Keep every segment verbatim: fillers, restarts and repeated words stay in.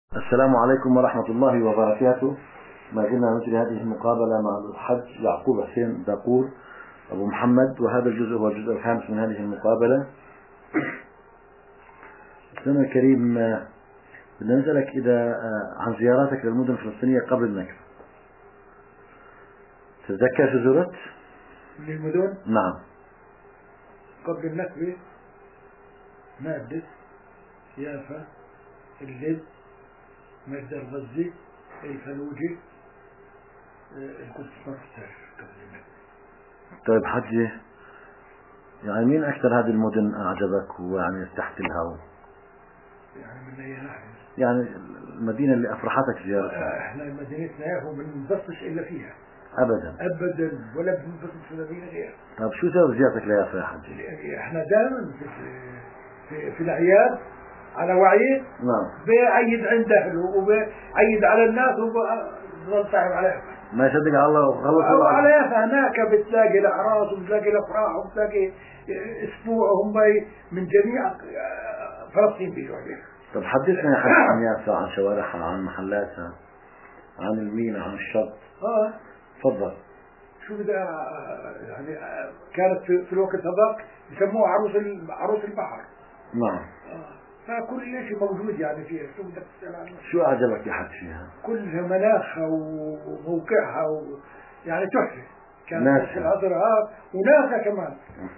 السلام عليكم ورحمة الله وبركاته. ما زلنا نجري هذه المقابلة مع الحج يعقوب حسين داقور أبو محمد، وهذا الجزء هو الجزء الخامس من هذه المقابلة. سيدنا الكريم، بدنا نسألك إذا عن زياراتك للمدن الفلسطينية قبل النكبة. تتذكر شو زرت؟ من المدن؟ نعم. قبل النكبة نابلس، يافا، اللد، مجد الغزي، الفلوجي، القدس ما رحتهاش قبل النكبة. طيب حجي، يعني مين أكثر هذه المدن أعجبك ويعني ارتحت لها؟ يعني من أي ناحية؟ يعني المدينة اللي أفرحتك زيارتها. احنا مدينتنا يافا ما بننبسطش إلا فيها. أبدا أبدا، ولا بننبسط في مدينة غيرها. طيب شو سبب زيارتك ليافا يا حجي؟ احنا دائما في, في, في الأعياد على وعي. نعم. بيعيد عند أهله وبيعيد على الناس وبظل صاحب على يافا. ما يصدق على الله وخلص. أو على يافا هناك بتلاقي الأعراس وبتلاقي الأفراح وبتلاقي أسبوع هم من جميع فلسطين بيجوا عليها. طب حدثنا يا حبيبي عن يافا، عن شوارعها، عن محلاتها، عن المينا، عن الشط. اه تفضل. شو بدها يعني، كانت في, في الوقت هذاك يسموها عروس عروس البحر. نعم. آه. فكل شيء موجود يعني فيها. شو بدك تسأل عنه؟ شو أعجبك يا حد فيها؟ كلها مناخها وموقعها و... يعني تحفة. كانت في العذراء وناسها كمان.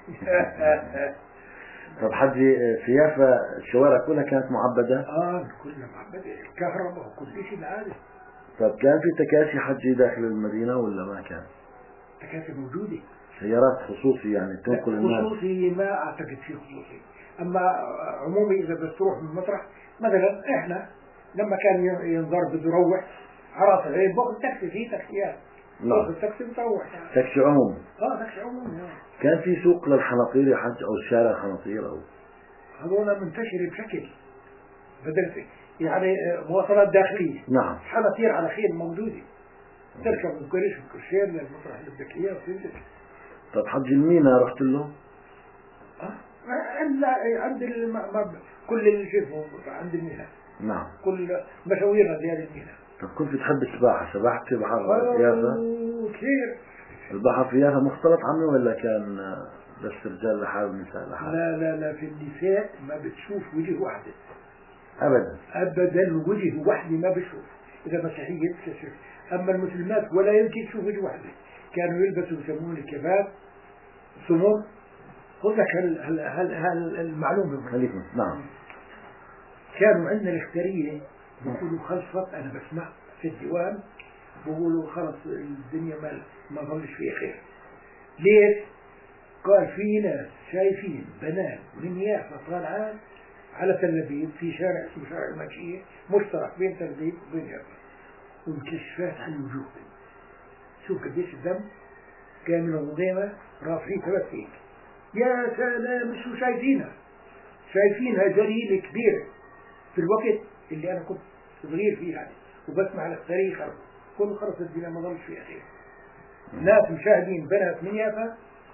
طب حجي، في يافا الشوارع كلها كانت معبدة؟ اه كلها معبدة، كهرباء وكل شيء العادي. طب كان في تكاسي حجي داخل المدينة ولا ما كان؟ تكاسي موجودة. سيارات خصوصي يعني تنقل الناس؟ خصوصي ما اعتقد في خصوصي، اما عمومي اذا بدك تروح من مطرح مثلا، احنا لما كان ينظر بده يروح عراس العين باخذ تاكسي، في تاكسيات. نعم. باخذ تاكسي بتروح يعني. تاكسي عمومي؟ اه تاكسي عمومي. كان في سوق للحناطير يا حج او شارع الحناطير او؟ هذول منتشر بشكل بدل يعني مواصلات داخلية. نعم. حناطير على خير موجودة، تركب الكرش والكرشين للمطرح اللي بدك اياه وتنزل. طب حج المينا رحت له؟ اه عند عند كل اللي شوفه عند المينا. نعم. كل مشاويرنا ديال المينا. طب كنت تحب السباحة؟ سبحت في بحر يافا؟ كثير. البحر في يافا مختلط عنه ولا كان بس رجال لحال ونساء لحال؟ لا لا لا، في النساء ما بتشوف وجه واحدة أبدا أبدا، وجه واحدة ما بتشوف. إذا مسيحية بتشوف، أما المسلمات ولا يمكن تشوف وجه واحدة. كانوا يلبسوا يسمون الكباب سمور. خذ لك هال هال هال هال المعلومة. خليكم. نعم. كانوا عندنا الاختيارية بيقولوا خلصت، أنا بسمع في الديوان بيقولوا خلص الدنيا ما ما ظلش فيها خير. ليش؟ قال في ناس شايفين بنات من يافا طالعات على تل أبيب في شارع اسمه شارع المنشية مشترك بين تل أبيب وبين يافا، ومكشفات على الوجوه. شوف قديش الدم كان من الغضيمة رافعين ثلاث فيك. يا سلام، شو شايفينها؟ شايفينها جريمة كبيرة في الوقت اللي أنا كنت صغير فيه يعني، وبسمع الاختيارية خرب كل خرص الدنيا ما ظلش فيها خير. ناس مشاهدين بنات من يافا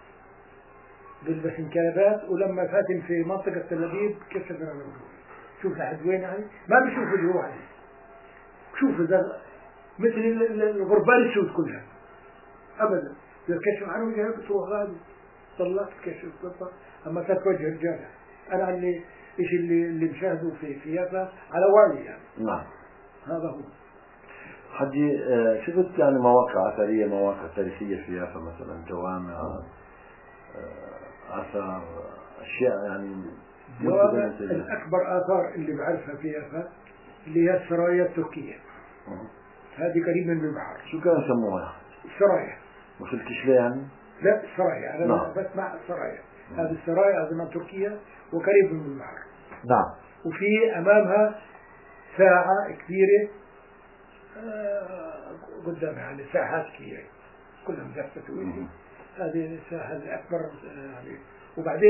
بلبس انكابات، ولما فاتن في منطقة تل أبيب كشف على الوجوه. شوف لحد وين يعني ما بيشوف وجوه واحد. شوف إذا مثل الغربال السود كلها أبدا، إذا كشف عن وجهها بتروح غادي طلعت كشف طلع. أما تتوجه رجالها. أنا اللي إيش اللي اللي مشاهده في في يافا على وعي يعني. نعم. هذا هو. حجي، شفت يعني مواقع أثرية، مواقع تاريخية في يافا مثلا، جوامع، آثار، أشياء يعني؟ جوامع الأكبر آثار اللي بعرفها في يافا اللي هي السرايا التركية. أه. هذه قريبة من البحر. شو كانوا يسموها؟ السرايا. مش الكشلة يعني؟ لا السرايا، أنا نعم. بسمع السرايا. هذه السرايا هذه من تركيا وقريبة من البحر. نعم. وفي أمامها ساعة كبيرة آه قدامها يعني ساحات كبيرة كلها مزفتة ويلي. هذه الساحة الأكبر يعني. وبعدين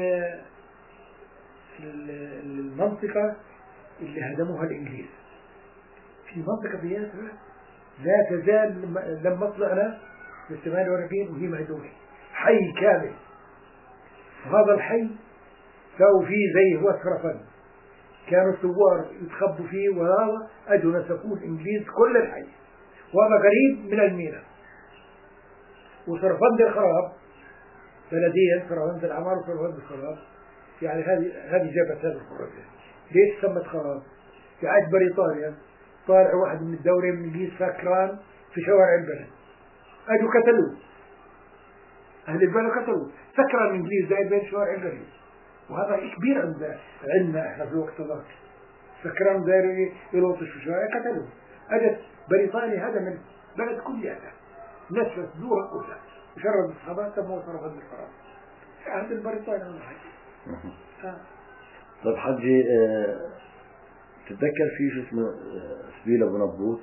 المنطقة اللي هدموها الإنجليز في منطقة في يافا لا تزال لما طلعنا في الثمانية وأربعين وهي مهدومة، حي كامل. هذا الحي سووا فيه زي هو سرفن كانوا الثوار يتخبوا فيه، وهذا أجوا نسفوه الإنجليز كل الحي، وهذا قريب من الميناء. وسرفند الخراب بلديا، سرفند العمار وسرفند الخراب، يعني هذه هذه جابت هذا الخرافة. ليش سمت خراب؟ في عهد بريطانيا طالع واحد من الدوري من الإنجليز سكران في شوارع البلد، أجوا قتلوه، أهل البلد قتلوه، سكران الإنجليز داير بين شوارع البلد. وهذا كبير عند عندنا احنا في الوقت ذاك، سكران داير يلوطش في الشوارع قتلوه. أجت بريطانيا هذا من بلد كلها نسفت دورة كلها وشرد الصحابات تم وصرف هذا القرار في عهد البريطاني ولا حاجة. طيب حجي اه تتذكر في شو اسمه اه سبيل ابو نبوت؟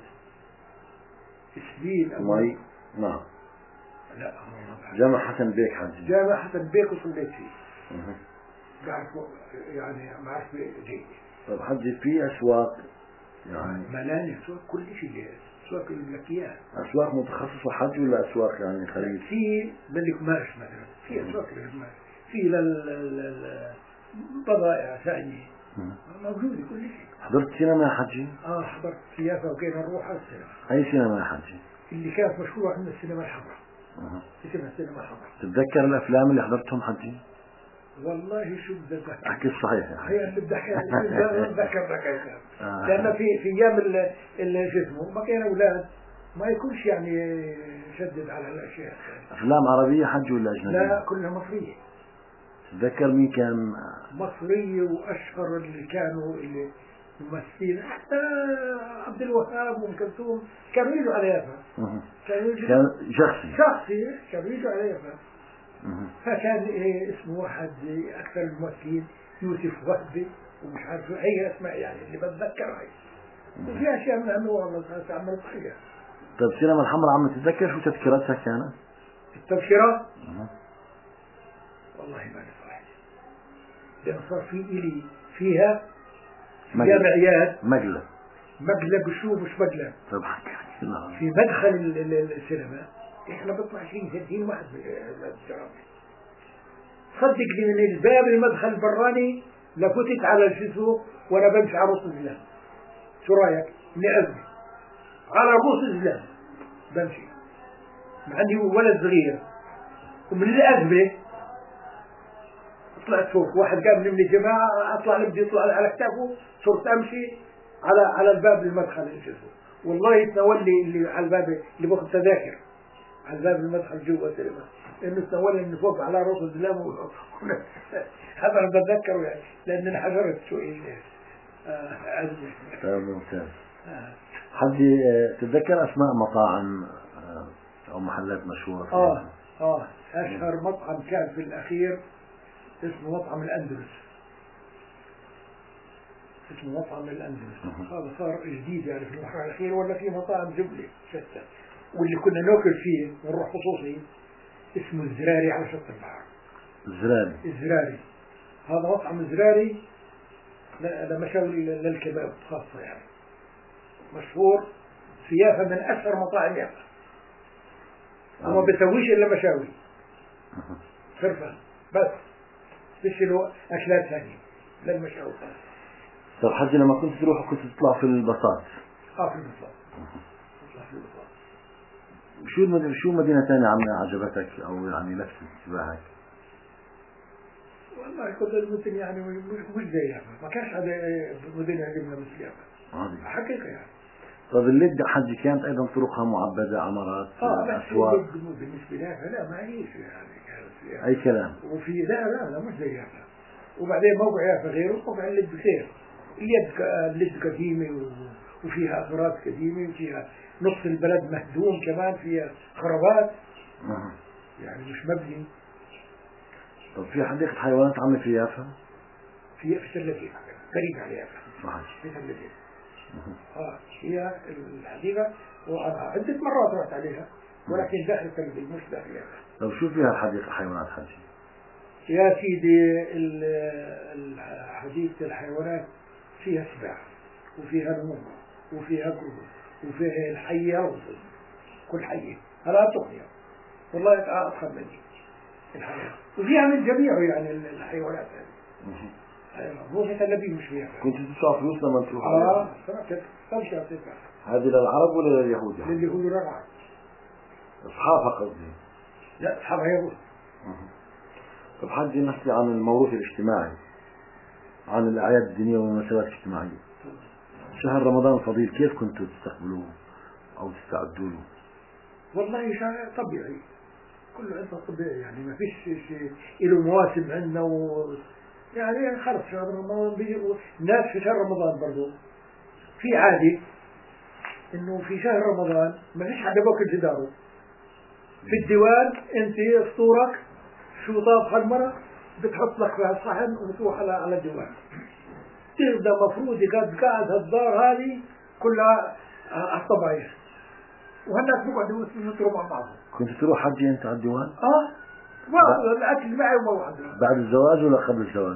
سبيل ابو مي نعم. لا جامع حسن بيك حجي. جامع حسن بيك وصليت فيه. بعرفه يعني ما اعرف جيد. طيب حجي في اسواق يعني ملاني اسواق كل شيء، اسواق الملكيات. اسواق متخصصة حج ولا اسواق يعني خليج؟ في للقماش مثلا، في اسواق للقماش، في لل بضائع ثانية موجودة كل شيء. حضرت سينما يا حجي؟ اه حضرت سياسة وكينا نروح على السينما. أي سينما يا حجي؟ اللي كانت مشهورة عندنا السينما الحمراء. اها اسمها السينما الحمراء. تتذكر الأفلام اللي حضرتهم حجي؟ والله شو بدي أتذكر؟ أحكي الصحيح يا حجي. هي اللي بدي أحكي بتذكر ذاك لأن في في أيام اللي شو اسمه ما كان أولاد ما يكونش يعني يشدد على الأشياء. أفلام عربية حجي ولا أجنبية؟ لا كلها مصرية. تتذكر مين كان؟ مصرية، وأشهر اللي كانوا اللي ممثلين حتى عبد الوهاب وأم كلثوم كانوا يجوا على يافا. كانوا يجوا كان شخصي شخصي كانوا يجوا على يافا. فكان إيه اسمه واحد أكثر الممثلين يوسف وهبي ومش عارف أي أسماء يعني اللي بتذكرها. وفي أشياء من أنه والله عملت خير. طيب السينما الحمراء عم تتذكر شو تذكيراتها كانت؟ التبشيرات؟ والله ما نفعت. لأن صار في إلي فيها جامع عياد مقلب. مقلب شو مش مقلب؟ طيب في مدخل السينما احنا بطلع عشرين ثلاثين واحد بالجرام. صدقني من الباب المدخل البراني لفتت على الجسر وانا بمشي على رؤوس الزلام. شو رايك؟ اني ازمي على رؤوس الزلام بمشي مع اني ولد صغير، ومن الازمه طلعت فوق. واحد قام من الجماعه اطلع لي بدي يطلع على كتافه، صرت امشي على على الباب المدخل الجسر. والله تناول لي اللي على الباب اللي باخذ تذاكر على الباب المدخل جوا السينما انه تناول من فوق على رؤوس الزلام. هذا انا بتذكره يعني لان انا حضرت شوي ازمه. طيب ممتاز. حدي تتذكر اسماء مطاعم او محلات مشهوره؟ اه اه اشهر مطعم كان في الاخير اسمه مطعم الاندلس. اسمه مطعم الاندلس. هذا صار جديد يعني في المرحله الاخيره، ولا في مطاعم جمله شتى. واللي كنا ناكل فيه ونروح خصوصي اسمه الزراري على شط البحر. الزراري الزراري هذا مطعم الزراري لمشاوي للكباب خاصة يعني، مشهور في يافا، من أشهر مطاعم يافا. وما بيسويش إلا مشاوي صرفا بس، مش له أكلات ثانية للمشاوي. طب حجي لما كنت تروح كنت تطلع في البساط؟ اه في البساط. تطلع في البساط. شو المدينة شو مدينة ثانية عم عجبتك أو يعني لفتت انتباهك؟ والله كل المدن يعني مش مش زي يافا، ما كانش هذا مدينة عجبنا مثل يافا حقيقة يعني. طب اللد حجي كانت أيضا طرقها معبدة، عمارات، اه أسواق؟ بالنسبة لها لا ما هيش يعني كانت يعني. أي كلام. وفي لا لا لا مش زي يافا. وبعدين موقع يافا غير وموقع اللد غير. اليد اللد قديمة وفيها أثرات قديمة، وفيها نص البلد مهدوم كمان، فيها خرابات أه. يعني مش مبني. طب في حديقة حيوانات عامة في يافا؟ في في تلتين قريب على يافا. صحيح. في تلتين. اه هي الحديقة وأنا عدة مرات رحت عليها، ولكن داخل تلتين مش داخل يافا. طب شو فيها الحديقة حيوانات حجي؟ يا سيدي حديقة الحيوانات فيها سباع وفيها نمور وفيها قرود وفيها الحية روضة، كل حية هلا تقنية والله أضخم مني الحيوانات، وفيها من جميع يعني الحيوانات هذه. هو مثل نبي مش فيها. كنت تدفع فلوس لما تروح؟ اه صراحة تمشي تدفع. هذه للعرب ولا لليهود؟ يعني لليهود والرجعة. أصحابها قصدي. لا أصحابها يهود. طب حجي نحكي عن الموروث الاجتماعي، عن الأعياد الدينية والمناسبات الاجتماعية. شهر رمضان الفضيل كيف كنتوا تستقبلوه أو تستعدوا له؟ والله شهر طبيعي، كله عندنا طبيعي، يعني ما فيش شيء له مواسم عندنا و... يعني خلص شهر رمضان بيجي الناس في شهر رمضان برضو في عادة إنه في شهر رمضان ما فيش حدا باكل جداره. في الديوان أنت فطورك شو طابخ المرة بتحط لك فيها الصحن وبتروح على على الديوان. تبدا مفروض قد قاعد هالدار هذه كلها على الطبيعية، وهالناس بيقعدوا يفطروا مع بعضهم. كنت تروح حجي أنت على الديوان؟ اه ما الأكل معي وما واحد بعد الزواج ولا قبل الزواج؟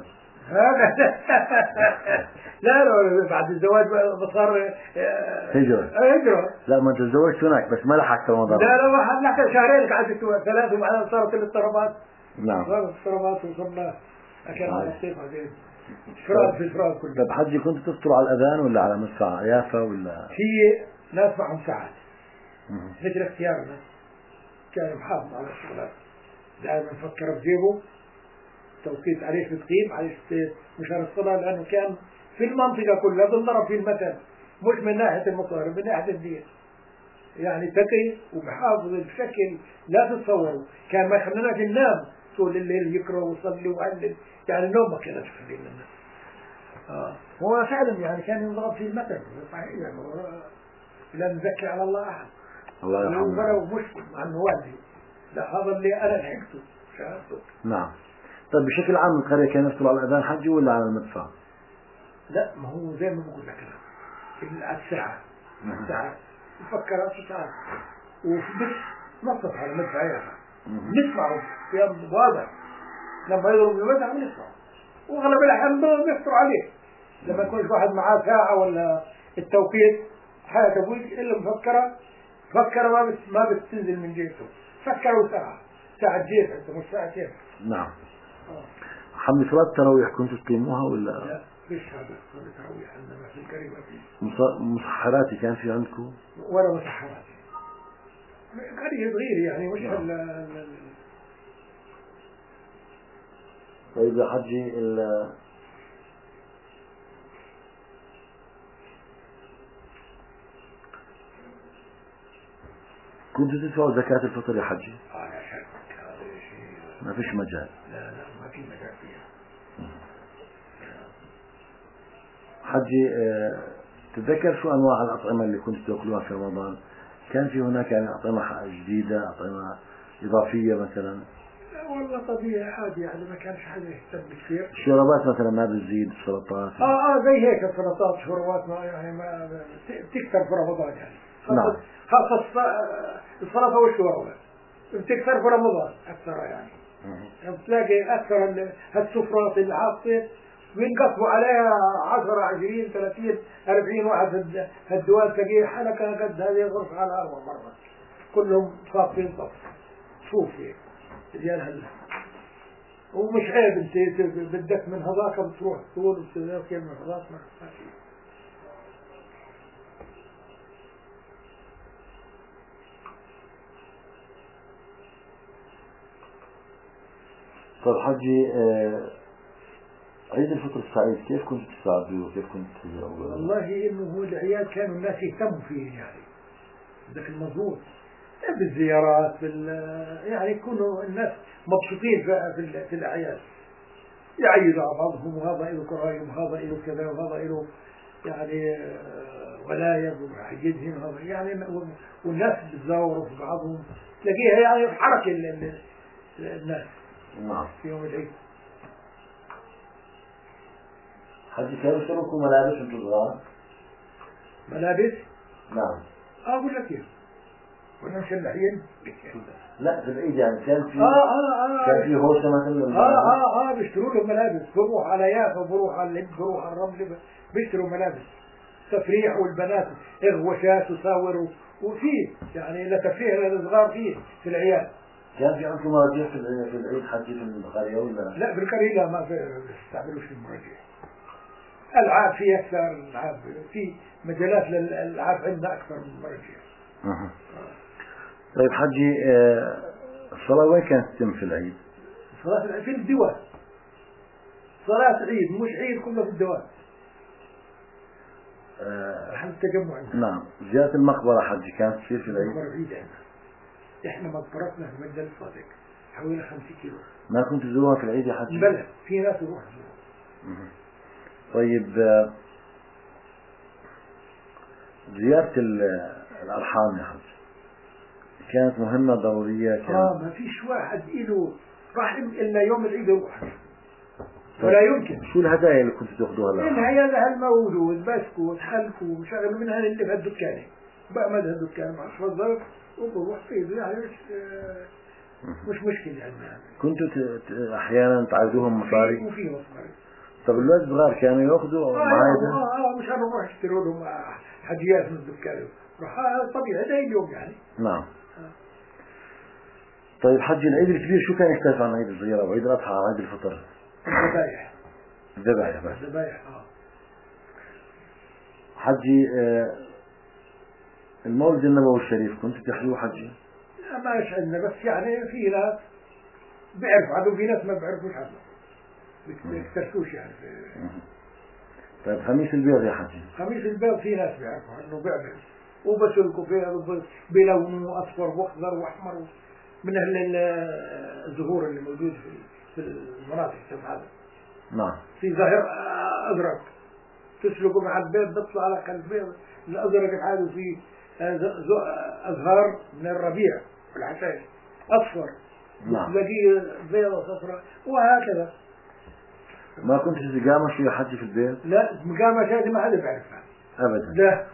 لا لا بعد الزواج صار هجرة. هجرة. لا ما انت تزوجت هناك بس ما لحقت رمضان. لا لا ما لحقت شهرين قعدت ثلاث وبعدين صارت الاضطرابات. نعم. صارت الاضطرابات وصرنا أكل على الصيف بعدين. فراد في فراد كله. طب حجي كنت تفطر على الأذان ولا على مدفع يافا ولا؟ في ناس معهم ساعات. مثل اختيارنا كان محافظ على الشغلات. دائما فكر بجيبه توقيت عليه بتقيم عليه مشان الصلاة، لأنه كان في المنطقة كلها بنضرب في المثل، مش من ناحية المصاري من ناحية الدين، يعني تقي وبحافظ بشكل لا تتصوروا. كان ما يخليناش ننام طول الليل يقرأ ويصلي ويعلم، يعني النوم ما كانش يخلينا ننام. اه هو فعلا يعني كان ينضرب في المثل صحيح، يعني لا نزكي على الله أحد. الله يرحمه. ولو مشكل مع والدي، لا هذا اللي أنا لحقته شاهدته. نعم. طيب بشكل عام القرية كان يفطر على الأذان حجي ولا على المدفع؟ لا ما هو زي ما بقول لك أنا الساعة الساعة يفكر في ساعة وبس نصف على مدفع يافا نسمعه في واضح لما يضرب المدفع بنسمعه، وأغلب الأحيان بيفطر عليه لما يكون واحد معاه ساعة ولا التوقيت حياة أبوي إلا مفكرة فكر ما بت ما بتنزل من جيبته، فكروا ساعة ساعة جيب أنت مش ساعة جيب. نعم. حمل صلاة التراويح كنتوا تقيموها ولا؟ لا فيش هذا صلاة التراويح عندنا في القرية ما في. مسحراتي كان في عندكم؟ ولا مسحراتي. قرية صغيرة يعني مش هال ال طيب يا حجي ال كنت تدفعوا زكاة الفطر يا حجي؟ اه لا شك هذا شيء ما فيش مجال. لا لا ما في مجال فيها. حجي اه تتذكر شو أنواع الأطعمة اللي كنت تأكلوها في رمضان؟ كان في هناك يعني أطعمة جديدة، أطعمة إضافية مثلا؟ لا والله طبيعي عادي يعني ما كانش حدا يهتم كثير. الشوربات مثلا ما بتزيد، السلطات اه اه زي هيك السلطات شوربات ما يعني ما بتكثر في رمضان يعني. نعم. خاصة السلطة والشوربة بتكثر في رمضان أكثر يعني. بتلاقي أكثر هالسفرات اللي حاطة وينقصوا عليها عشرة عشرين ثلاثين أربعين واحد هالدوال تلاقيه حلقة قد هذه غرفة على أربع مرات كلهم صافين صف شوفي ديال هلا. ومش عيب انت بدك من هذاك بتروح تقول وتذاكر من هذاك ما في. طيب حجي اه عيد الفطر السعيد كيف كنت تستعدوا وكيف كنت تجاوبوا؟ والله انه هو العياد كانوا الناس يهتموا فيه يعني ذاك المضبوط بالزيارات بال يعني يكونوا الناس مبسوطين في في الاعياد، يعيدوا على بعضهم وهذا له قرايب وهذا له كذا وهذا له يعني ولاية وحيدهم هذا يعني، والناس بتزاوروا في بعضهم تلاقيها يعني حركة الناس نعم في يوم العيد. حجي كانوا يشتركوا ملابس انتوا صغار؟ ملابس؟ نعم. اقول لك كيف كنا مشلحين؟ لا في العيد يعني كان في اه اه اه كان في هوسه مثلا اه اه اه بيشتروا لهم ملابس، بروح على يافا بروح على الهند بروح على الرمل بيشتروا ملابس تفريح، والبنات اغوشات وساور وفيه يعني لتفريح للصغار فيه في العيال. كان في عندكم مراجيح في العيد في العيد حجي في القرية ولا؟ لا بالقرية لا ما بيستعملوش المراجيح. ألعاب، في أكثر ألعاب، في مجالات للألعاب عندنا أكثر من مرة فيها. أه. طيب حجي، آه، الصلاة وين كانت تتم في العيد؟ صلاة العيد في الديوان. صلاة العيد مش عيد كله في الديوان. آه، حد التجمع عندنا. نعم. زيارة المقبرة حجي كانت تصير في العيد؟ المقبرة بعيدة عندنا. إحنا مقبرتنا في مجد الصادق حوالي خمسة كيلو. ما كنت تزورها في العيد يا حجي؟ بلى، في ناس يروح يزورها. طيب، آه، زيارة الأرحام يا حجي كانت مهمة ضرورية؟ كانت آه ما فيش واحد إله رحم إلا يوم العيد يروح. ولا يمكن. شو الهدايا اللي كنت تاخذوها لها؟ الهدايا لها المولود، بسكوت، حلف وشغل منها اللي في الدكان. بقى مدى الدكان مع الصدر وبروح فيه، يعني مش مش مشكلة يعني. كنتوا أحيانا تعيدوهم مصاري؟ وفي مصاري. طب الولاد الصغار كانوا ياخذوا آه معايدة؟ آه آه مش هنروح اشتروا لهم حاجيات من الدكان. راح طبيعي هذا اليوم يعني. نعم. آه. طيب حجي، العيد الكبير شو كان يختلف عن عيد الصغيرة وعيد الأضحى وعيد الفطر؟ الذبايح. الذبايح بس. الذبايح اه. حجي، آه المولد النبوي الشريف كنت تحيوه حجي؟ لا ما عندنا، بس يعني في ناس بيعرف عنه، في ناس ما بيعرفوش عنه، بيكترثوش يعني. طيب خميس البيض يا حجي؟ خميس البيض في ناس بيعرفوا عنه، بيعمل وبسلكوا فيه بلونه أصفر وأخضر وأحمر من الزهور اللي موجود في المناطق السبعة. نعم. في ظاهر أزرق تسلقوا مع البيض بيطلع على البيض الأزرق العادي، في أزهار من الربيع والعشاش أصفر. نعم. تلاقيه بيضة صفراء وهكذا. ما كنت تقامش يا حجي في البيت؟ لا، مقامش هذه ما حدا بيعرفها أبدا. لا.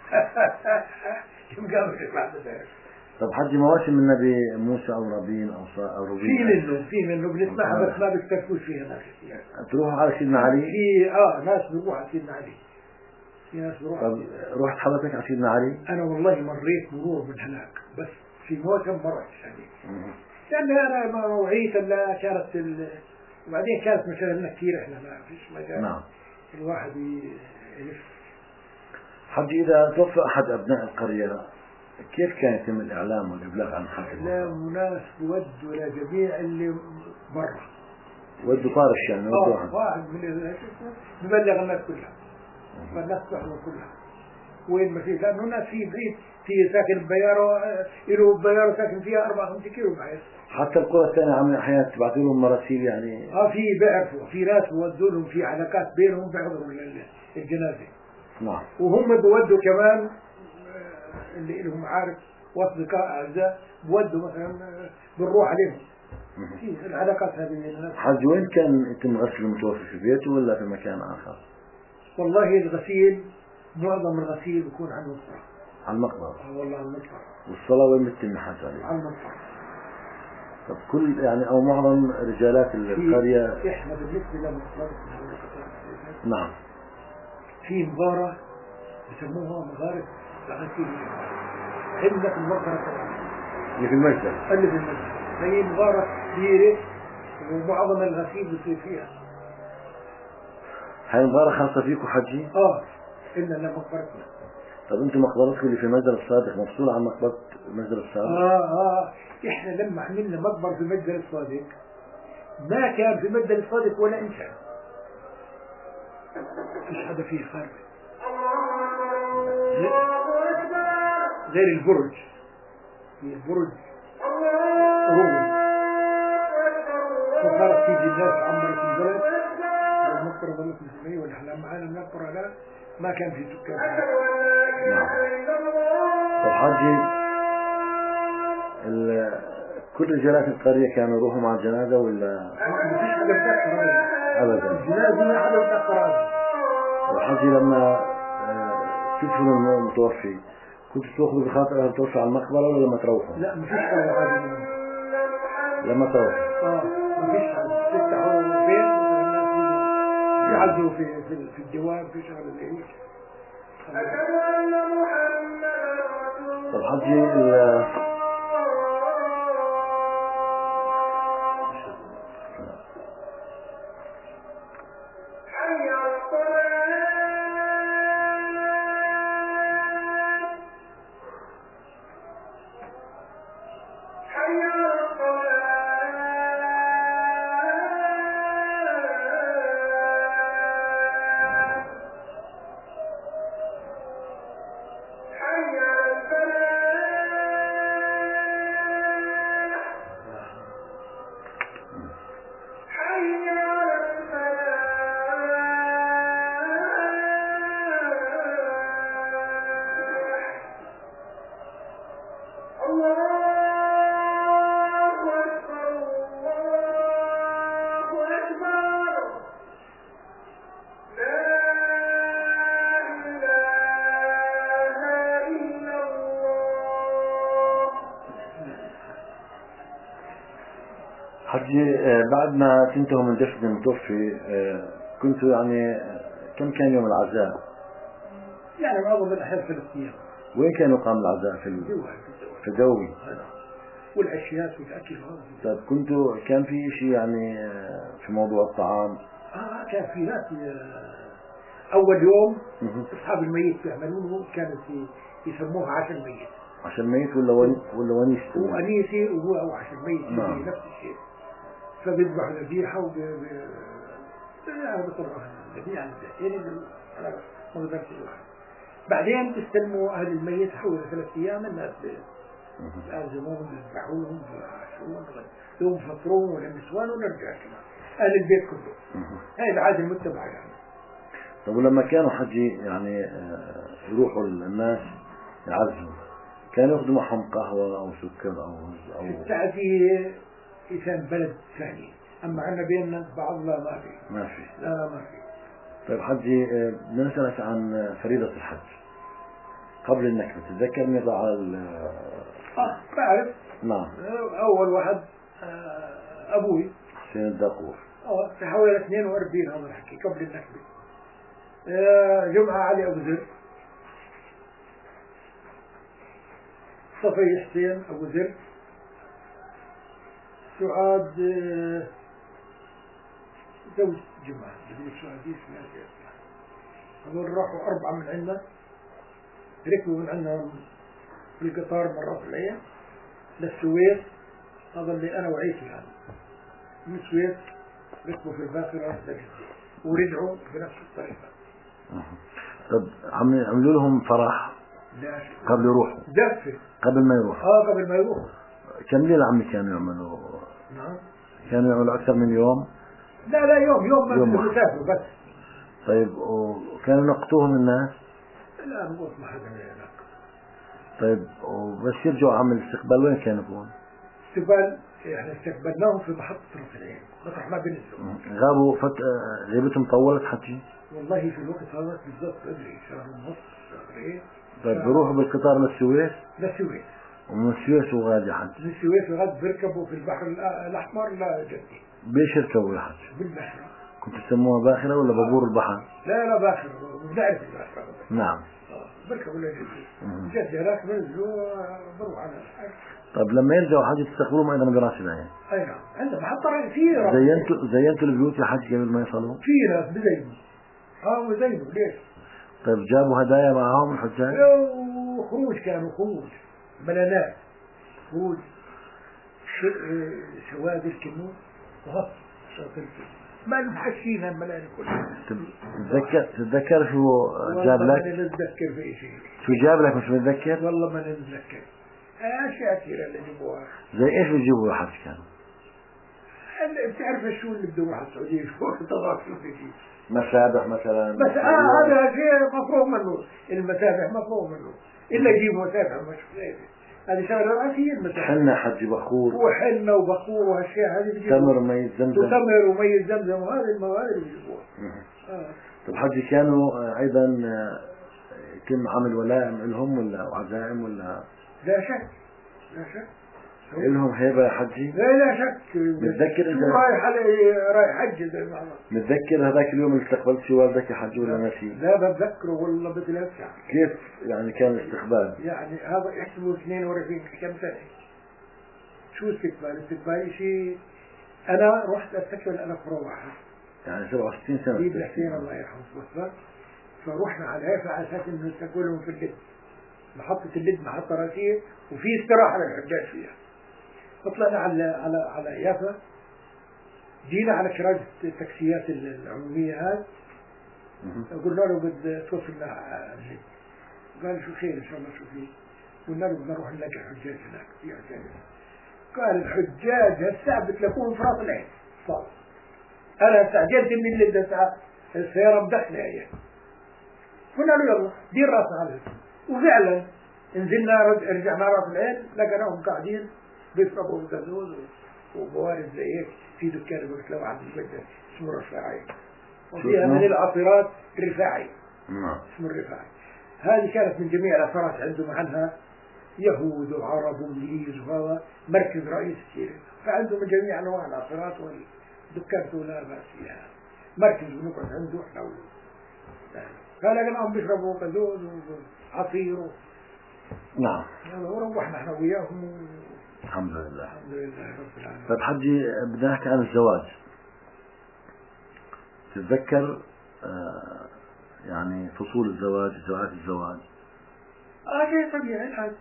مقامش ما حدا بيعرف. طب حجي، مواسم النبي موسى أو رابين أو صا أو ربيع في منه في منه بنسمعها بس ما بيكترثوش فيها ناس كثير. تروحوا على سيدنا علي؟ في اه ناس بيروحوا على سيدنا علي. في ناس بيروحوا. طب رحت حضرتك على سيدنا علي؟ أنا والله مريت مرور من هناك، بس في موسم مرة يعني. لأن أنا موعيت لا كانت ال... وبعدين كانت مشاغلنا كثير، إحنا ما فيش مجال. نعم. الواحد يلف. حجي، إذا توفى أحد أبناء القرية كيف كان يتم الإعلام والإبلاغ عن حالة الوفاة؟ إعلام ناس ودوا لجميع اللي برا. ودوا طارش يعني ودوا آه واحد من نبلغ الناس كلها، فالناس تحضر كلها وين ما في، لأنه الناس في بعيد، في ساكن بيارة، له بيارة ساكن فيها أربعة خمسة كيلو بعيد. حتى القرى الثانية عم أحيانا تبعثوا لهم مراسيل يعني. اه في بيعرفوا، في ناس بودوا لهم، في علاقات بينهم بيحضروا الجنازة. نعم. وهم بودوا كمان اللي لهم عارف واصدقاء اعزاء بودوا مثلا بنروح عليهم. في العلاقات هذه الناس. حج، وين كان يتم غسل المتوفي، في بيته ولا في مكان آخر؟ والله الغسيل معظم الغسيل بيكون على المقبرة. على المقبرة؟ اه والله على المقبرة. والصلاة وين بتتم حتى عليه؟ على المقبرة. طب كل يعني أو معظم رجالات القرية؟ إحنا بالنسبة لمقبرة نعم. في مغارة بسموها مغارة الغسيل. عندنا في المقبرة اللي في المسجد؟ اللي في المسجد هي مغارة كبيرة ومعظم الغسيل بصير فيها. هاي مغارة خاصة فيكم حجي؟ اه إلا لما مقبرتنا. طب أنتم مقبرتكم اللي في مسجد الصادق مفصولة عن مقبرة مسجد الصادق؟ اه اه إحنا لما عملنا مقبرة في مسجد الصادق ما كان في مسجد الصادق ولا إنسان، مش هذا فيه خارج غير البرج. البرج رومي فصارت تيجي الناس عمرت البلد والمقبرة ظلت مسلمية والأحلام معانا المقبرة لا ما كان في سكان. نعم. طب حجي، كل رجالات القرية كانوا يروحوا مع الجنازة ولا؟ ما فيش حدا بتأخر أبدا. الجنازة ما حدا بتأخر. وحجي لما تدفنوا المتوفي كنت تأخذوا بخاطر أهل توفي على المقبرة ولا لما تروحوا؟ لا ما فيش حدا. لما تروحوا؟ اه ما فيش حدا. تفتحوا بيت والناس يعزوا في في في الديوان في شغل زي هيك. طب حجي، حجي بعد ما تنتهوا من دفن المتوفي كنتوا يعني كم كان يوم العزاء؟ يعني معظم الأحيان ثلاث أيام. وين كان يقام العزاء؟ في الدوي. في دوي. والأشياء والأكل هذا. طيب كنتوا كان في شيء يعني في موضوع الطعام؟ آه كان في ناس أول يوم أصحاب الميت يعملونه كانت يسموها عشاء الميت. عشاء الميت ولا ون... ولا ونيسة؟ هو أنيسي وهو أو عشاء الميت نعم. نفس الشيء. فبيذبحوا ذبيحة وب ب... يعني بطرقها ذبيحة يعني على مقدرة الواحد. بعدين تستلموا أهل الميت حول ثلاث أيام الناس يعزموهم يذبحوهم يعاشوهم يوم فطرون ولا نسوان ونرجع كمان أهل البيت كله. هاي العادة المتبعة يعني. طب ولما كانوا حجي يعني يروحوا الناس يعزموا كانوا ياخذوا معهم قهوة أو سكر أو أو التعزية إنسان بلد ثاني، أما عنا بيننا بعض لا ما في. ما في. لا ما في. طيب حجي بدنا نسألك عن فريضة الحج قبل النكبة، تتذكر نضع على آه بعرف. نعم. أول واحد أبوي حسين الداقور. آه في حوالي اثنين وأربعين هذا الحكي قبل النكبة. آه جمعة علي أبو ذر، صفي حسين أبو ذر، سعاد زوج جمعة بدي سعاديس ما هذول راحوا أربعة من عندنا ركبوا من عندنا في القطار مرة في العين للسويس، هذا اللي أنا وعيتي يعني من السويس ركبوا في الباخرة لجدة ورجعوا بنفس الطريقة. طب عملوا لهم فرح لا قبل يروحوا؟ زفة قبل ما يروحوا. اه قبل ما يروحوا. كم ليلة عمي كانوا يعملوا؟ نعم. كانوا يعملوا أكثر من يوم؟ لا لا يوم يوم يوم ما يسافروا بس. طيب وكانوا نقطوهم الناس؟ لا نقول ما حدا هناك. طيب وبس يرجعوا عمل الاستقبال وين كانوا يكون؟ استقبال احنا استقبلناهم في محطة راس العين مطرح ما بنزلوا. غابوا فت... غيبتهم طولت حكي؟ والله في الوقت هذا بالضبط أدري شهر ونص شهرين. طيب بيروحوا بالقطار للسويس؟ للسويس. ومن السويس وغادي حج؟ من السويس وغاد بيركبوا في البحر الأحمر لا جدي. بيش يركبوا يا حج؟ بالبحر. كنت تسموها باخرة ولا بابور البحر؟ لا لا باخرة بنعرف البحر. نعم. بيركبوا لجدي. جدي هناك بنزلوا بروح على البحر. طيب لما يرجعوا حج تستقبلوهم أيضا براس العين؟ أي نعم عندنا محطة كثيرة. زينتوا زينتوا البيوت يا حج قبل ما يصلوا؟ في ناس بزينوا. اه بزينوا ليش؟ طيب جابوا هدايا معهم الحجاج؟ خروج كانوا خروج ملانات خروج شوادر كنوز وهط ما نحشين هالملان كلها. تتذكر تتذكر شو جاب لك؟ والله ما نتذكر في شيء. شو جاب لك مش متذكر؟ والله ما نتذكر. أشياء كثيرة اللي جابوها. زي إيش بيجيبوا يا حج كانوا؟ بتعرف شو اللي بدهم على السعودية شو تضاف شو بيجي. مسابح مثلا. بس آه هذا شيء مفروغ منه، المسابح مفروغ منه، إلا يجيبوا مسابح مش غيره. هذه شغلة رئيسية المسابح. حنا حج بخور. وحنا وبخور وهالشيء هذه بيجيبوها. تمر ومي زمزم. وتمر ومي زمزم وهذه المواد اللي بيجيبوها. آه. طب حج كانوا أيضا يتم عمل ولائم لهم ولا عزائم ولا؟ لا شك لا شك. لهم هيبة يا حجي؟ لا لا شك. متذكر شو رايح علي رايح حج زي ما عمل. متذكر هذاك اليوم اللي استقبلت فيه والدك يا حج ولا ناسي؟ لا بتذكره والله بثلاث ساعات. كيف يعني كان الاستقبال؟ يعني هذا يحسبوا اثنين وأربعين كم سنة. شو استقبال؟ استقبال شيء أنا رحت أستقبل أنا فروحة. يعني سبعة وستين سنة. سيد حسين الله يرحمه توفى. فرحنا على على أساس إنه نستقبلهم في اللد. محطة اللد محطة رئيسية وفي استراحة للحجاج فيها. فطلعنا على على على يافا. جينا على كراج التاكسيات العمومية هذه. قلنا له بد توصلنا اللد. قال شو خير إن شاء الله شو فيه. قلنا له بدنا نروح نلاقي الحجاج هناك في حجاج. قال الحجاج هالساعة بتلاقوهم في راس العين. صار. أنا استعجلت من اللي الساعة السيارة مدخلة هي. قلنا له يلا دير راسنا على وفعلا نزلنا رجعنا راس العين لقيناهم قاعدين بيشربوا غازوز وبوارد زي هيك في دكان بيطلعوا عند المجد اسمه الرفاعي. وفيها من العصيرات رفاعي. نعم. اسمه الرفاعي. هذه كانت من جميع العصيرات عندهم عنها يهود وعرب وانجليز، وهذا مركز رئيس كثير، فعنده من جميع انواع العصيرات والدكان لا باس فيها، مركز ونقعد عنده احنا. قال لكن عم بيشربوا كذوز وعصير. نعم. وروحنا احنا وياهم. الحمد لله. الحمد لله رب العالمين. طيب حجي، بدنا نحكي عن الزواج. تتذكر آه يعني فصول الزواج، جوات الزواج؟ اه شيء طبيعي الحاج.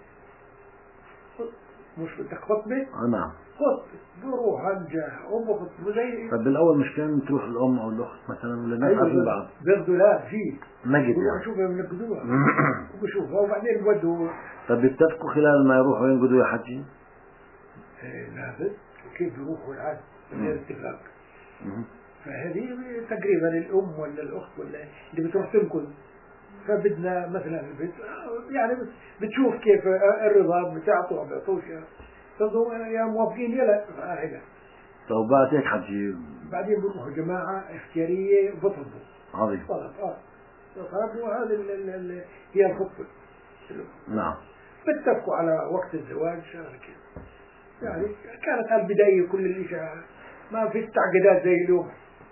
مش بدك خطبة؟ آه نعم. خطبة بروح انجح ام خطبة زي. طيب بالاول مش كان تروح الام او الاخت مثلا ولا الناس أيوة عارفين بعض؟ بياخذوا لا في نجد بروح يعني. اشوفها بنقدوها وبشوفها وبعدين بودوا. طيب بيتفقوا خلال ما يروحوا ينقدوا يا حجي؟ ايه لابد. كيف بيروحوا العاد من غير اتفاق؟ مم. فهذه تقريبا الام ولا الاخت ولا اللي بتروح تنقل. فبدنا مثلا البنت يعني بتشوف كيف الرضا بتعطوا ما بيعطوش، فضوا يا موافقين يلا هيدا. طيب بعد هيك حجي بعدين بيروحوا جماعة اختيارية بطلبوا. عظيم. طلب اه طلبوا هذا ال ال هي الخطبة. نعم. بتتفقوا على وقت الزواج شغله كده. يعني كانت على البداية كل اللي شاء ما في تعقيدات زي اليوم.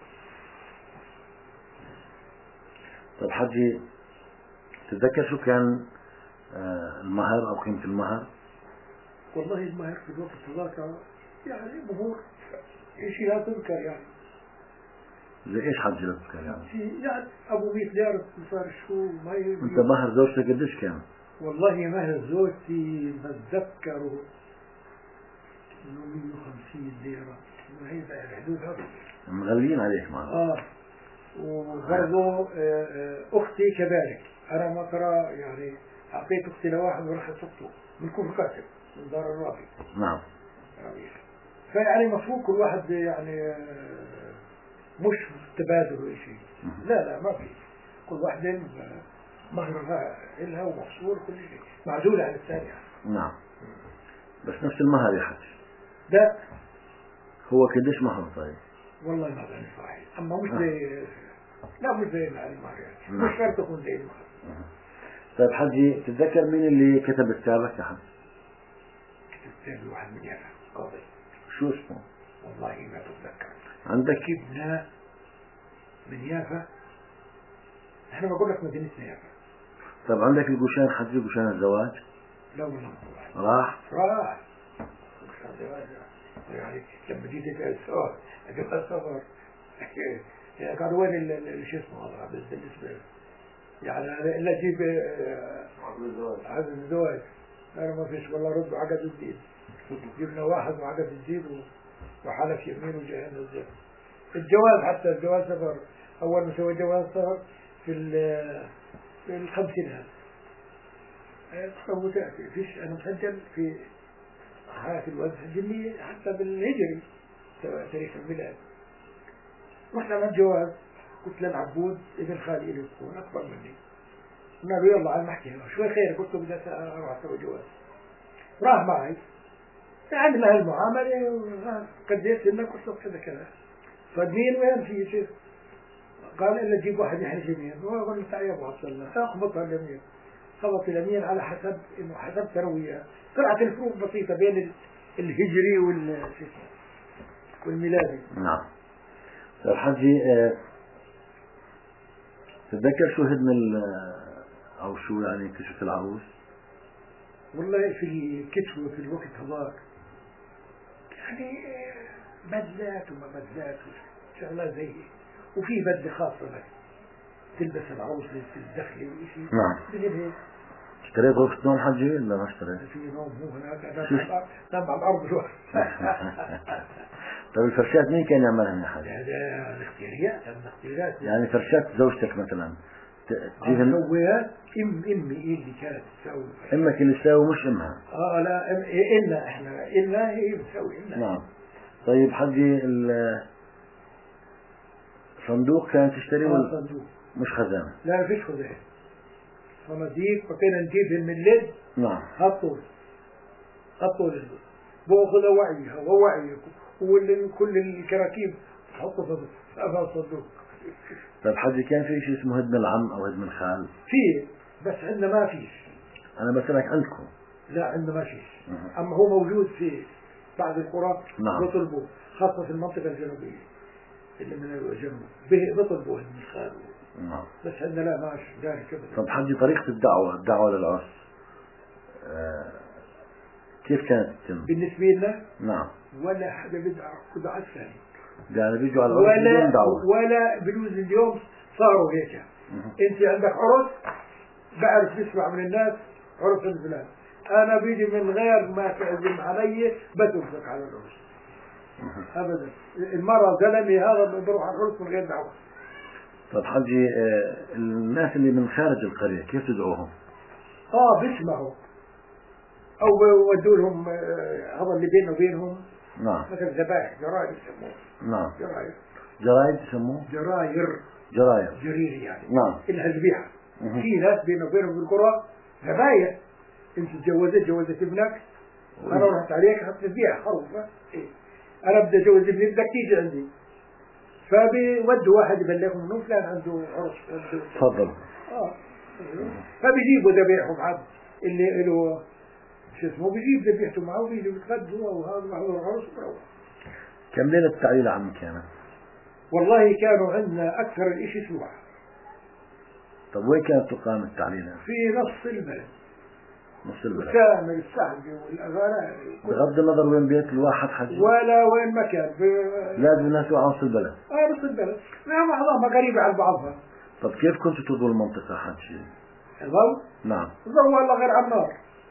طيب حجي، تتذكر شو كان آه المهر او قيمة المهر؟ والله المهر في الوقت هذاك يعني مهور شيء لا تذكر يعني. زي ايش حجي لا تذكر يعني؟ شيء يعني ابو مئة ليرة صار شو ما ي... انت مهر زوجتك قديش كان؟ والله مهر زوجتي بتذكره انه مئة وخمسين ليرة، ما هي الحدود هذه. مغلين عليك معنا. اه وبرضه اختي كذلك، انا ما ترى يعني اعطيت اختي لواحد وراح صدته من كفر كاتب من دار الرافي. نعم. فيعني مفروض كل واحد يعني مش تبادل ولا شيء. لا لا ما في، كل واحد مهرها إلها ومحصور كل شيء معزولة عن الثانية. نعم. بس نفس المهر يا حجي؟ لا. هو قديش مهر طيب؟ والله ما بعرف صحيح، اما مش زي لا مش زي المهر يعني. مش شرط تكون زي المهر. طيب حجي، تتذكر مين اللي كتب كتابك يا حجي؟ كتب واحد من يافا قاضي. شو اسمه؟ والله ما بتذكر. عندك ابناء من يافا، احنا بقول لك مدينتنا يافا. طب عندك القوشان حجي، قوشان الزواج؟ لا والله راح؟ راح. قوشان الزواج يعني لما جيت السؤال اجيب السفر قال وين شو اسمه هذا بالنسبه يعني الا اجيب عقد الزواج. عقد الزواج انا ما فيش والله رد عقد الدين. جبنا واحد وعقد الدين وحلف يمين وجهنا الزواج. الجواز حتى الجواز سفر اول ما سوى جواز سفر في في الخمسينات. أو تأتي فيش أنا مسجل في حياة الوزن الجنية حتى بالهجري تاريخ الميلاد. رحنا على الجواز، قلت للعبود ابن خالي اللي يكون أكبر مني، قلنا له يلا على نحكي شوي خير، قلت له بدي أروح أسوي جواز. راح معي عملنا هالمعاملة قديت لنا قلت له كذا كذا. فالدين وين في شيء؟ قال إلا جيب واحد يحلف يمين. وقال له تعال يا أبو عبد الله أخبطها اليمين. خبط اليمين على حسب إنه حسب ثروية. طلعت الفروق بسيطة بين الهجري وال والميلادي. نعم. طيب حجي، تتذكر شو هدم أو شو يعني كشف العروس؟ والله في الكشف في الوقت هذاك يعني بدلات وما بدلات شغلات زي وفي بدلة خاصة لك تلبس العروس في الدخل وشيء. نعم. بجيب اشتريت غرفة نوم حجي ولا ما اشتريت؟ في نوم مو هناك نام على الأرض شو. طيب الفرشات مين كان يعملها يا حجي؟ هذا الاختياريات الاختيارات يعني فرشات زوجتك مثلا تجيب سويها ام امي ايه اللي كانت تسوي. امك اللي تساوي مش امها؟ اه لا ام إلنا احنا إلنا هي بتسوي إلنا. نعم. طيب حجي، الصندوق كانت تشتري ولا صندوق مش خزانة؟ لا ما فيش خزانة. صناديق بقينا نجيبهم من الليل. نعم. هالطول هالطول الليل بأخذ وعيها ووعيك وكل الكراكيب تحطه في الصندوق. طيب حجي، كان في شيء اسمه هدم العم او هدم الخال؟ في بس عندنا ما فيش. انا بسألك عندكم. لا عندنا ما فيش. أما هو موجود في بعض القرى. نعم. بطلبوا خاصة في المنطقة الجنوبية اللي من الجنوب به بطلبوا المدخال. نعم. بس عندنا لا ماش ذلك كذا. طب حجي طريقة الدعوة الدعوة للعرس آه كيف كانت تتم؟ بالنسبة لنا نعم. ولا حدا بدعة بدعة ثاني. يعني بيجوا على العرس بدون دعوة. ولا بلوز اليوم صاروا هيك. أنت عندك عرس بعرف بسمع من الناس عرس الفلان. أنا بيجي من غير ما تعزم علي بتوافق على العرس. أبدا. المرة زلمي هذا بروح على العرس من غير دعوة. طب حجي آه الناس اللي من خارج القرية كيف تدعوهم؟ آه بيسمعوا أو بودوا لهم آه هذا اللي بينه وبينهم. نعم. مثل ذبائح جراير يسموه. نعم. جراير. جرايد يسموه؟ جراير. جراير. جرير يعني. نعم. إنها ذبيحة. في ناس بينه وبينهم في القرى ذبايح. أنت تجوزت جوزت ابنك. أنا رحت عليك حط ذبيحة خروفة. إيه. أنا بدي أجوز ابني بدك تيجي عندي. فبيودوا واحد يبلغهم إنه فلان عنده عرس. تفضل. آه. فبيجيبوا ذبيحهم عاد اللي له شو اسمه بيجيب ذبيحته معه وبيجوا بيتغدوا وهذا معه العرس وروح. كم ليلة التعليل عم كانت؟ والله كانوا عندنا أكثر الإشي أسبوع. طب وين كانت تقام التعليل؟ في نص البلد. نص البلد. كامل السحب والأغاني. بغض النظر وين بيت الواحد حج. ولا وين ما كان. ب... لازم الناس يروحوا نص البلد. آه نص البلد. نعم معظمها قريبة على بعضها. طب كيف كنتوا تضوا المنطقة حجي؟ الضوء؟ نعم. الضوء والله غير على النار.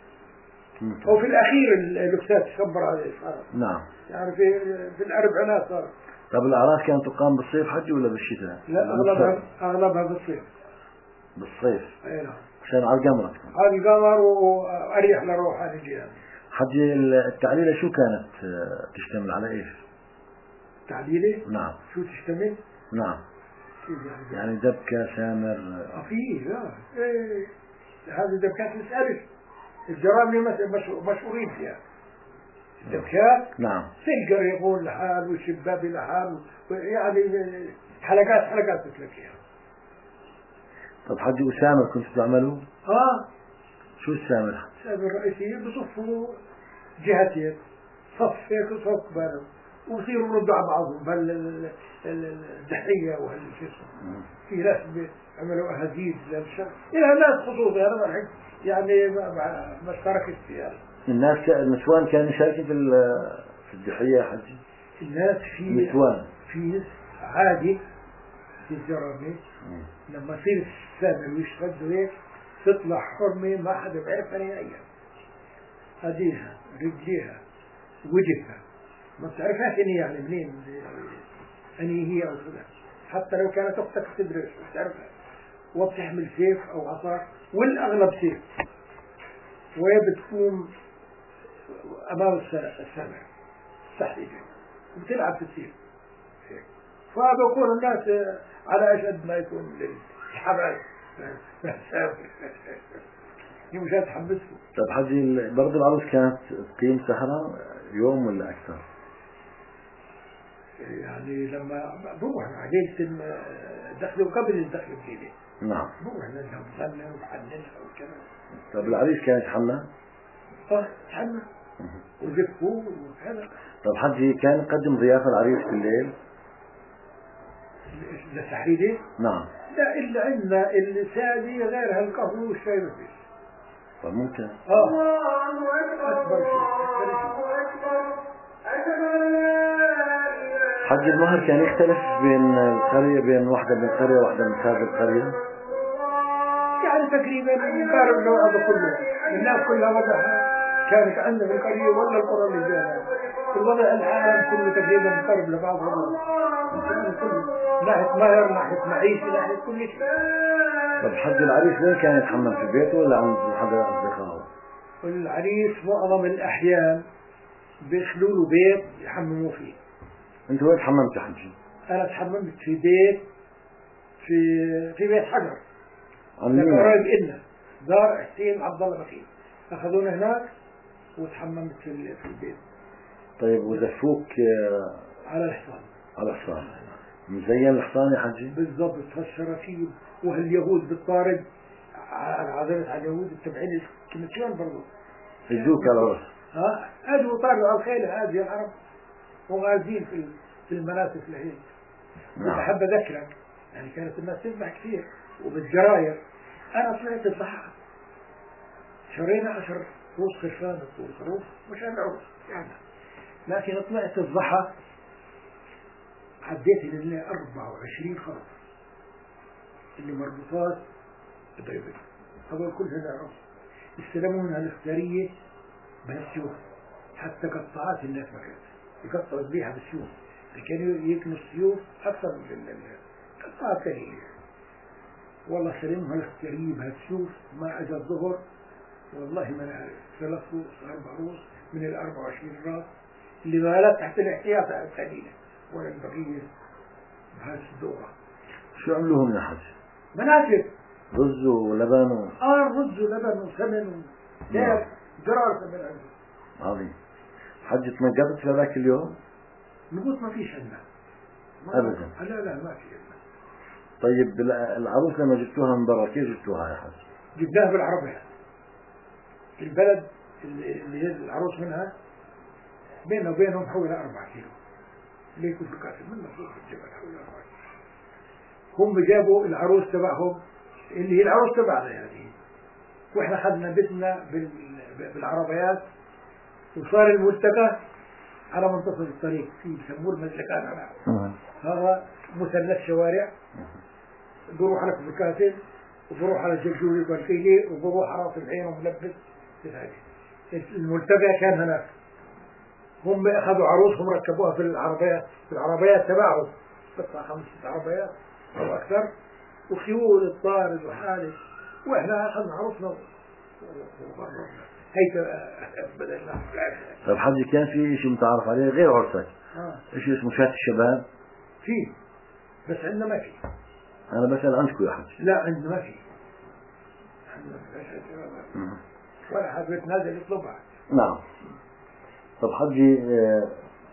وفي الأخير الأستاذ تخبر عليه صار. نعم. يعني في في الأربعينات صار. طب الأعراس كانت تقام بالصيف حجي ولا بالشتاء؟ لا أغلبها أغلبها بالصيف. بالصيف. أي نعم. عشان على القمر. على القمر وأريح لروح هذه الجهة. حجي التعليلة شو كانت تشتمل على إيش؟ تعليلة؟ نعم. شو تشتمل؟ نعم. كيف يعني؟ يعني دبكة سامر. آه فيه لا. إيه هذه دبكات الألف. الجرامي مشهورين فيها. الدبكات. نعم. سنجر يقول لحال والشباب لحال يعني حلقات حلقات تتلقيها. طب حجي وسامر كنتوا تعملوا؟ اه. شو السامر؟ السامر الرئيسية بصفوا جهتين صف هيك وصف قبالهم وبصيروا يردوا على بعضهم بهالدحية وهالشيء. في ناس بيعملوا أهازيج للشغل. إلى ناس خصوصي أنا ما الحين يعني ما ما اشتركت فيها. الناس النسوان كانوا يشاركوا في في الضحية يا حجي؟ الناس في نسوان في عادي في الجرامي لما يصير السامر ويشتغل هيك تطلع حرمة ما حدا بيعرفها نهائيا. أديها رجليها وجهها ما بتعرفهاش إني يعني منين أني هي أو كذا. حتى لو كانت أختك تدرس ما بتعرفها. وبتحمل سيف أو عصا والأغلب سيف وهي بتقوم أمام السامر تحديدا وبتلعب في السيف. فبكون الناس على أشد ما يكون للحبايب. هي مش هتحبسه. طب حجي برضه العروس كانت تقيم سهرة يوم ولا أكثر؟ يعني لما بروح مع ليلة الدخل وقبل الدخل بليلة. نعم. بروح لها وبغنى وبحننها وكذا. طب العريس كان يتحنى؟ اه يتحنى وزفوا وكذا. طب حجي كان يقدم ضيافة العريس بالليل؟ للتحريدي؟ نعم. لا إلا عندنا السادي غير هالقهوة والشاي ما فيش. طب ممكن. اه. أكبر شيء. حج المهر كان يختلف بين القرية بين واحدة من القرية وواحدة من خارج القرية؟ يعني تقريبا يقارب النوع هذا كله. الناس كلها وضعها كانت عندنا في القرية ولا القرى اللي جانا. الوضع العام كله تقريبا يقارب لبعض والله. ناحية مهر ناحية معيشة ناحية كل شيء. طب حج العريس وين كان يتحمم في بيته ولا عند حدا أصدقائه؟ العريس معظم الأحيان بيخلوا له بيت يحمموا فيه. أنت وين تحممت حجي؟ أنا تحممت في بيت في في بيت حجر. عن قريب إلنا دار حسين عبد الله بخيل. أخذونا هناك وتحممت في في البيت. طيب وزفوك على الحصان. على الحصان. مزين الحصان يا حجي؟ بالضبط فالشرافيل وهاليهود بالطارد عزمت على اليهود التبعين الكميسيون برضو يجوك على العرس. ها أجوا طالعوا على الخيل هذه العرب وغازين في في المناسك الهيك. نعم. أحب أذكرك يعني كانت الناس تذبح كثير وبالجراير. أنا طلعت الضحى شرينا عشر روس خرفان طول خروف مشان العرس يعني، لكن طلعت الضحى عديت لله أربعة وعشرين خروف اللي مربوطات بضيبين. هذول كلها العرس استلمونا الاختيارية بالسيوف، حتى قطعات الناس ما كانت يقطعوا ذبيحة بالسيوف، كانوا يكنوا السيوف أكثر من قطعات ثانية. والله سلمها الاختيارية بهالسيوف ما أجى الظهر والله ما نعرف ثلاث روس أربع روس من ال أربعة وعشرين راس اللي غالت تحت الاحتياط الثانية ولا البقية بهذه الدورة. شو عملوهم يا حج؟ مناسك رز ولبن و... اه رز ولبن وسمن وكيف جرار سمن عنده. عظيم. حج تنقبت في هذاك اليوم؟ نقول ما فيش عندنا أبدا. لا لا ما في عندنا. طيب العروس لما جبتوها من برا كيف جبتوها يا حج؟ جبناها بالعربية في البلد اللي هي العروس منها بيننا وبينهم حوالي أربعة كيلو ليكوا في كاسم من فوق الجبل حوالي أربعة كيلو. هم جابوا العروس تبعهم اللي هي العروس تبعنا يعني، واحنا خدنا بيتنا بالعربيات وصار الملتقى على منتصف الطريق في بسموه المزلقان على هذا مثلث شوارع بروح على كفر وبروح على الجلجولي والفيلي وبروح على راس العين وملبس الملتقى كان هناك. هم اخذوا عروسهم ركبوها في العربيات في العربيات تبعهم قطع خمسة عربيات او اكثر وخيول الطارد وحالي، واحنا اخذنا عروسنا وقررنا هيك بدأنا. طيب حجي كان في شيء متعارف عليه غير عرسك؟ اه شيء اسمه شات الشباب؟ في بس عندنا ما في. انا بسأل عنكم يا حجي. لا عندنا ما في، عندنا شات الشباب ولا حد بيتنازل يطلبها. نعم. طب حجي آه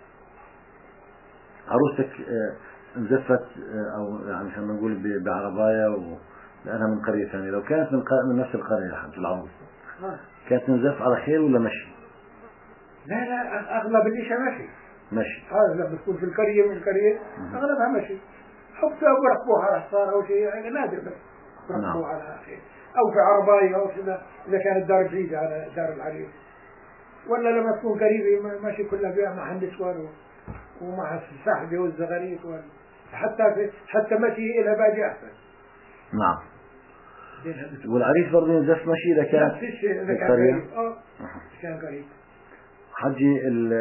عروستك آه انزفت آه او يعني خلينا نقول بعربايا لانها من قرية ثانية، لو كانت من, من نفس القرية يا حج العروس آه. كانت تنزف على خيل ولا مشي؟ لا لا اغلب الاشياء ماشي مشي. هذا لما تكون في القرية من القرية اغلبها مشي، حتى بركبوها على حصان او شيء يعني نادر بس بركبوها على خيل او في عرباية او كذا اذا كانت دار بعيدة على دار العريس، ولا لما تكون قريبة ماشي كلها فيها مع النسوان ومع السحبة والزغاريت حتى في حتى مشي إلى باقي أحسن. نعم. والعريس برضه ينزف مشي إذا كان إذا كان قريب. آه كان قريب. حجي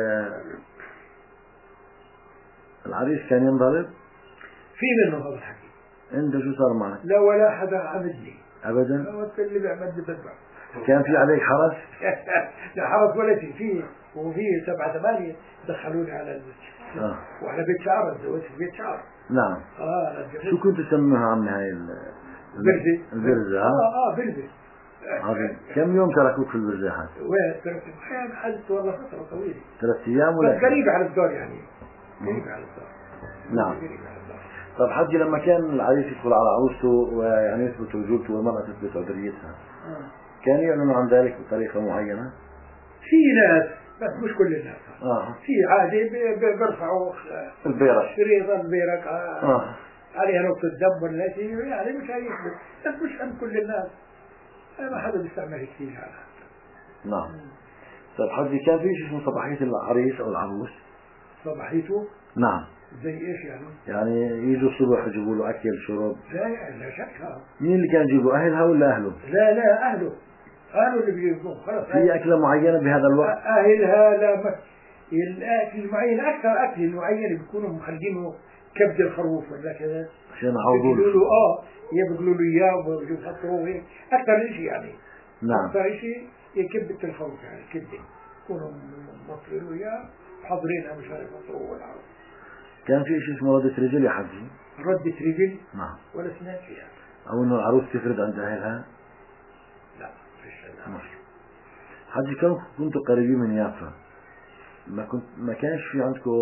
العريس كان ينضرب؟ في منه هذا الحكي. أنت شو صار معك؟ لا ولا حدا عمدني. أبدا. لا اللي بيعمد بدبع. كان في عليك حرس؟ لا حرس ولا شيء، في وفي سبعة ثمانية دخلوني على ال آه. وعلى بيت شعر تزوجت في بيت شعر. نعم. آه شو كنت تسميها عمي هاي البرزة؟ البرزة. آه آه برزة. عظيم. كم يوم تركوك في البرزة حاج؟ وين تركت أحيانا حدث والله فترة طويلة. ثلاث أيام ولا؟ بس قريبة على الدار يعني. قريبة على الدار. نعم. طب حجي لما كان العريس يدخل على عروسته ويعني يثبت رجولته والمرأة تثبت عذريتها آه. كان يعلنوا عن ذلك بطريقة معينة؟ في ناس بس مش كل الناس. آه. في عادي بيرفعوا البيرق شريط البيرق آه. آه. عليها نقطة دم ولا شيء يعني مش هيثبت، بس مش عند كل الناس، ما حدا بيستعمل كثير هذا. نعم. طيب حجي كان في شيء اسمه صباحية العريس أو العروس؟ صباحيته؟ نعم. زي ايش يعني؟ يعني يجوا الصبح يجيبوا له أكل شرب؟ لا لا شك. مين اللي كان يجيبوا أهلها ولا أهله؟ لا لا أهله، أهله اللي بيجيبوه خلاص. في أكلة معينة بهذا الوقت؟ أهلها لا ما الأكل المعين أكثر أكل المعين بيكونوا مخلينه كبد الخروف ولا كذا عشان يعوضوا له. آه يبقلوا له إياه ويحطوه هيك أكثر شيء يعني. نعم. أكثر شيء هي كبدة الخروف يعني كبدة يكونوا مطلين له إياه حاضرينها مش عارف يحطوه ولا عارف. كان في شيء اسمه ردة رجل يا حجي؟ ردة رجل؟ نعم. ولا سمعت فيها. أو إنه العروس تفرد عند أهلها؟ لا فيش عندها. حجي كم كنتوا قريبين من يافا؟ ما كنت ما كانش في عندكم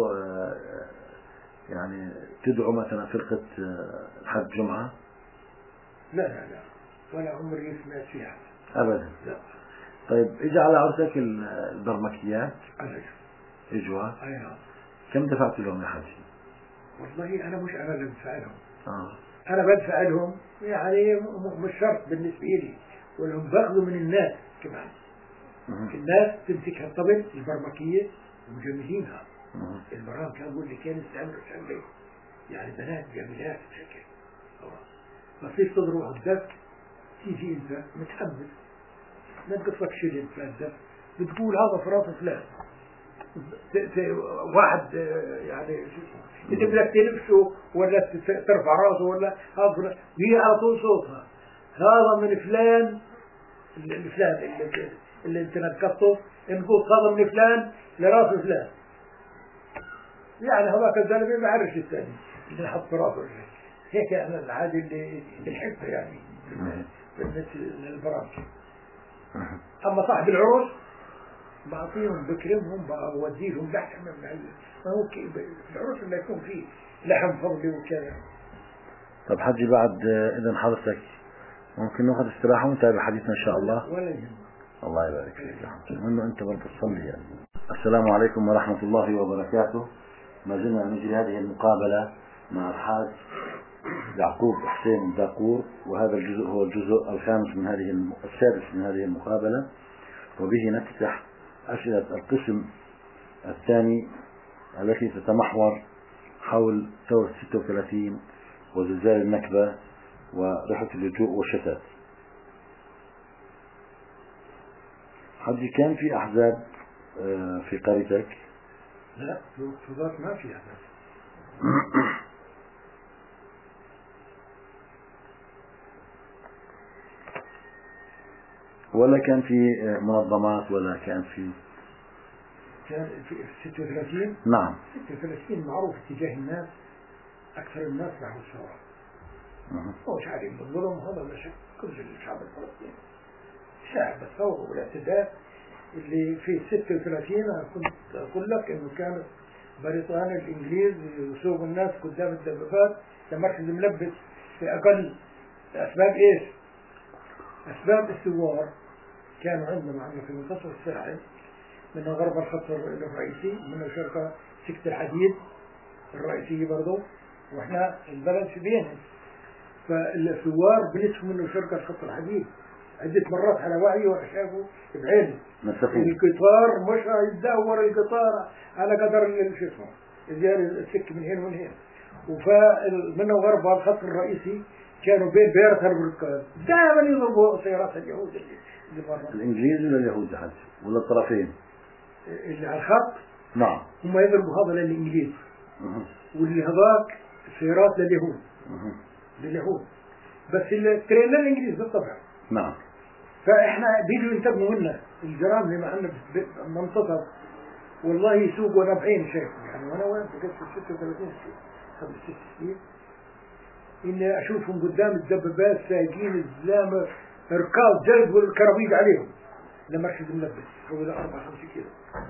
يعني تدعوا مثلا فرقة الحج جمعة؟ لا لا لا ولا عمري سمعت فيها. أبدا. لا. طيب اجى على عرسك البرمكيات؟ أنا اجوا؟ أي نعم. كم دفعت لهم يا حاجي؟ والله أنا مش أنا اللي بدفع لهم. آه. أنا بدفع لهم يعني مش شرط بالنسبة لي، ولهم باخذوا من الناس كمان. الناس تمسك الطبل البرمكية ومجملينها. المرام كان يقول لي كان يستعملوا شغلة يعني بنات جميلات بشكل. بصير تضرب على الدف، تيجي أنت متحمس نقص لك شيء في الدف، بتقول هذا فراس فلان. واحد يعني إذا بدك تلبسه ولا ترفع راسه ولا هذا، هي على طول صوتها هذا من فلان الفلان اللي, اللي انت نقصته، نقول هذا من فلان لراس فلان. يعني هذاك الزلمه ما عرفش الثاني اللي حط في راسه هيك. انا العادي اللي الحبه يعني بالنسبه للبرامج. اما صاحب العروس بعطيهم بكرمهم بوديهم لحم من ما هو العروس اللي يكون فيه لحم فضلي وكذا. طب حجي بعد اذا حضرتك ممكن ناخذ استراحه ونتابع حديثنا ان شاء الله. ولا يهمك. الله يبارك فيك يا حجي، انه انت برضه تصلي يعني. السلام عليكم ورحمه الله وبركاته. ما زلنا نجري هذه المقابله مع الحاج يعقوب حسين داقور، وهذا الجزء هو الجزء الخامس من هذه الم... السادس من هذه المقابله، وبه نفتح أسئلة القسم الثاني التي تتمحور حول ثورة ستة وثلاثين وزلزال النكبة ورحلة اللجوء والشتات. حجي كان في أحزاب في قريتك؟ لا في ذاك ما في أحزاب. ولا كان في منظمات ولا كان في كان في ستة وثلاثين؟ نعم. ستة وثلاثين معروف اتجاه الناس، أكثر الناس معه الثورة. هو شعبي بالظلم، هذا لا شك كل الشعب الفلسطيني شعب الثورة والاعتداء اللي في ستة وثلاثين. أنا كنت أقول لك إنه كانت بريطانيا الإنجليز يسوقوا الناس قدام الدبابات لمركز ملبس في أقل أسباب إيش؟ أسباب الثوار كانوا عندنا معنا في منتصف الساحل، من غرب الخط الرئيسي، من شركة سكة الحديد الرئيسية برضو، وإحنا البلد في بينهم. فالثوار بنسوا منه شركة خط الحديد عدة مرات على وعي وشافوا بعينه القطار مش يدور القطار على قدر الشفر زيادة السك من هنا ومن هنا. ومن غرب الخط الرئيسي كانوا بين بيرة البركان دائما يضربوا سيارات اليهود اللي برا. الإنجليز ولا اليهود حج ولا الطرفين؟ اللي على الخط نعم هم يضربوا هذا للإنجليز، واللي هذاك سيارات لليهود لليهود بس الترين للإنجليز بالطبع. نعم. فإحنا بيجوا ينتبهوا منا الجرام اللي معنا بالمنتصف، والله يسوقوا أنا بعين شايف يعني. وأنا وين في ستة وثلاثين خمس ست سنين إني أشوفهم قدام الدبابات سايقين الزلامة ركاب جلد والكرابيج عليهم لمركز ملبس حوالي أربعة خمسة كيلو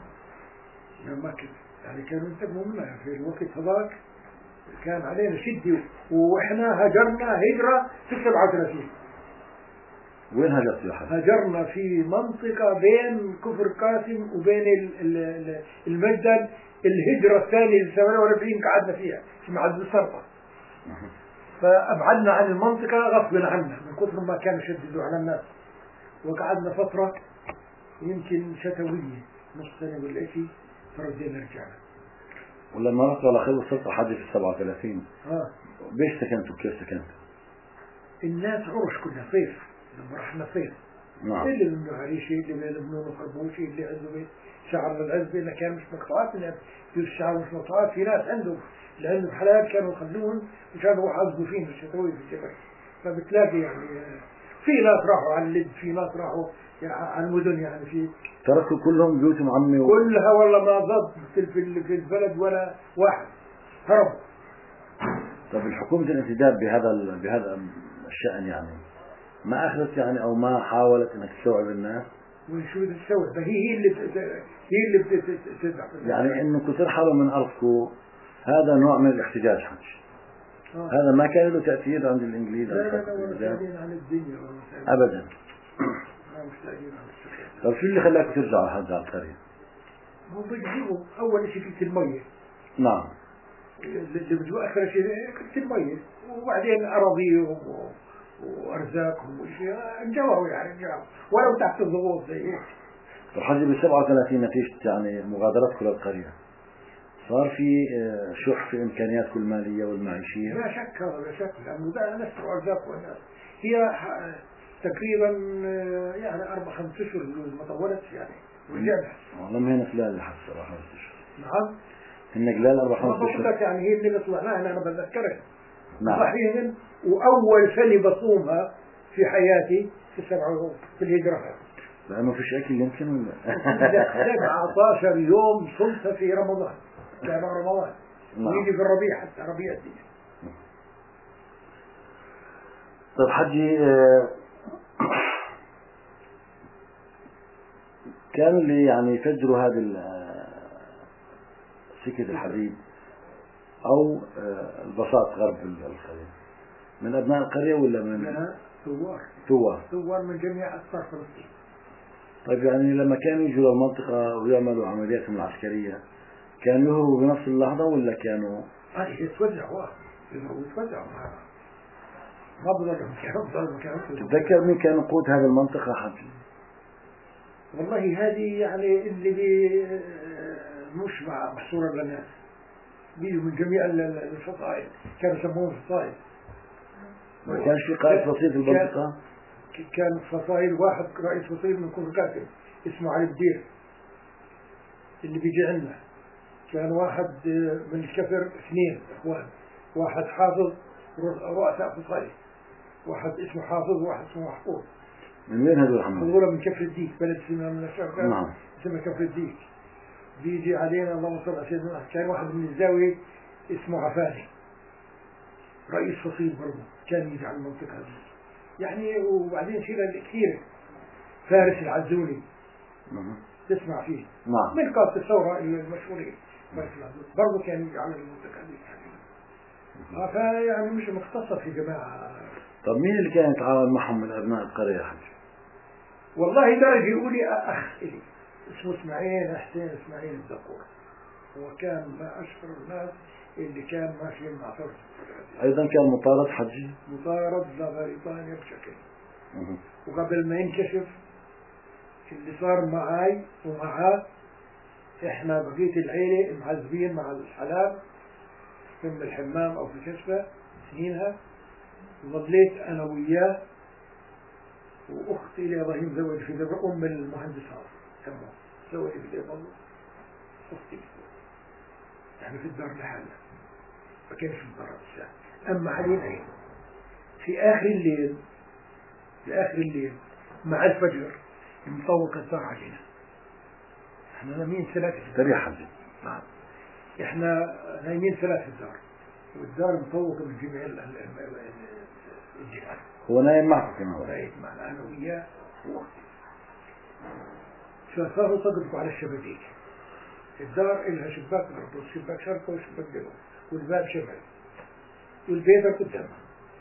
لما كده يعني. كانوا ينتبهوا منا في الوقت هذاك، كان علينا شدة، وإحنا هجرنا هجرة في سبعة وثلاثين. وين هجرت يا حاج؟ هجرنا في منطقة بين كفر قاسم وبين المجدل. الهجرة الثانية الثمانية وأربعين قعدنا فيها في معد السرطة، فأبعدنا عن المنطقة غصبا عنا من كثر ما كانوا يشددوا على الناس. وقعدنا فترة يمكن شتوية نص سنة ولا شيء، فردينا رجعنا. ولما رحت على خير السلطة حاجة في السبعة وثلاثين اه بيش سكنتوا كيف سكنتوا؟ الناس عرش كلها صيف، لما رحنا صيف. نعم. اللي منه عريشي، اللي منه خربوشي، اللي عنده شعر العزبة اللي كان مش مقطوعات، اللي الشعر مش مقطوعات. في ناس عندهم اللي عندهم حالات كانوا يخلوهم مشان يروحوا يعزقوا فيه في الشتوي في الجبل. فبتلاقي يعني في ناس راحوا على اللد، في ناس راحوا يعني على المدن يعني. في تركوا كلهم بيوتهم عمي و... كلها والله ما ضد في في البلد ولا واحد هرب. طب الحكومة الانتداب بهذا بهذا الشأن يعني ما أخذت يعني أو ما حاولت إنك تستوعب الناس؟ وشو تستوعب؟ هي هي اللي بت... هي اللي بتدعم يعني إنكم ترحلوا من أرضكم، هذا نوع من الاحتجاج حج. آه. هذا ما كان له تأثير عند الإنجليز؟ لا لا لا ولا تأثير عن الدنيا أبدا. طيب شو اللي خلاك ترجع لحد على القرية؟ هو بيجيبوا أول شيء كنت المية. نعم. اللي بدو آخر شيء كنت المية، وبعدين أراضيهم وأرزاقهم وشيء انجووا يعني انجووا ولو تحت الضغوط زي هيك. طيب حجي ب سبعة وثلاثين نتيجة يعني مغادرتكم للقرية صار في شح في إمكانياتكم المالية والمعيشية؟ لا شك هذا لا شك، لأنه ده نسر أرزاق والناس هي تقريبا يعني أربع خمس أشهر ما طولتش يعني ورجعنا. والله ما هي خلال الحس أربع خمس أشهر. نعم. هن خلال أربع خمس أشهر. يعني هي اللي طلعناها أنا بتذكرها. نعم. صحيح. وأول سنة بصومها في حياتي في سبعة في الهجرة. لأنه فيش أكل يمكن. سبعة عشر يوم صمت في رمضان. كان رمضان. ويجي في الربيع حتى ربيع دي. طيب حجي كان اللي يعني يفجروا هذه سكة الحديد أو البساط غرب القرية من أبناء القرية ولا من؟ لا ثوار. ثوار. ثوار من جميع أقطار فلسطين. طيب يعني لما كانوا يجوا للمنطقة ويعملوا عملياتهم العسكرية كانوا يهربوا بنفس اللحظة ولا كانوا؟ آه يتوزعوا يتوزعوا ما بضلهم كانوا بضلهم كانوا. تتذكر مين كان قود هذه المنطقة حجي؟ والله هذه يعني اللي بي مش محصورة للناس بيجوا من جميع الفصائل كانوا يسموهم فصائل. ما كانش في قائد فصيل في المنطقة؟ كان فصائل واحد رئيس فصيل من كفر كاتب اسمه علي بدير اللي بيجي عندنا. كان واحد من الكفر اثنين اخوان، واحد حافظ رؤساء فصائل، واحد اسمه حافظ وواحد اسمه محفوظ. من وين هذول محمد؟ هذول من كفر الديك، بلد اسمها من الشرق. نعم. اسمها كفر الديك. بيجي علينا اللهم صل على سيدنا. كان واحد من الزاوية اسمه عفاني رئيس فصيل برضه كان يجي على المنطقة هذه يعني. وبعدين شيء كثير فارس العزوني تسمع فيه. نعم. من قادة الثورة المشهورين فارس العزوني برضه كان يجي على المنطقة هذه يعني. فيعني مش مختصر في جماعة. طب مين اللي كان يتعاون معهم من أبناء القرية يا حجي؟ والله ده يقول لي أخ إلي اسمه إسماعيل حسين إسماعيل الدقور. هو كان ما أشهر الناس اللي كان ماشي مع فرس. أيضا كان مطارد حجي؟ مطارد لبريطانيا بشكل. وقبل ما ينكشف اللي صار معاي ومعاه إحنا بقية العيلة معذبين مع الحلال في الحمام أو في الكشفة سنينها. ظليت أنا وياه وأختي إلي إبراهيم زوج في دبر أم المهندس هذا زوج في دبر أختي يعني في الدار لحالنا ما كانش في الدار الساعة. أما حاليا في آخر الليل في آخر الليل مع الفجر مطوق الدار علينا. إحنا نايمين ثلاثة في الدار. تريح حجي. نعم. إحنا نايمين ثلاثة في الدار والدار مطوقة من جميع الجهات. هو نايم معكم كمان؟ نايم معنا أنا وياه وأختي. فصاروا طقطقوا على الشبابيك. الدار إلها شباك غرب وشباك شرق وشباك جنوب والباب شمال والبيت قدامها.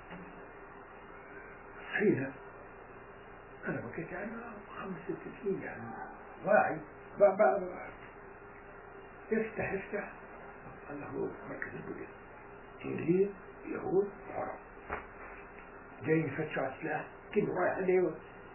حينها أنا بكيت يعني خمس ست سنين يعني واعي بقى بقى افتح افتح الله هو مركز البوليس تنجيل يهود عرب جاي يفتشوا على السلاح كله رايح عليه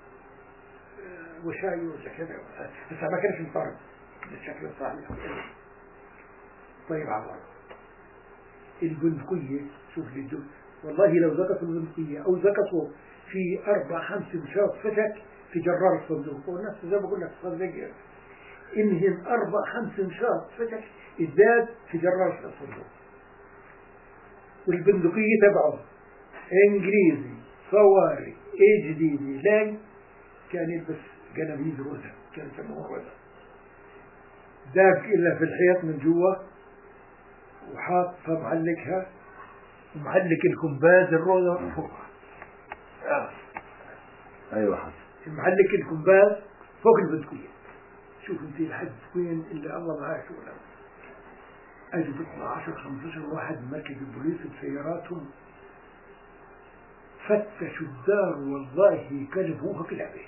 وشاي وكذا بس ما كانش مطارد بالشكل الصحيح. طيب عبارة البندقية شوف لي الدول والله لو زكتوا البندقية أو زكتوا في أربع خمس مشاط فتك في جرار الصندوق والناس زي ما بقول لك صدق إنهم أربع خمس مشاط فتك الزاد في جرار الصندوق. والبندقية تبعه إنجليزي صواري إيه جديدي لان كان يلبس جلابيز روزة كان يسموه روزة داك إلا في الحيط من جوا وحاط معلقها ومعلق الكمباز الروزة فوقها. آه. أيوة حسن. معلق الكمباز فوق البندقية. شوف انت لحد وين اللي الله معاه شو ولا أجوا بيطلع عشر خمستاشر واحد من مركز البوليس بسياراتهم فتشوا الدار والله كلبوها كلابين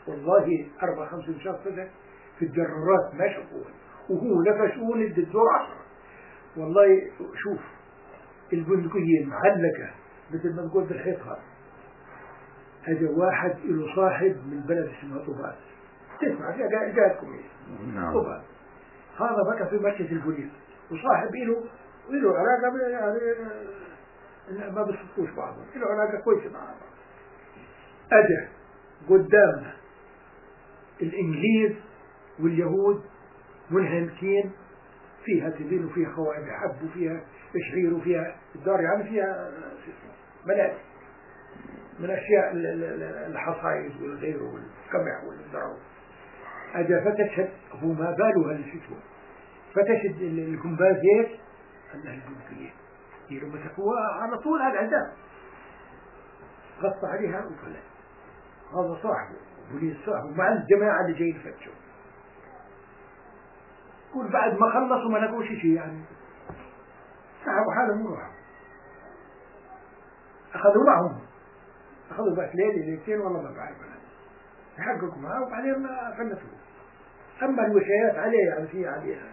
والله أربع خمس شهر فتك في الجرارات ما شافوه، وهو نفسه لد الدور عشرة. والله شوف البندقية معلقة مثل ما تقول بالحيط. هذا هذا واحد له صاحب من بلد اسمها طوباس، تسمع فيها جاءتكم نعم. طوباس هذا بقى في مركز البوليس، وصاحب له له علاقة يعني ما بيصدقوش بعضهم، له علاقة كويسة مع بعض. أجا قدامنا الإنجليز واليهود منهمكين فيها تبين وفيها خوارج حب وفيها تشعير وفيها الدار، يعني فيها ملاذ من أشياء الحصائد والغيره والقمح والذرة. أجا فتشت هو ما باله هالشتوى، فتشت الكمبازات أنها البنكية يلو مسكوها على طول على العذاب، غطى عليها وفلت. هذا صاحبه بوليس صاحبه مع الجماعة اللي جايين يفتشوا. يقول بعد ما خلصوا ما لقوا شيء يعني سحبوا حالهم وراحوا، أخذوا معهم، أخذوا بس ليلة ليلتين والله ما بعرف أنا، يحققوا معه وبعدين ما فلتوه. أما الوشايات عليه يعني في عليها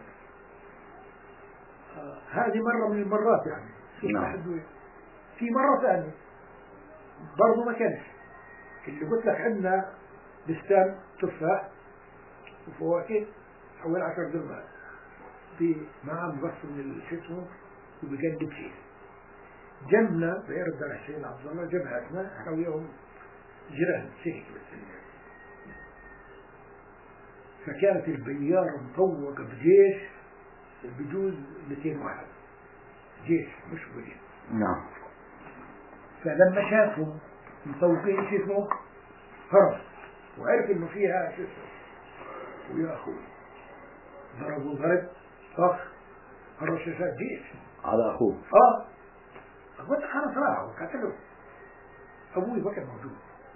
آه هذه مرة من المرات يعني. نعم. في مرة ثانية برضو ما كانش اللي قلت لك عندنا بستان تفاح وفواكه حوالي عشر دربات في معاه مغصب من الشتم وبيقدم شيء. جنبنا غير الدار حسين عبد الله جنبها اسمها احنا وياهم جيران سيك بس. فكانت البيارة مطوقة بجيش بجوز مئتين واحد جيش مش بوليس. نعم. فلما شافهم مطوقين شو اسمه هرب وعرف انه فيها شو اسمه ويا اخوي ضربوا ضرب طخ الرشاشات جيش على اخوه. اه قلت خلاص راحوا قتلوا ابوي ما كان موجود.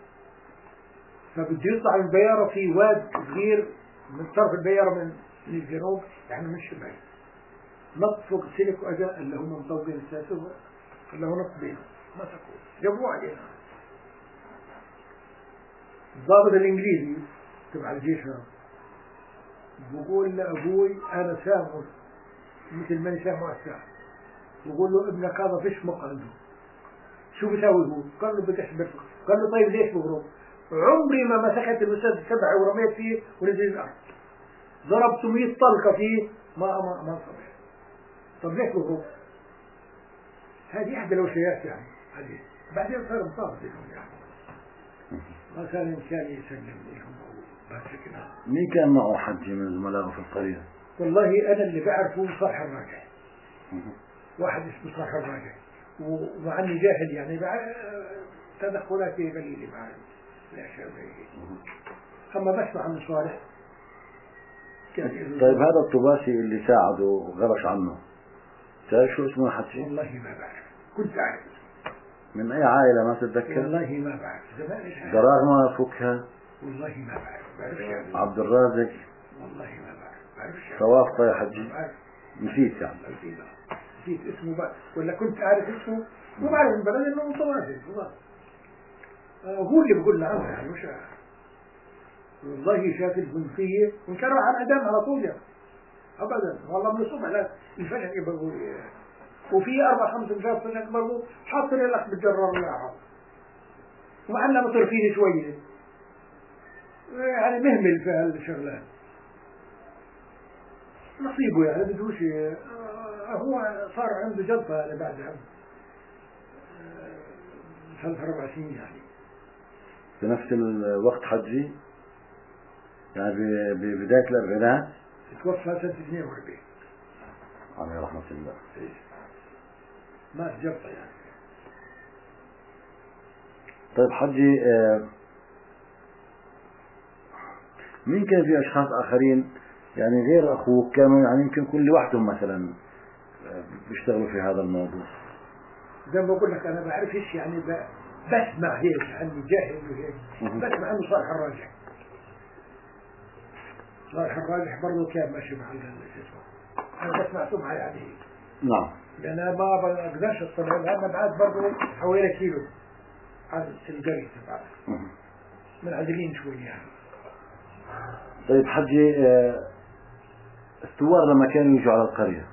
فبده يطلع البيارة في واد صغير من طرف البيارة من من الجنوب يعني من الشمال، نط فوق السلك واجا اللي هم مطوقين الساسوه اللي هو نط بينهم مسكوه جابوه علينا. الضابط الانجليزي تبع الجيش بقول لابوي انا سامر مثل ما سامر الساعه، بقول له ابنك هذا فيش مقعده شو بيسوي هو؟ قال له بدي احبسه. قال له طيب ليش بهرب؟ عمري ما مسكت المسدس تبعي ورميت فيه ونزل الارض، ضربت مية طلقه فيه ما ما ما صبح. طب ليش بهرب؟ هذه احدى الوشيات يعني. هذه بعدين صار مصاب لهم يعني ما كان إمكاني يسلم لهم بس كده. مين كان معه حجي من زملائه في القرية؟ والله أنا اللي بعرفه صالح الراجع، واحد اسمه صالح الراجع، ومع إني جاهل يعني تدخلاتي قليلة مع الأشياء زي أما بسمع عن صالح. طيب هذا الطباسي اللي ساعده وغرش عنه تعرف شو اسمه حجي؟ والله ما بعرف، كنت أعرف من أي عائلة ما تتذكر؟ والله ما بعرف. زمان دراغمة فكها؟ والله ما بعرف. بعرف عبد الرازق؟ والله ما بعرف. بعرف توافق يا حجي؟ نسيت يعني. نسيت اسمه بقى ولا كنت أعرف اسمه مو بعرف من بلد إنه متواجد والله. آه هو اللي بقول له عنه يعني مش عارف. والله شاف البنفية وانكر على الأدم على طول يعني أبدا والله من الصبح لا الفجر يبغوا. وفي أربع خمس رجال صنعت برضو حاط لي الأخ بالجرار لاعب ومعنا مطرفين شوية يعني مهمل في هالشغلات نصيبه يعني بدوش. هو صار عنده جلطة بعد ثلاث أربع سنين يعني في نفس الوقت حجي يعني ببداية الأربعينات توفى سنة اثنين وأربعين عليه رحمة الله. مات جلطة يعني. طيب حجي مين كان في أشخاص آخرين يعني غير أخوك كانوا يعني يمكن كل لوحدهم مثلا بيشتغلوا في هذا الموضوع؟ زي ما بقول لك أنا بعرفش يعني بسمع هيك عني جاهل وهيك بسمع أنه صالح الراجح. صالح الراجح برضه كان ماشي مع الجسم أنا بسمع سمعة يعني. نعم. لأن أنا ما بقدرش أطلع لأن بعد برضه حوالي كيلو عن القرية تبعنا منعزلين شوي يعني. طيب حجي، آه، الثوار لما كانوا يجوا على القرية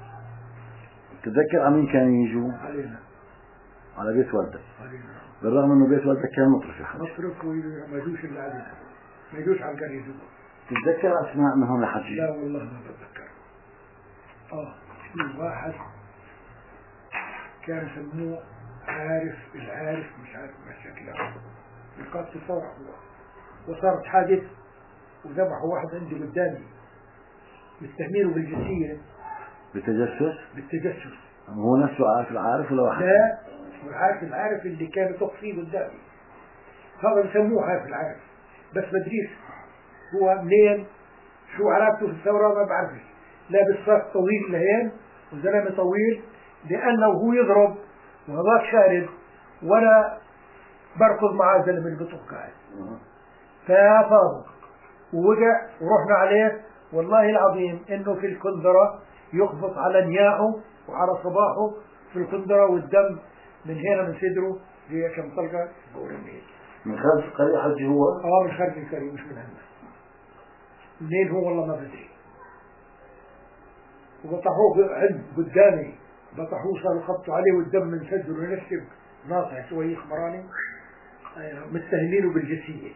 تتذكر عمين كانوا يجوا؟ علينا. على بيت والدك. علينا. بالرغم انه بيت والدك كان مطرف يا حجي. مطرف وما يجوش الا علينا، ما يجوش على القرية جوا. تتذكر اسماء منهم يا حجي؟ لا والله ما بتذكر. اه في واحد كان يسموه عارف العارف، مش عارف ما شكله، نقاط الثورة هو، وصارت حادث وذبحوا واحد عندي قدامي مستهمينه بالجنسية. بتجسس؟ بالتجسس. هو نفسه عارف العارف ولا واحد؟ لا، عارف العارف اللي كان يطق فيه قدامي هذا بسموه عارف العارف، بس بدريش هو منين، شو علاقته في الثورة ما بعرفش. لابس فاس طويل لهين وزلمة طويل، لأنه هو يضرب وهذاك شارد ولا بركض معاه زلمة اللي بطق قاعد، ففاضل ووقع ورحنا عليه. والله العظيم انه في الكندرة يخبط على نياحه وعلى صباحه في الكندرة، والدم من هنا من صدره زي كم طلقة بورمين. من خارج القرية حجي هو؟ اه من خارج القرية مش من عندنا. منين هو والله ما بدري. وبطحوه عند قدامي، بطحوه صاروا خبطوا عليه والدم من صدره ينشب ناصع شوي خمراني، مستهلينه بالجسية.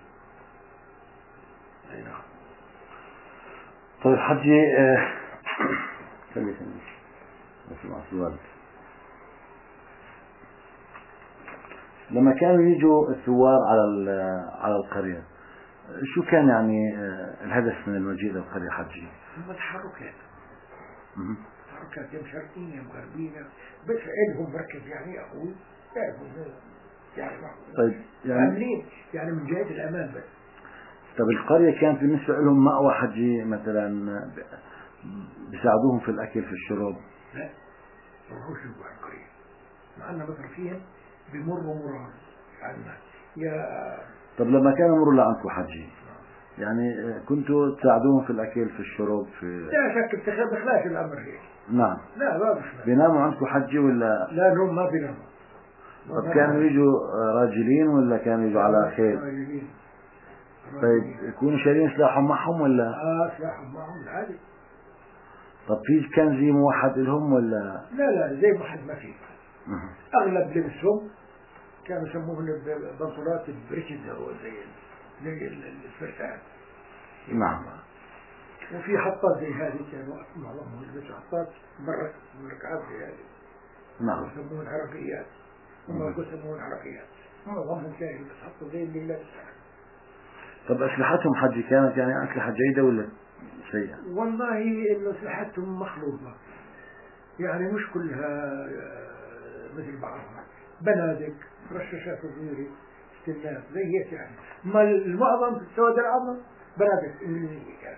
اي نعم. طيب حجي، آه، خلي خلي اسمع سؤال. لما كانوا يجوا الثوار على على القرية، شو كان يعني آه، الهدف من المجيء للقرية حجي؟ هم تحركات. تحركات يا شرقية يا غربية، بس لهم مركز يعني يا اخوي يعني. طيب يعني عاملين يعني من جهة الأمان بس. طب القرية كانت بالنسبة لهم مأوى حجي مثلا، بيساعدوهم في الأكل في الشرب؟ لا، بروحوش جوا القرية، مع أننا مصرفين بمروا مرار عنا يا. طب لما كانوا يمروا لعندكم حجي يعني كنتوا تساعدوهم في الأكل في الشرب في؟ لا شك بخلاف الأمر هيك. نعم. لا ما بخلاف. بيناموا عندكم حجي ولا؟ لا نوم ما بيناموا. طب كانوا يجوا راجلين ولا كانوا يجوا على خيل؟ راجلين. طيب يكونوا شايلين سلاحهم معهم ولا؟ اه سلاحهم معهم عادي. طب في كان زي موحد لهم ولا؟ لا لا زي موحد ما في. اغلب لبسهم كانوا يسموهم البنطلونات البريكز او زي زي الفرسان. نعم. وفي حطات زي هذه كانوا معظمهم يلبسوا حطات مرة مركعات زي هذه. نعم. يسمون عرقيات. هم يسمون عرقيات. معظمهم كانوا يلبس حطة زي اللي لابسها. طب أسلحتهم حجي كانت يعني أسلحة جيدة ولا سيئة؟ والله إنه أسلحتهم مخلوطة، يعني مش كلها مثل بعضها، بنادق رشاشات صغيرة استناد زي هيك يعني. ما المعظم في السواد العظم بنادق إنجليزية كانت.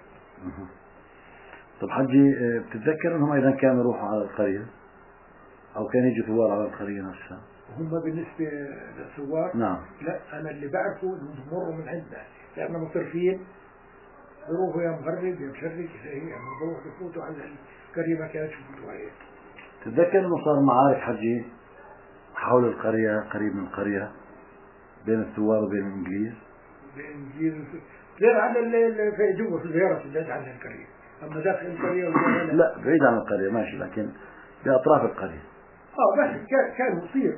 طب حجي، بتتذكر إنهم أيضا كانوا يروحوا على القرية أو كانوا يجوا ثوار على القرية نفسها؟ هم بالنسبة للثوار؟ نعم. لا أنا اللي بعرفه إنهم مروا من عندنا، لأننا مصرفين يروحوا يا مغرب يا مشرق يعني بروح يفوتوا على القرية ما كانت يفوتوا عليها. تتذكر إنه صار معارك حجي حول القرية قريب من القرية بين الثوار وبين الإنجليز؟ بين الإنجليز غير على في جوا في الزيارة اللي عن القرية، أما داخل القرية لا بعيد عن القرية ماشي، لكن بأطراف القرية. اه بس كان يصير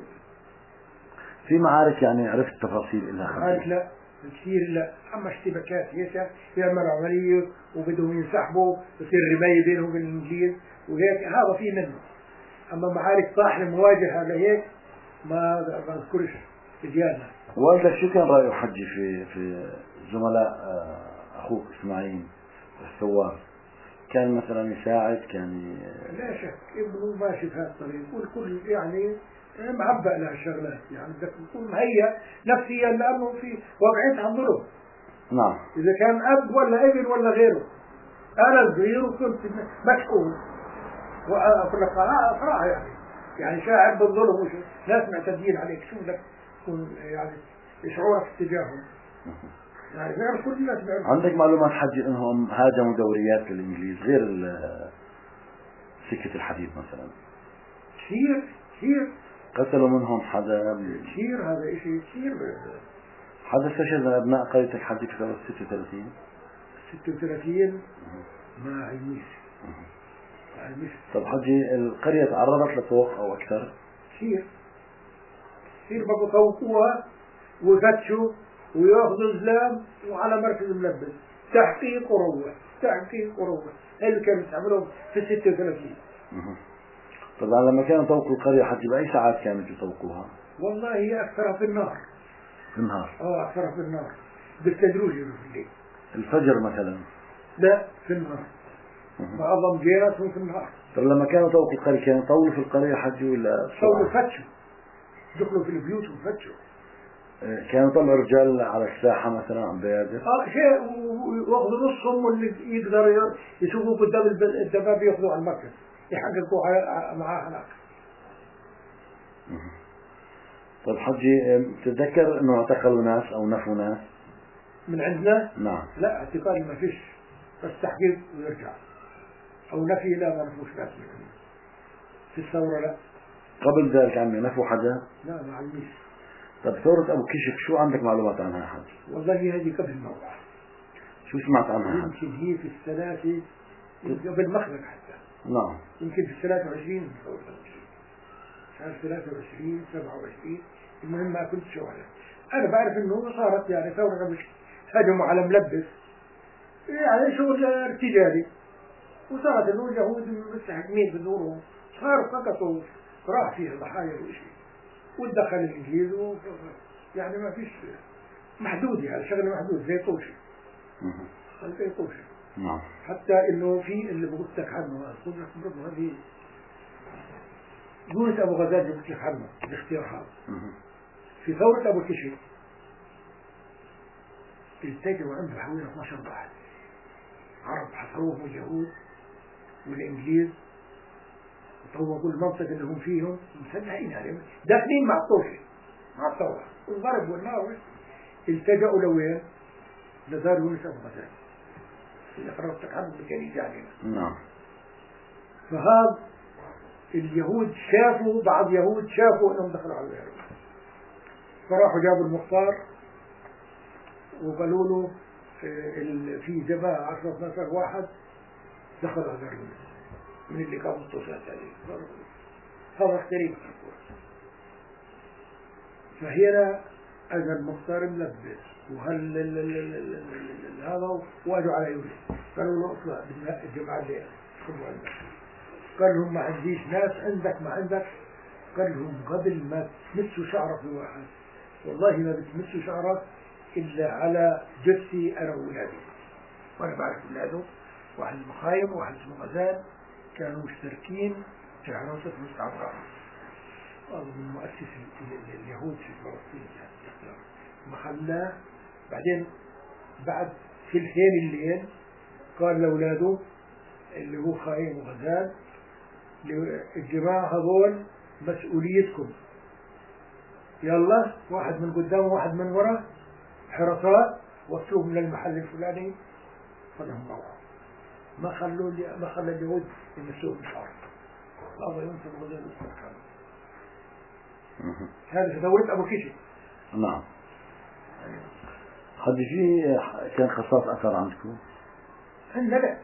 في معارك يعني عرفت التفاصيل إلها؟ معارك لا كثير لا، أما اشتباكات هيك يعمل عملية وبدهم ينسحبوا يصير رماية بينهم وبين الإنجليز وهيك، هذا في منه. أما معارك طاحنة مواجهة لهيك ما بذكرش في ديالنا. والدك شو كان رأيه حجي في في زملاء أخوك إسماعيل الثوار؟ كان مثلا يساعد كان ي... لا شك ابنه ماشي في هذا الطريق، والكل يعني معبأ له الشغلات، يعني بدك تكون مهيأ نفسيا لأنه في وضعية عن ظلم. نعم. إذا كان أب ولا ابن ولا غيره. أنا صغير وكنت مشكور وأقول لك آه صراحة يعني يعني شاعر بالظلم وش ناس معتدين عليك، شو بدك تكون يعني شعورك اتجاههم؟ يعني غير كل الناس بيعرفوا. عندك معلومات حجي انهم هاجموا دوريات الانجليز غير سكة الحديد مثلا؟ كثير كثير قتلوا منهم حدا؟ كثير هذا اشي كثير. حدا استشهد من ابناء قريتك حجي في سنة ستة وثلاثين؟ ستة وثلاثين مع عميس. عميس. طب حجي القرية تعرضت لطوق أو أكثر؟ كثير كثير بقوا طوقوها ويفتشوا وياخذوا الزلام وعلى مركز ملبس تحقيق وروح تحقيق وروح. هذا اللي كانوا يستعملوه في ستة وثلاثين. طبعا لما كانوا يطوقوا القرية حجي بأي ساعات كانوا يطوقوها؟ والله هي أكثرها في النهار. في النهار؟ اه أكثرها في النهار بالتدريج في الليل. الفجر مثلا؟ لا في النهار. معظم جيراتهم في النهار. طب لما كانوا يطوقوا القرية كانوا يطولوا في القرية حجي ولا؟ طولوا فتشوا دخلوا في البيوت وفتشوا. كانوا يطلعوا رجال على الساحة مثلا عم بيادر؟ اه شيء وياخذوا نصهم واللي يقدروا يشوفوا قدام الدباب ياخذوا على المركز يحققوا معاه هناك. طيب حجي تتذكر انه اعتقلوا ناس او نفوا ناس من عندنا؟ نعم. لا اعتقال ما فيش بس تحقيق ويرجع او نفي. لا ما نفوش ناس من في الثورة. لا قبل ذلك عمي نفوا حدا؟ لا ما علميش. طب ثورة ابو كشك شو عندك معلومات عنها يا حجي؟ والله هذه قبل الموضوع. شو سمعت عنها؟ يمكن هي في الثلاثة قبل مخرج حتى. نعم. يمكن في الثلاثة وعشرين ثورة شهر ثلاثة وعشرين سبعة وعشرين. المهم ما كنت شو على أنا بعرف إنه صارت يعني ثورة مش هجموا على ملبس يعني شغل ارتجالي وصارت إنه اليهود مستحكمين بدورهم صار فقط راح فيها ضحايا وشيء ودخل الإنجليز و... يعني ما فيش محدود يعني شغلة محدود زي طوشي زي طوشي. نعم. حتى إنه في اللي بقولت لك عنه برضه هذه يونس أبو غزال اللي قلت لك عنه الاختيار هذا في ثورة أبو كشك التاجروا عنده حوالي اثني عشر واحد عرب حصروهم اليهود والإنجليز وطوقوا المنطقة اللي هم فيهم مسلحين عليهم داخلين مع الطوشي مع الثورة والضرب والنار. التجأوا لوين؟ لدار يونس أبو غزال اللي قررتك عنه اللي كان يجي علينا. نعم. فهذا اليهود شافوا بعض يهود شافوا انهم دخلوا على العراق فراحوا جابوا المختار وقالوا له في جماعة عشرة اثنا عشر واحد دخلوا على العراق من اللي كانوا متصلات عليه. هذا اختريب فهنا اجى المختار ملبس وهل هذا واجوا على يونس قالوا له اطلع الجماعة اللي خذوا عندك. قال لهم ما عنديش ناس عندك ما عندك. قال لهم قبل ما تمسوا شعرة في واحد والله ما بتمسوا شعرة إلا على جثي أنا وولادي وأنا بعرف ولاده واحد المخايم وواحد اسمه غزال كانوا مشتركين في حراسة مستعمرة. هذا من مؤسس اليهود في فلسطين يعني ما خلاه. بعدين بعد ثلثين الليل قال لأولاده اللي هو خايم وغزال الجماعة هذول مسؤوليتكم يلا واحد من قدام وواحد من وراء حراسات وصلوهم للمحل الفلاني فلهم روعة. ما خلوا ما خلى اليهود يمسوهم بشعر. الله ينصر غزال السركان. هذا ثورة أبو كشك. نعم. حد في كان خصاص أثر عندكم؟ عندنا لا.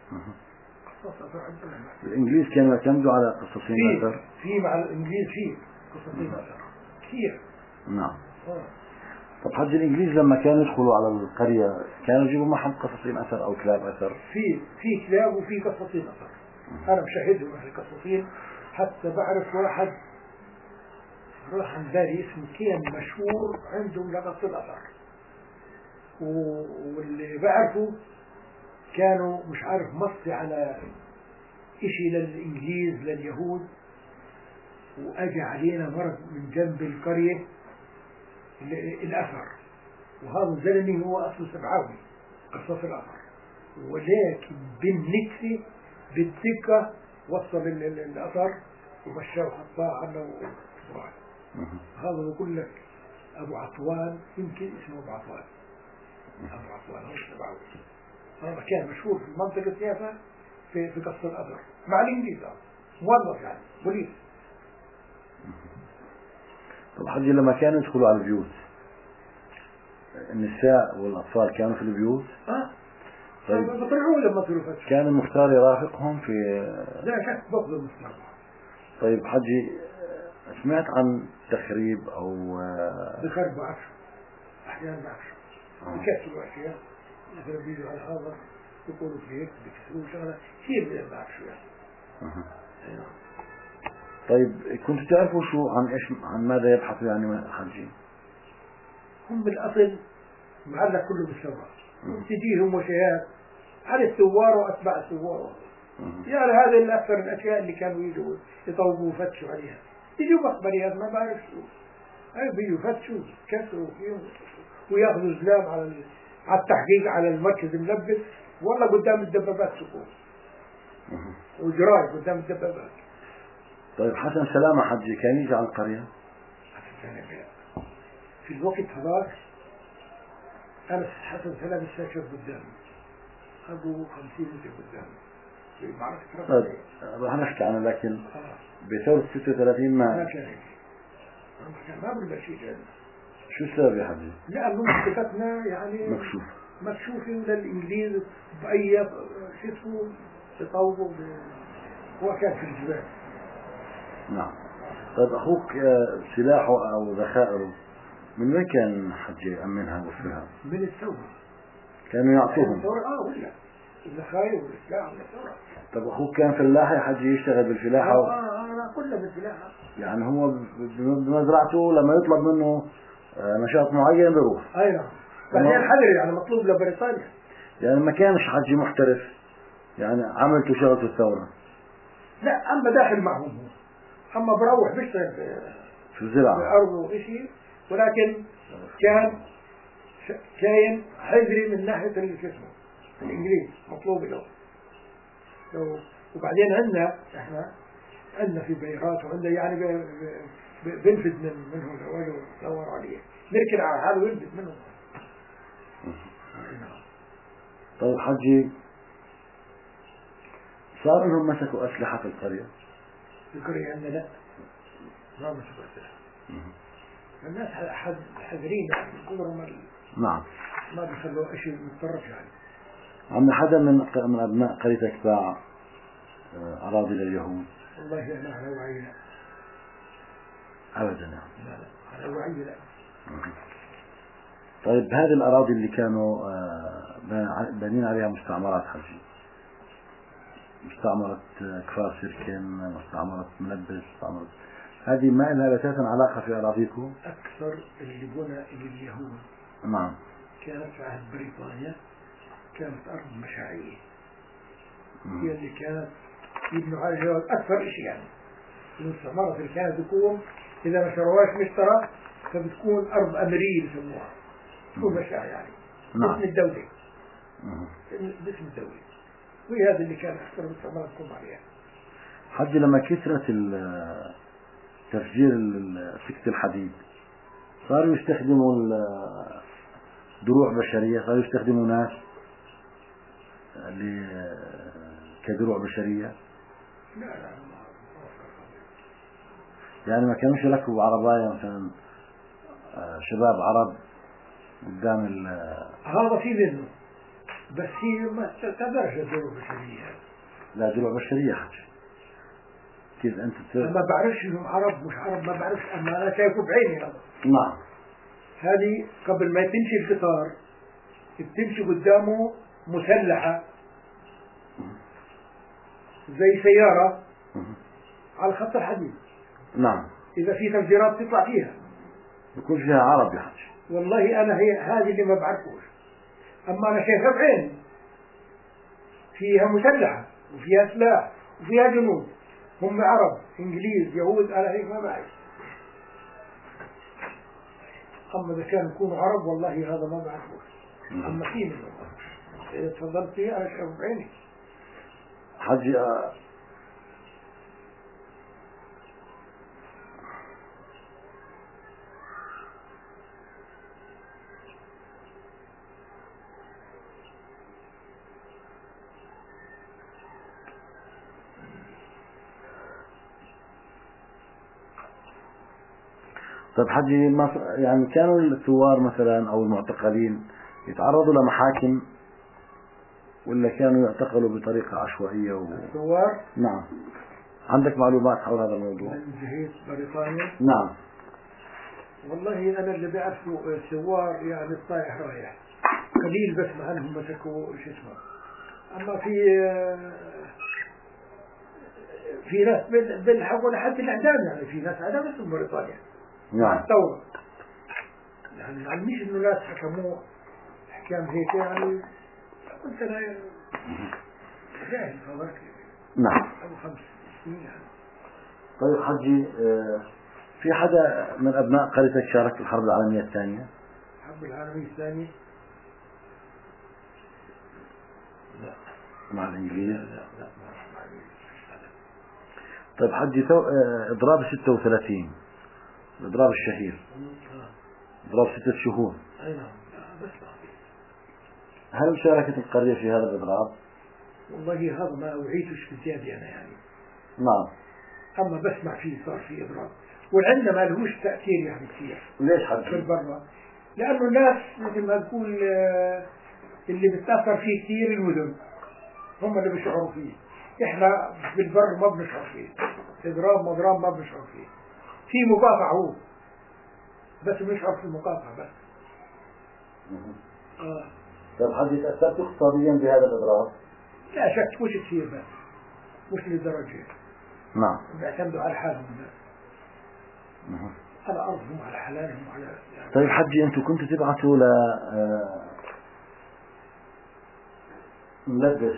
الإنجليز كانوا يعتمدوا على قصصين أثر؟ في مع الإنجليز في قصصين أثر كثير. نعم. طب حج الإنجليز لما كانوا يدخلوا على القرية كانوا يجيبوا معهم قصصين أثر أو كلاب أثر؟ في في كلاب وفي قصصين أثر. أنا مشاهدهم أهل القصصين حتى بعرف واحد راح عن بالي اسمه كان مشهور عندهم لقص الأثر واللي بعرفه كانوا مش عارف مصي على إشي للإنجليز لليهود وأجى علينا مرض من جنب القرية الأثر وهذا الزلمي هو أصله سبعاوي قصص الأثر ولكن بالنكسة بالدقة وصل الأثر ومشاه حطاه عنه وراح. هذا بقول لك أبو عطوان يمكن اسمه أبو عطوان أبو عطوان هو سبعاوي. هذا كان مشهور في المنطقة السياسة في في قصة الأثر مع الإنجليز موظف يعني بوليس. طب حجي لما كانوا يدخلوا على البيوت النساء والأطفال كانوا في البيوت؟ أه طيب بطلعوه لما صاروا فتشوا. كان المختار يرافقهم في؟ لا شك بفضل المختار. طيب حجي سمعت عن تخريب أو بخرب بعرف أحيانا بعرف بكسروا أشياء مثلا بيجوا على هذا يقولوا في هيك بكسروا شغلة كثير بعرف شو يعني. طيب كنتوا تعرفوا شو عن إيش عن ماذا يبحثوا يعني حجي؟ هم بالأصل معلق كله بالثورة تجيهم وشيات على الثوار وأتباع الثوار. يعني هذه الأكثر الأشياء اللي كانوا يجوا يطوبوا وفتشوا عليها يجوا مخبريات ما بعرف شو هاي بيجوا يفتشوا كسروا فيهم وياخذوا زلام على على التحقيق على المركز الملبس والله قدام الدبابات سكون وجراي قدام الدبابات. طيب حسن سلامة حجي كان يجي على القرية؟ حسن سلامة في الوقت هذاك أنا حسن سلامة استشهد قدامي أبو خمسين متر قدامي طيب رح نحكي عنه لكن بثورة ستة وثلاثين ما ما كان ما بقدر شيء جدا. شو السبب يا حبيبي؟ لأنه منطقتنا يعني مكشوف مكشوفة للإنجليز بأي شو اسمه تطوبوا هو كان في الجبال. نعم. طيب أخوك سلاحه أو ذخائره من وين كان حجي يأمنها وفرها؟ من الثورة. كانوا يعطوهم؟ الثورة آه ولا الذخائر والسلاح والثورة. طب أخوك كان فلاح يا حجي يشتغل بالفلاحة؟ آه آه أنا كله بالفلاحة. يعني هو بمزرعته لما يطلب منه نشاط معين بيروح؟ أي نعم. بعدين حذر يعني مطلوب لبريطانيا. يعني ما كانش حجي محترف يعني عملته شغلته الثورة؟ لا أما داخل معهم هو أما بروح بيشتغل في الزراعة بأرضه وإشي ولكن كان كاين حذري من ناحية الجسم الإنجليز مطلوب له. وبعدين عندنا إحنا عندنا في بيرات وعندنا يعني بنفد من منهم الأول ودور عليه نركن على حاله وينفد منهم. طيب حجي صار انهم مسكوا اسلحة في القرية؟ في القرية عندنا لا ما مسكوا اسلحة. الناس حذرين يعني كلهم نعم ما بيخلوا شيء متطرف يعني. عم حدا من من ابناء قريتك باع اراضي لليهود؟ والله انا على وعي لا ابدا يعني. لا لا على وعي لا. طيب هذه الاراضي اللي كانوا بانين عليها مستعمرات حجي، مستعمرة كفار سركن، مستعمرة ملبس، مستعمرة هذه ما لها اساسا علاقة في اراضيكم؟ اكثر اللي بنا اللي اليهود نعم كانت في عهد بريطانيا كانت ارض مشاعية هي اللي كانت يبنوا عليها اكثر شيء يعني. المستعمرة اللي كانت تكون اذا ما شرواش مشترى فبتكون ارض امرية بسموها تكون مشاع يعني نعم. باسم الدولة باسم الدولة وهي هذا اللي كان اكثر المستعمرة تكون عليها. حجي لما كثرت تفجير سكة الحديد صاروا يستخدموا دروع بشرية، صاروا يستخدموا ناس كدروع بشرية؟ لا لا يعني ما كانوش يركبوا عرباية مثلا شباب عرب قدام ال هذا في منه بس هي ما تعتبرش دروع بشرية. لا دروع بشرية حجي كيف أنت تصير؟ ما بعرفش إنهم عرب مش عرب ما بعرفش أما أنا شايفه بعيني هذا. نعم. هذه قبل ما تمشي القطار بتمشي قدامه مسلحة زي سيارة على خط الحديد. نعم. إذا في تفجيرات تطلع فيها بيكون فيها عرب يا حجي. والله أنا هي هذه اللي ما بعرفوش أما أنا شايفها بعيني فيها مسلحة وفيها سلاح وفيها جنود هم عرب إنجليز يهود أنا هيك ما بعرف. أما إذا كانوا يكونوا عرب والله هذا ما بعرفوش. أما في منهم إذا تفضلت فيه أنا شايفه بعيني. حجي طيب حجي يعني كانوا الثوار مثلا أو المعتقلين يتعرضوا لمحاكم ولا كانوا يعتقلوا بطريقة عشوائية و... الثوار. نعم. عندك معلومات حول هذا الموضوع؟ من جهة بريطانيا. نعم. والله أنا اللي بعرفه الثوار يعني الطايح رايح قليل، بس مع أنهم مسكوا شو اسمه. أما في في ناس بالحول لحد الإعدام، يعني في ناس عدمت في بريطانيا. نعم. الثورة يعني يعني مش إنه ناس حكموه أحكام هيك، يعني كنت أنا جاهل فورك. نعم. أبو خمس سنين يعني. طيب حجي، في حدا من أبناء قريتك شارك في الحرب العالمية الثانية؟ الحرب العالمية الثانية؟ لا. مع الإنجليز؟ لا لا لا مع الإنجليز. طيب حجي، تو... إضراب ستة وثلاثين، الإضراب الشهير، إضراب ستة شهور. أي نعم. بس هل شاركت القرية في هذا الإضراب؟ والله هذا ما أوعيتش بزيادة أنا يعني. نعم. أما بسمع فيه صار في إضراب، والعندنا ما لهوش تأثير يعني كثير. ليش حجي؟ في البرة، لأنه الناس مثل ما تقول اللي بتأثر فيه كثير المدن، هم اللي بيشعروا فيه. إحنا بالبر ما بنشعر فيه، إضراب مضراب ما بنشعر فيه. في مقاطعة هو بس بنشعر في المقاطعة بس. آه. طيب حجي، تأثرت اقتصاديا بهذا الإضراب؟ لا شك، مش كثير بس، مش للدرجة. نعم. بيعتمدوا على حالهم بس. نعم. على أرضهم، على حلالهم، على يعني. طيب حجي، أنتم كنتوا تبعثوا ل ملبس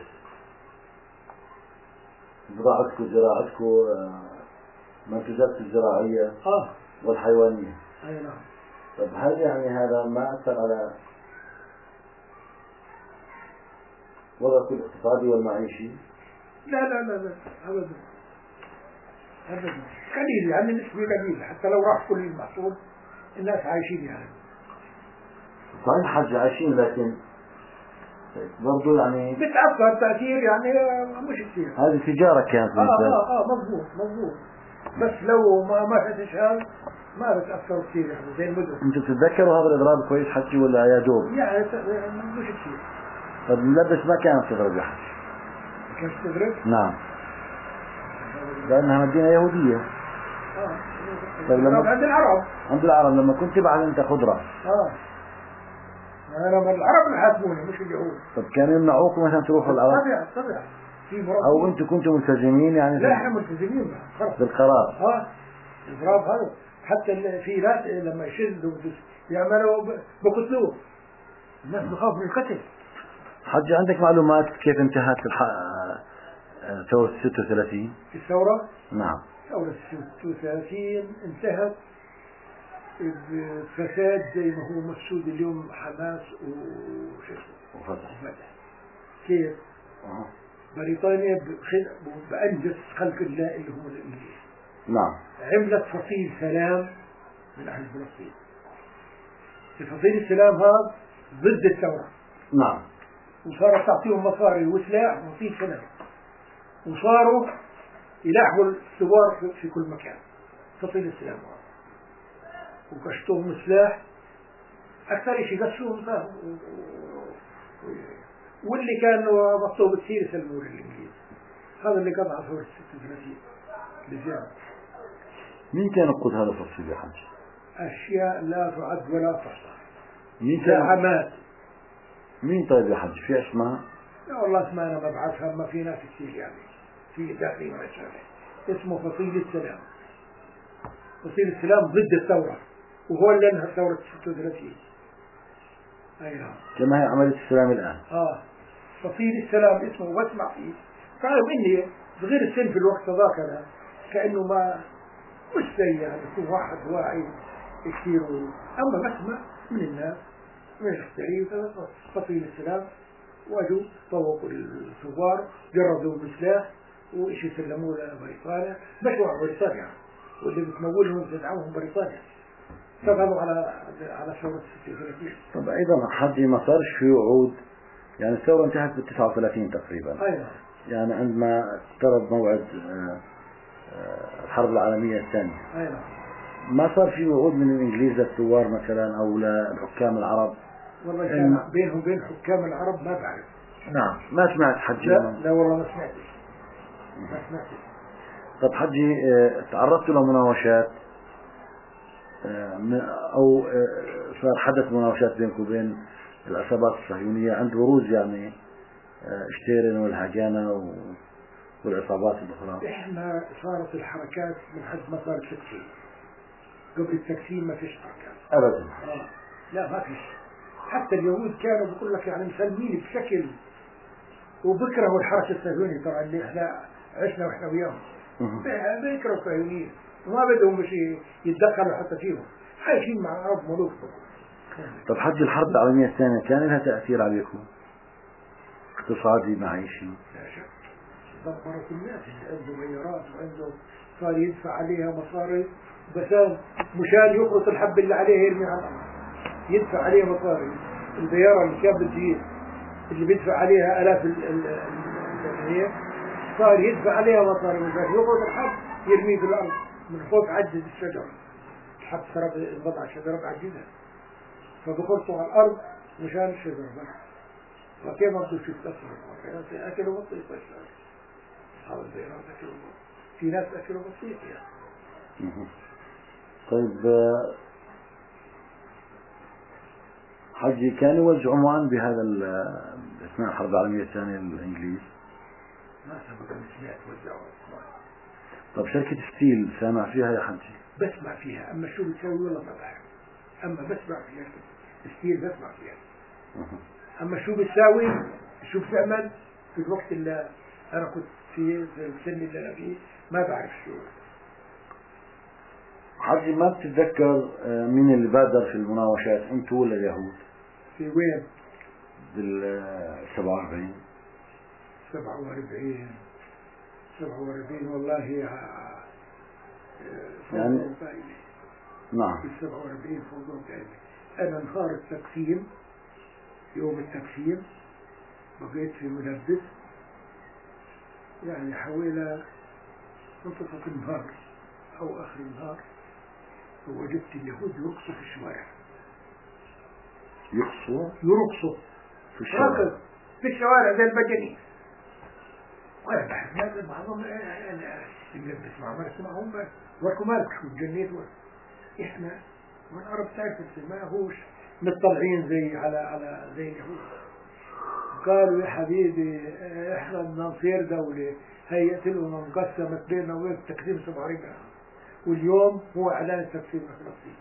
بضاعتكم، زراعتكم، منتجاتكم الزراعية آه. والحيوانية. أي نعم. طيب هل يعني هذا ما أثر على وضعكم الاقتصادي والمعيشي؟ لا لا لا لا أبدا أبدا، قليل يعني، نسبة قليلة. حتى لو راح كل المحصول الناس عايشين يعني. صحيح حج عايشين، لكن برضو يعني بتأثر تأثير يعني مش كثير. هذه تجارة كانت. آه آه آه مضبوط مضبوط. بس لو ما ما حدش هذا ما بتأثر كثير يعني زي المدن. أنتوا بتتذكروا هذا الإضراب كويس حجي ولا يا دوب؟ يعني مش كثير. طب الملبس ما كانت تضرب يا حج؟ كانت تضرب؟ نعم. لأنها مدينة يهودية. آه. طيب لما عند العرب. عند العرب لما كنت تبعث أنت خضرة. آه. أنا من العرب اللي حاسبوني مش اليهود. طب كانوا يمنعوكم مثلا تروحوا العرب؟ طبعا طبعا. في مرض. أو أنتم كنتوا ملتزمين يعني؟ لا إحنا ملتزمين خلاص. بالقرار. آه. الإضراب هذا حتى في ناس لما يشدوا يعملوا بقتلوه. الناس بخاف من القتل. حج، عندك معلومات كيف انتهت الح... ثورة ستة وثلاثين؟ الثورة؟ نعم. ثورة ستة وثلاثين انتهت بفساد زي ما هو مفسود اليوم حماس وفتح. كيف؟ أه. بريطانيا بأنجز خلق الله اللي هم الإنجليز. نعم. عملت فصيل سلام من أهل فلسطين. فصيل السلام هذا ضد الثورة. نعم. وصارت تعطيهم مصاري وسلاح وفصيل سلام، وصاروا يلاحقوا الثوار في كل مكان. فصيل السلام هذا وقشطوهم سلاح، أكثر شيء قشطوهم سلاح، واللي كانوا مطلوب كثير يسلموا للإنجليز. هذا اللي قطع ثورة ستة وثلاثين بزيادة. مين كان يقود هذا الفصيل يا حج؟ أشياء لا تعد ولا تحصى. مين كان؟ زعامات. مين طيب يا حج؟ في اسماء؟ لا والله اسماء أنا ما بعرفها، ما في ناس كثير يعني في داخلين مسألة. اسمه فصيل السلام. فصيل السلام ضد الثورة، وهو اللي انهى ثورة ستة وثلاثين. أي نعم. كما هي عملية السلام الآن. آه. فصيل السلام اسمه واسمع فيه. فعلوا إني صغير السن في الوقت ذاك أنا كأنه ما مش زي يعني يكون واحد واعي كثير، أما بسمع من الناس من الحسارين. فصيل السلام واجوا طوقوا الثوار، جردوا بالسلاح وإيش يسلموه لبريطانيا، مشروع بريطانيا واللي بتمولهم تدعمهم بريطانيا. فقالوا على على ثورة ستة وثلاثين. طب أيضا حجي ما صارش في وعود، يعني الثورة انتهت بال تسعة وثلاثين تقريبا. أيوة. يعني عندما اقترب موعد الحرب العالمية الثانية. أيوة. ما صار في وعود من الإنجليز للثوار مثلا أو للحكام العرب؟ والله كان بينهم وبين حكام العرب ما بعرف، نعم. ما سمعت حجي؟ لا لا والله ما سمعتش ما سمعتش. طب حجي، تعرضت لمناوشات أو صار حدث مناوشات بينك وبين العصابات الصهيونية عند بروز يعني شتيرن والهاجانة والعصابات الأخرى؟ إحنا صارت الحركات من حد ما صار التكفير. قبل التكفير ما فيش حركات أبدا. آه. لا ما فيش. حتى اليهود كانوا بيقول لك يعني مسلمين بشكل وبكرهوا الحركة الصهيونية. طبعا اللي احنا عشنا واحنا وياهم بيكرهوا الصهيونيين وما بدهم شيء يتدخلوا حتى فيهم، عايشين مع العرب ملوك. طب حج الحرب العالمية الثانية كان لها تأثير عليكم اقتصادي معيشي؟ لا شك دمرت الناس اللي عنده غيارات وعنده صار يدفع عليها مصاري بس مشان يقرص الحب اللي عليه يرمي على الأرض يدفع عليها مصاري. البيارة اللي كان بتجيب اللي بيدفع عليها آلاف هي صار يدفع عليها مصاري مشان يقرص الحب يرميه في الأرض من فوق عجز الشجر. الحب صار انضبع الشجرة بعجزها فبقرصوا على الأرض مشان الشجرة وكيف ما بدو شو تأثر أكلوا بطيء بس أصحاب البيرات أكلوا بطيء في ناس أكلوا بطيء يعني. طيب حجي كانوا يوزعوا عنوان بهذا أثناء الحرب العالمية الثانية الإنجليز؟ ما سبق أن سمعت وزعوا. طب شركة ستيل سامع فيها يا حجي؟ بسمع فيها أما شو بتسوي والله ما بعرف. أما بسمع فيها ستيل بسمع فيها. أما شو بتساوي شو بتعمل في الوقت اللي أنا كنت فيه في السن اللي أنا فيه ما بعرف شو. حجي ما بتتذكر مين اللي بادر في المناوشات أنتوا ولا اليهود؟ في وين؟ بال سبعة وأربعين. سبعة وأربعين سبعة وأربعين والله يعني نعم في سبعة وأربعين فوضى دائمة. أنا نهار التقسيم يوم التقسيم بقيت في منبه يعني حوالي منتصف النهار أو آخر النهار ووجدت اليهود يرقصوا في الشوارع. يرقصوا؟ يرقصوا في الشوارع في الشوارع زي المجانين. وأنا بحث ماذا بعضهم يلبس مع مرس معهم وركوا مالك شو الجنيت إحنا من عرب تعرف ما هوش مطلعين زي على على زي اليهود. قالوا يا حبيبي احنا بدنا نصير دولة هيئت لنا انقسمت بيننا وبين التقسيم سبع ربع واليوم هو اعلان التقسيم الفلسطيني.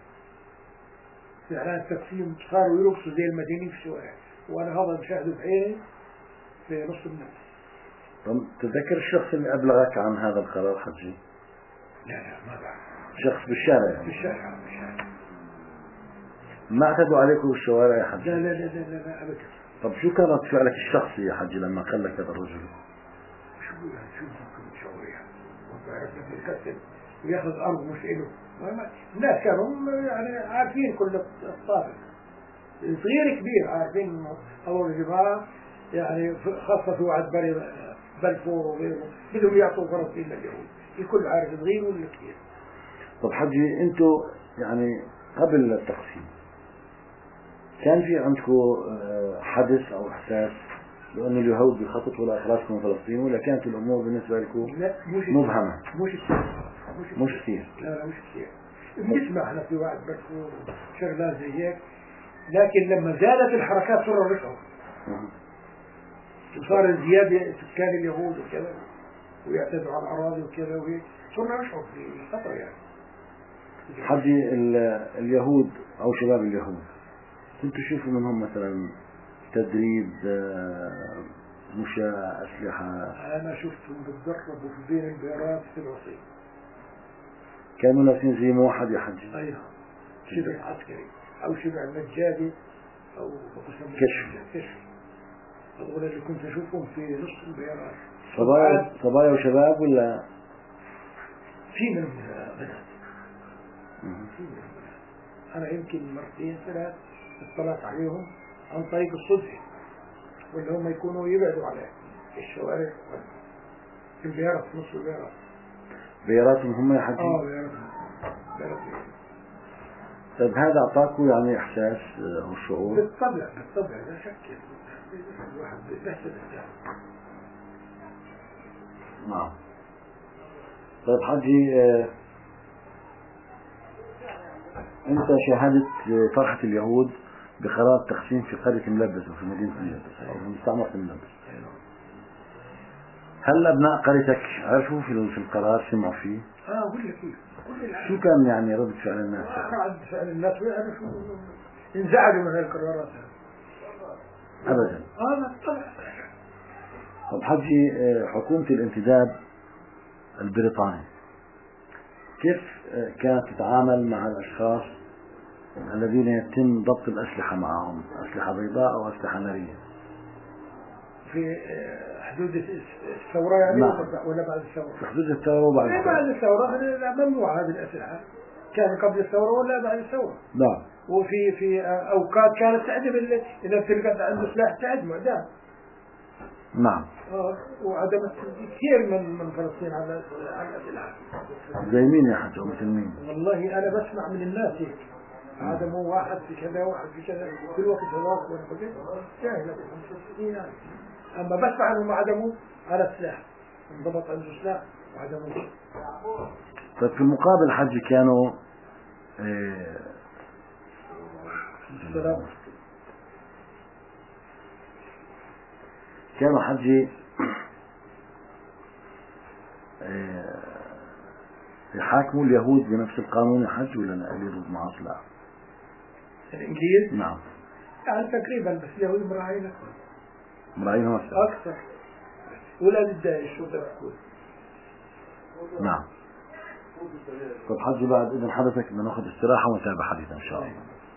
في اعلان التقسيم صاروا يرقصوا زي المدينين في الشوارع وانا هذا مشاهده بعيني في نص الناس. طب تتذكر الشخص اللي ابلغك عن هذا القرار حجي؟ لا لا ما بعرف. شخص بالشارع يعني؟ في الشارع في الشارع. ما اعتدوا عليكم بالشوارع يا حجي؟ لا لا لا لا لا, لا ابدا. طب شو كان رد فعلك الشخصي يا حجي لما قال لك هذا الرجل؟ شو يعني شو ممكن تشاور يعني؟ ما بعرف يقتل وياخذ ارض مش له. الناس كانوا يعني عارفين كل الطابق صغير كبير عارفين انه اول جماعه يعني خاصه في وعد بلفور وغيره بدهم يعطوا فلسطين لليهود. الكل عارف صغير ولا كبير. طب حجي انتوا يعني قبل التقسيم كان في عندكم حدث او احساس بأن اليهود بيخططوا لإخراجكم من فلسطين ولا كانت الأمور بالنسبة لكم مبهمة؟ مش كثير مش كثير. لا لا مش كثير. بنسمع احنا في وعد بلفور وشغلات زي هيك لكن لما زادت الحركات صاروا رجعوا. وصار الزيادة سكان اليهود وكذا ويعتدوا على الأراضي وكذا وهيك صرنا رجعوا في خطر يعني. حجي اليهود أو شباب اليهود كنتوا تشوفوا منهم مثلا تدريب مشاة أسلحة؟ أنا شفتهم بتدربوا في بين البيارات في العصير. كانوا لابسين زي موحد يا حجي؟ أيوة شبه عسكري أو شبه مجادي أو كشف كشف. هذول اللي كنت أشوفهم في نص البيارات. صبايا صبايا وشباب ولا؟ في منهم بنات. في منهم بنات. أنا يمكن مرتين ثلاث اطلعت عليهم عن طريق الصدفة ولا هم يكونوا يبعدوا على الشوارع في البيارات في نص البيارات. بياراتهم هم يا حجي؟ اه بياراتهم بياراتهم. طيب هذا أعطاكوا يعني إحساس أو شعور؟ بالطبع بالطبع لا شك الواحد بيحسب السلاح. نعم. طيب حجي، آه أنت شاهدت فرحة اليهود بقرار تقسيم في قرية ملبس وفي مدينة ملبس أو في مستعمرة ملبس. هل أبناء قريتك عرفوا في في القرار، سمعوا فيه؟ اه قل لك كيف؟ شو كان يعني رد فعل الناس؟ رد فعل الناس ويعرفوا، انزعجوا من هالقرارات. أبدا. اه طبعا. طب حجي، حكومة الانتداب البريطاني كيف كانت تتعامل مع الأشخاص الذين يتم ضبط الأسلحة معهم، أسلحة بيضاء أو أسلحة نارية؟ في حدود الثورة يعني؟ نعم. ولا بعد الثورة؟ في حدود الثورة وبعد الثورة. بعد الثورة ممنوع هذه الأسلحة، كان قبل الثورة ولا بعد الثورة؟ نعم. وفي في أوقات كانت تعدم، إذا تلقى عنده سلاح تعدم إعدام. نعم. اه وعدمت كثير من من فلسطين على على الأسلحة. زي مين يا حجي مثل مين؟ والله أنا بسمع من الناس هيك، عدموا واحد في كذا واحد في كذا في الوقت هذاك وأنا بقول جاهل أبو خمس سنين يعني. أما بسمع إنهم عدموا على السلاح، انضبط عنده سلاح وعدموا. طيب في المقابل حجي كانوا إيه السلام كانوا حجي إيه يحاكموا اليهود بنفس القانون يا حج ولا نقللوا مع سلاح؟ الإنجليز؟ نعم. يعني تقريبا، بس اليهود مراعين أكثر. مراعين أكثر. أكثر. ولاد الداعش وتذكر. نعم. طب حجي بعد إذن حضرتك بدنا ناخذ استراحة ونتابع حديثنا إن شاء الله.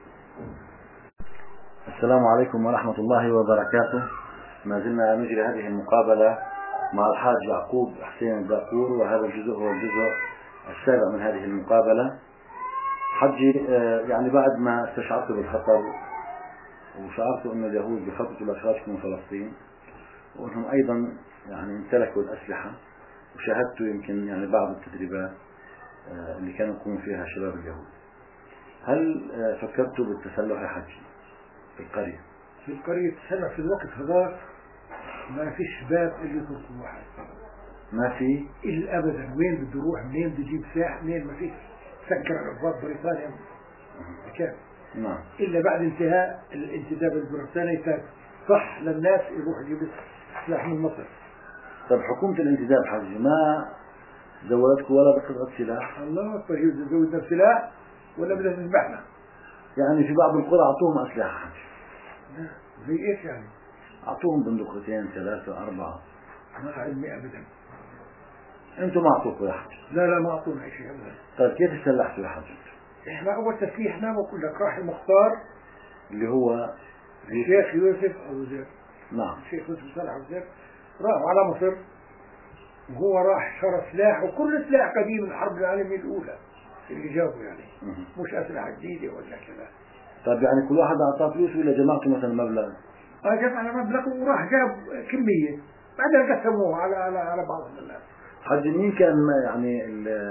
السلام عليكم ورحمة الله وبركاته. ما زلنا نجري هذه المقابلة مع الحاج يعقوب حسين الباقور، وهذا الجزء هو الجزء السابع من هذه المقابلة. حجي، يعني بعد ما استشعرت بالخطر وشعرت أن اليهود بخططوا لأخراجكم من فلسطين وأنهم أيضا يعني امتلكوا الأسلحة، وشاهدت يمكن يعني بعض التدريبات اللي كانوا يقومون فيها شباب اليهود، هل فكرتوا بالتسلح يا حجي في القرية؟ في القرية تسلح في الوقت هذاك ما فيش باب اللي يتركه واحد، ما في إلا أبدا. وين بده يروح، منين بده يجيب سلاح، منين؟ ما فيش. سكر الأنفاق بريطانيا كان. نعم. إلا بعد انتهاء الانتداب البريطاني صح للناس يروح يجيب سلاح من مصر. طيب حكومة الانتداب حجي ما زودتكم ولا بقطعة سلاح؟ الله أكبر، زودنا سلاح ولا بدنا نذبحنا؟ يعني في بعض القرى أعطوهم أسلحة حجي. لا زي إيش يعني؟ أعطوهم بندقيتين ثلاثة أربعة. ما علمي أبدا. أنتم ما أعطوكم يا حجي؟ لا لا ما أعطونا أي شيء أبدا. طيب كيف استلحتوا يا حجي؟ إحنا أول تسليحنا بقول لك راح المختار اللي هو الشيخ يوسف أبو زيد. نعم. الشيخ يوسف صالح أبو زيد راحوا على مصر، وهو راح شرى سلاح، وكل سلاح قديم الحرب العالمية الأولى اللي جابوا يعني. مه. مش أسلحة جديدة ولا كذا. طيب يعني كل واحد أعطاه فلوس ولا جمعتوا مثلا مبلغ؟ اه جمعنا مبلغ وراح جاب كمية، بعدين قسموه على على على بعض الناس. حجي مين كان يعني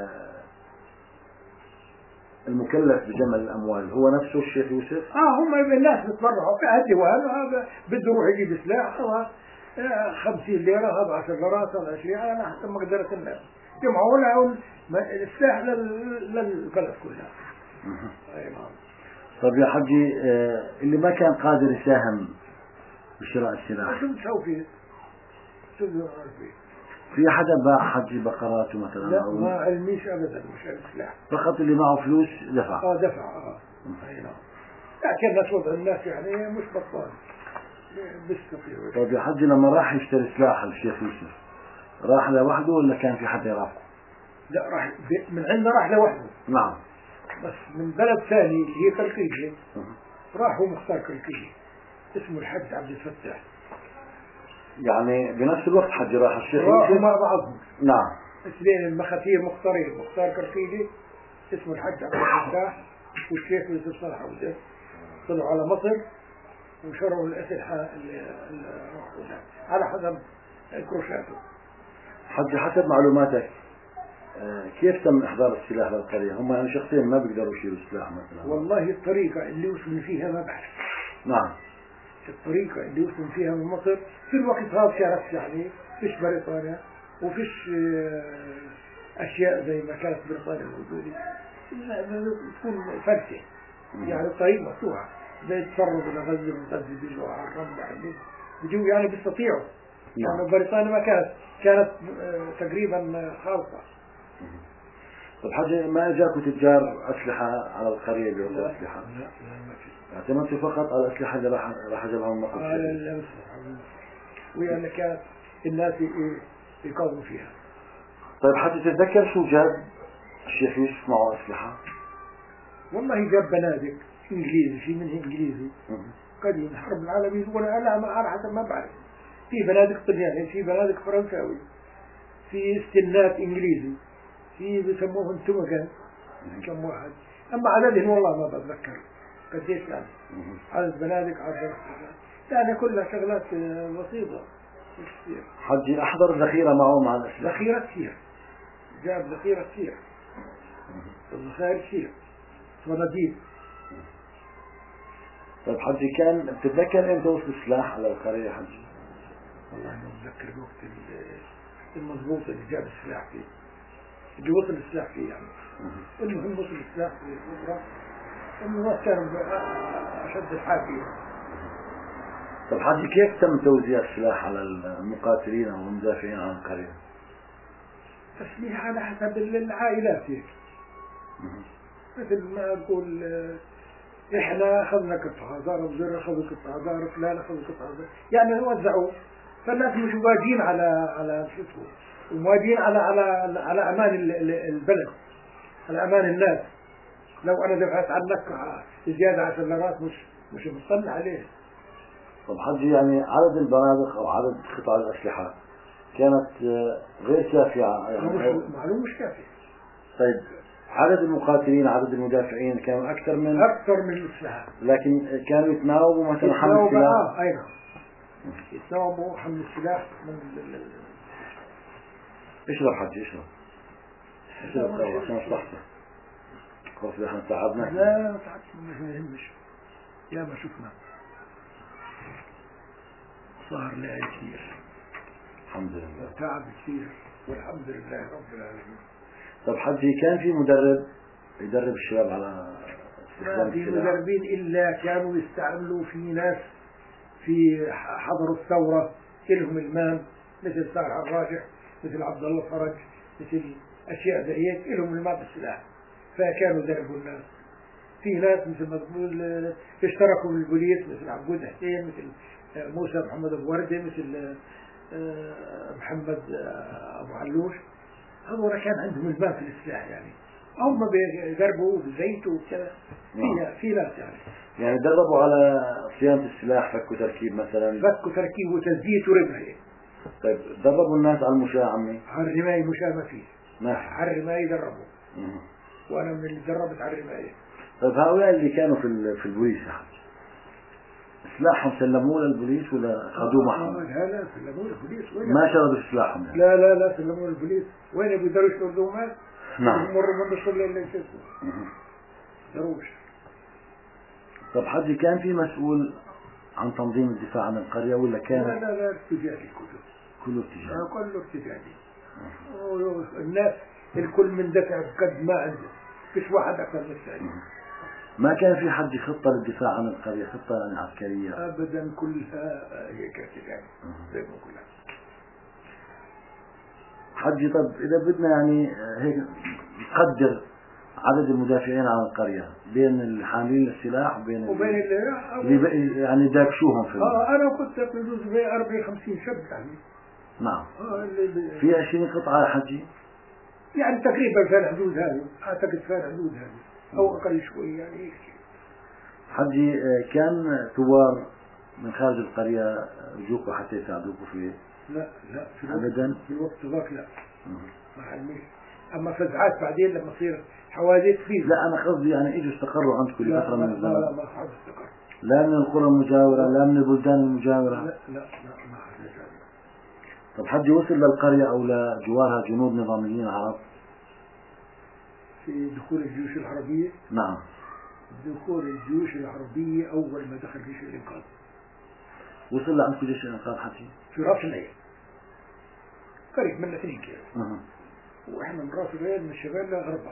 المكلف بجمع الأموال؟ هو نفسه الشيخ يوسف؟ اه هم الناس بتبرعوا في الديوان، وهذا بده يروح يجيب سلاح خلاص خمسين ليرة، هذا عشر ليرات، هذا عشرين، على حسب مقدرة الناس جمعوا لهم السلاح للبلد كلها. اي نعم. طيب يا حجي، اللي ما كان قادر يساهم بشراء السلاح شو بتسوي فيه؟ شو بتسوي فيه؟ في حدا باع حجي بقرات مثلا؟ لا ما علميش ابدا، مش السلاح فقط اللي معه فلوس دفع. اه دفع. اه اي نعم. لكن الناس وضع الناس يعني مش بطال بيستطيعوا. طيب يا حجي، لما راح يشتري سلاح الشيخ يوسف راح لوحده ولا كان في حدا يرافقه؟ لا راح من عندنا، راح لوحده. نعم. بس من بلد ثاني هي كلكية راح هو مختار كلكية اسمه الحج عبد الفتاح. يعني بنفس الوقت حجي راح الشيخ راحوا يوسف مع بعضهم. نعم. اثنين المخاتير مختارين، مختار كلكية اسمه الحج عبد الفتاح والشيخ يوسف صالح أبو زيد، طلعوا على مصر وشروا الأسلحة على حسب كروشاته. حجي حسب معلوماتك كيف تم إحضار السلاح للقرية؟ هم يعني شخصين ما بيقدروا يشيلوا السلاح مثلا؟ والله الطريقة اللي وصلوا فيها ما بعرف. نعم. الطريقة اللي وصلوا فيها من مصر في الوقت هذا كانت يعني فيش بريطانيا وفيش أشياء زي ما كانت بريطانيا موجودة، تكون فلسة يعني الطريق مفتوحة زي تسرب إلى غزة من غزة بيجوا على الرمل يعني بيجوا يعني بيستطيعوا يعني بريطانيا ما كانت كانت تقريبا خالصة. طب حاجة ما اجاكم تجار أسلحة على القرية بيعطوا أسلحة؟ لا لا ما في. اعتمدتوا فقط على الأسلحة اللي راح راح جابها من مصر؟ على الأسلحة ويعني كانت الناس يقاوموا فيها. طيب حتى تتذكر شو جاب الشيخ يوسف معه أسلحة؟ والله جاب بنادق إنجليزي، في منه إنجليزي قديم الحرب العالمية ولا لا على حسب ما بعرف. في بنادق طلياني، في بنادق فرنساوي، في استنات إنجليزي، في بسموهم تومكان كم واحد، أما عددهم والله ما بتذكر قديش يعني عدد بنادق عدد يعني كلها شغلات بسيطة. حجي أحضر ذخيرة معه مع الأسلحة؟ ذخيرة كثير، جاب ذخيرة كثير، الذخائر كثير صناديق. طيب حجي كان بتتذكر امتى وصل السلاح على القرية حجي؟ والله ما بتذكر الوقت المضبوط اللي جاب السلاح فيه، اللي وصل السلاح فيه يعني. المهم وصل السلاح في الفترة الناس كانوا أشد الحاجة. طب حجي كيف تم توزيع السلاح على المقاتلين أو المدافعين عن القرية؟ تسليح على حسب العائلات هيك، مثل ما أقول إحنا أخذنا قطعة زار وزر أخذوا قطعة زار فلان أخذوا قطعة زار يعني وزعوا، فالناس مش واجين على على شو اسمه ومواجين على على على أمان البلد، على أمان الناس. لو أنا دفعت عنك زيادة عشر ليرات مش مش مطلع عليه. طب حجي يعني عدد البنادق أو عدد قطع الأسلحة كانت غير كافية يعني معلوم مش كافية. طيب عدد المقاتلين عدد المدافعين كانوا أكثر من أكثر من الأسلحة، لكن كانوا يتناوبوا مثلا حمل السلاح؟ آه أي نعم يتناوبوا حمل السلاح من ال... اشرب حجي اشرب اشرب قهوة عشان صحتك. خلاص احنا تعبناك. لا لا تعبنا ما يهمش، يا ما شفنا صار لها كثير الحمد لله تعب كثير والحمد لله رب العالمين. طب حجي كان في مدرب يدرب الشباب على استخدام ما في السلاح؟ مدربين إلا كانوا يستعملوا في ناس في حضروا الثورة لهم المام مثل سار الراجح مثل عبد الله فرج مثل أشياء زي هيك لهم المام بالسلاح فكانوا يدربوا الناس. في ناس مثل ما تقول اشتركوا بالبوليس مثل عبود حسين مثل موسى محمد أبو وردة مثل محمد أبو علوش، هذول كان عندهم المام في السلاح يعني هم بيدربوا بزيتوا وكذا فيها في ناس يعني يعني دربوا على صيانة السلاح فك وتركيب مثلا فك وتركيب وتزييت ورماية. طيب دربوا الناس على المشاة عمي؟ على الرماية مشاة ما فيه ما على الرماية دربوا مم. وأنا من اللي دربت على الرماية. طيب هؤلاء اللي كانوا في في البوليس سلاحهم سلموه للبوليس ولا أخذوه معهم؟ لا لا سلموه للبوليس. ما شردوا سلاحهم يعني. لا لا لا سلموه للبوليس. وين بيقدروا يشردوه مال؟ نعم مرة من الشغل اللي يشوفوا دروش. طب حد كان في مسؤول عن تنظيم الدفاع عن القرية ولا كان؟ لا لا لا ارتجالي كله كله ارتجالي كله ارتجالي. الناس الكل من دفع بقد ما عنده فيش واحد أكثر من الثاني. ما كان في حد خطة للدفاع عن القرية خطة عسكرية؟ أبدا كلها هيك ارتجالي زي ما كلها. حجي طب إذا بدنا يعني هيك نقدر عدد المدافعين عن القرية بين الحاملين للسلاح وبين وبين اللي يعني داكشوهم في اه أنا كنت بجوز بين أربعين خمسين شاب يعني. نعم آه في عشرين قطعة حجي يعني تقريبا في الحدود هذه أعتقد في الحدود هذه أو أقل شوي يعني هيك. حجي كان ثوار من خارج القرية يجوكوا حتى يساعدوكوا في؟ لا لا في أبدا في الوقت ذاك لا ما حلميش. أما فزعات بعدين لما تصير حوادث فيه. لا أنا قصدي يعني إجوا استقروا عندكم لفترة من الزمن؟ لا لا ما حد استقر لا من القرى المجاورة لا من البلدان المجاورة؟ لا لا لا ما حد استقر. طب حد وصل للقرية أو لجوارها جنود نظاميين عرب؟ في دخول الجيوش العربية؟ نعم دخول الجيوش العربية أول ما دخل جيش الإنقاذ وصل لعندكم جيش الإنقاذ حكي؟ في راس العين قريب من اثنين كيلو. أه. واحنا من راس العين من الشمال لغربها.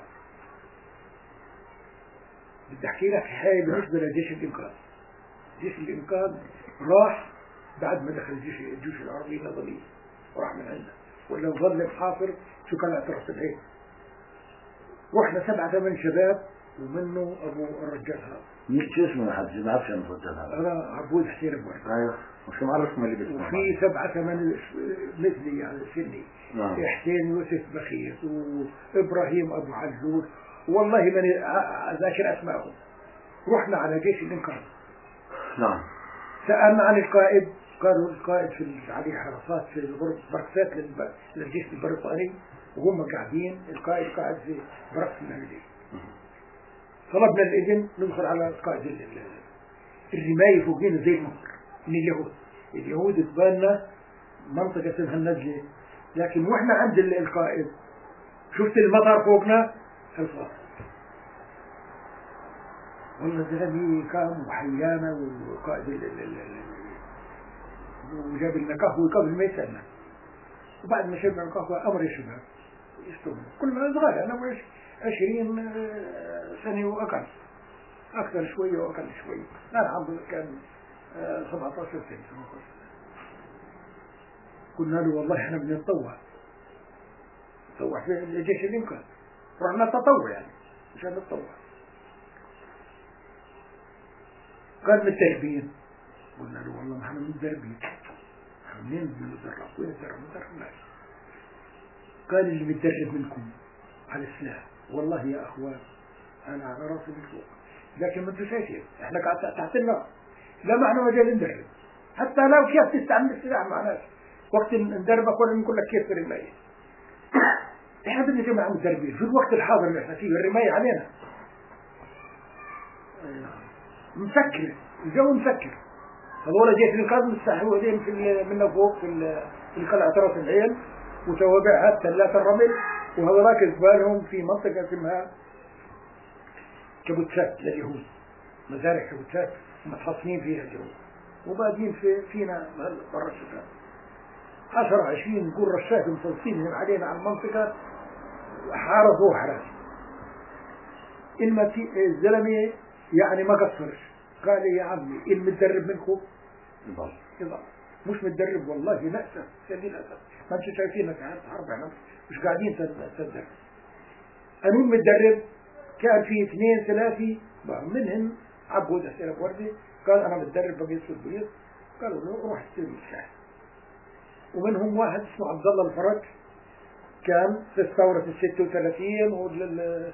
بدي احكي لك هاي بالنسبه لجيش الانقاذ. جيش الانقاذ راح بعد ما دخل الجيش الجيوش العربي نظاميا وراح من عندنا، ولا ظل محاصر شو كان اعتراف العين. رحنا سبعة ثمان شباب ومنه ابو الرجال هذا. شو اسمه حد؟ ما اعرفش انا الرجال هذا. انا عبود حسين ابو عبد. ايوه وشو معرفكم اللي بيسمعوا. وفي سبعة ثمان مثلي يعني سني. نعم. حسين يوسف بخيت وابراهيم ابو عزوز، والله ماني ذاكر اسمائهم. رحنا على جيش الانقاذ. نعم. سألنا عن القائد، قالوا القائد في عليه حراسات في بركسات للجيش البريطاني وهم قاعدين، القائد قاعد في بركس المهدي. طلبنا الإذن ندخل على القائد. الرماية فوقينا زي المطر من اليهود. اليهود تبالنا منطقة اسمها النجلة، لكن واحنا عند القائد شفت المطر فوقنا الفاضي. والله الزلمه كان وحيانا وقائد وجاب لنا قهوه قبل ما يسالنا، وبعد ما شربنا القهوه امر الشباب يشتغلوا. كلنا صغار، انا وإيش عشرين سنه واقل، اكثر شويه واقل شويه. لا الحمد لله كان سبعة عشر سنه. قلنا له والله احنا بدنا نتطوع نتطوع في الجيش الانقاذ. رحنا تطوع يعني مشان نتطوع. قال متدربين. قلنا له والله ما احنا متدربين. احنا منين بنتدرب؟ وين نتدرب؟ ما تدربناش. قال اللي متدرب منكم على السلاح، والله يا اخوان انا على راسي من فوق، لكن ما انتم شايفين احنا قاعد تحت النار، لا معنا مجال ندرب، حتى لو كيف تستعمل السلاح معناش وقت ندربك ولا نقول لك كيف الرمايه. احنا بدنا جماعه متدربين في الوقت الحاضر اللي احنا فيه، الرمايه علينا مسكر، الجو مسكر. هذول جيش الانقاذ مستحوذين في من فوق في في قلعه راس العين وتوابعها تلات الرمل، وهذولاك زبالهم في منطقه اسمها كبوتسات لليهود، مزارع كبوتسات متحصنين فيها اليهود، وبعدين في فينا برا الشتاء عشرة عشرين نقول رشاش مصوصين علينا على المنطقه حارسوا حراس. الزلمه يعني ما قصرش، قال لي يا عمي إن متدرب منكم يضل يضل، مش متدرب والله نأسف سبيل أسف، ما انتم شايفين ساعات حرب احنا مش قاعدين نتدرب. قانون متدرب كان في اثنين ثلاثة منهم عبود أسئلة وردي، قال أنا متدرب بقيت في البيت، قالوا له روح استلم السلاح. ومنهم واحد اسمه عبد الله الفرج كان في الثورة الستة وثلاثين وال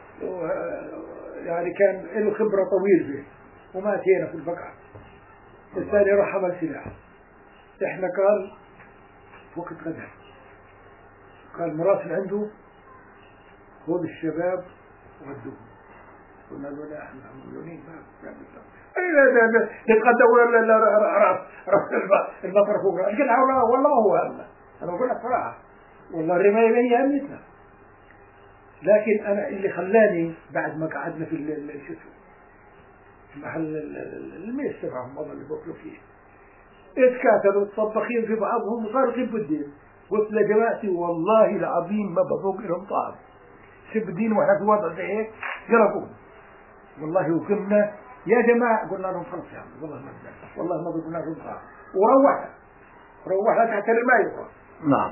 يعني كان له خبرة طويلة فيه ومات هنا في البقعة. الثاني راح عمل سلاح. احنا قال وقت غدا قال مراسل عنده خذ الشباب ودوهم. قلنا له لا احنا مليونين ما ما نتقدم ولا لا راس راس المطر فوق. قلت والله والله هو هذا انا بقول لك صراحة والله الرماية هي أهميتنا. لكن أنا اللي خلاني بعد ما قعدنا في الشتو محل الميس تبعهم والله اللي بأكلوا فيه اتكاتلوا الطباخين في بعضهم وصاروا يسبوا الدين. قلت لجماعتي والله العظيم ما بذوق لهم طعم، سب الدين واحنا في وضع زي هيك جربوه والله. وقمنا يا جماعة قلنا لهم خلص يا عم والله ما بدنا والله ما ذوقنا لهم طعم، وروحنا روحنا تحت الماء. نعم.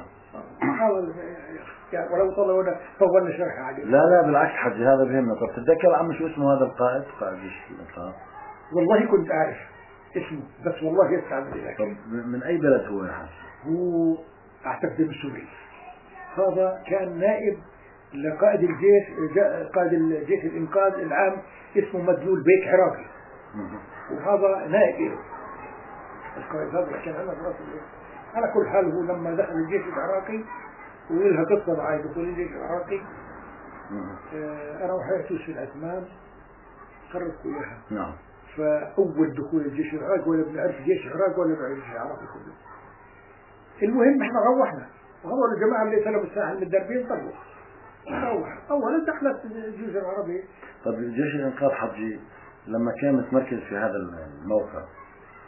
ولو طلعونا طولنا شرح عليه. لا لا بالعكس حجي هذا بهمنا. طب تتذكر عم شو اسمه هذا القائد قائد جيش الانقاذ؟ والله كنت أعرف اسمه بس والله يستعمل ذلك. طب من أي بلد هو يا حسن؟ هو أعتقد من سوريا. هذا كان نائب لقائد الجيش قائد الجيش الإنقاذ العام اسمه مدلول بيك عراقي، وهذا نائب له القائد هذا كان أنا براسه. على كل حال هو لما دخل الجيش العراقي ولها قصة معي دخول الجيش العراقي آه أنا وحياتوش في الأثمان قررت إياها. نعم. فأول دخول الجيش العراقي ولا بنعرف جيش العراقي ولا بنعرف الجيش العراقي كله. المهم احنا روحنا وهذول الجماعة اللي سلموا الساحة المتدربين طلعوا روح. أولا دخلت الجيش العربي. طب الجيش الإنقاذ حجي لما كان متمركز في هذا الموقع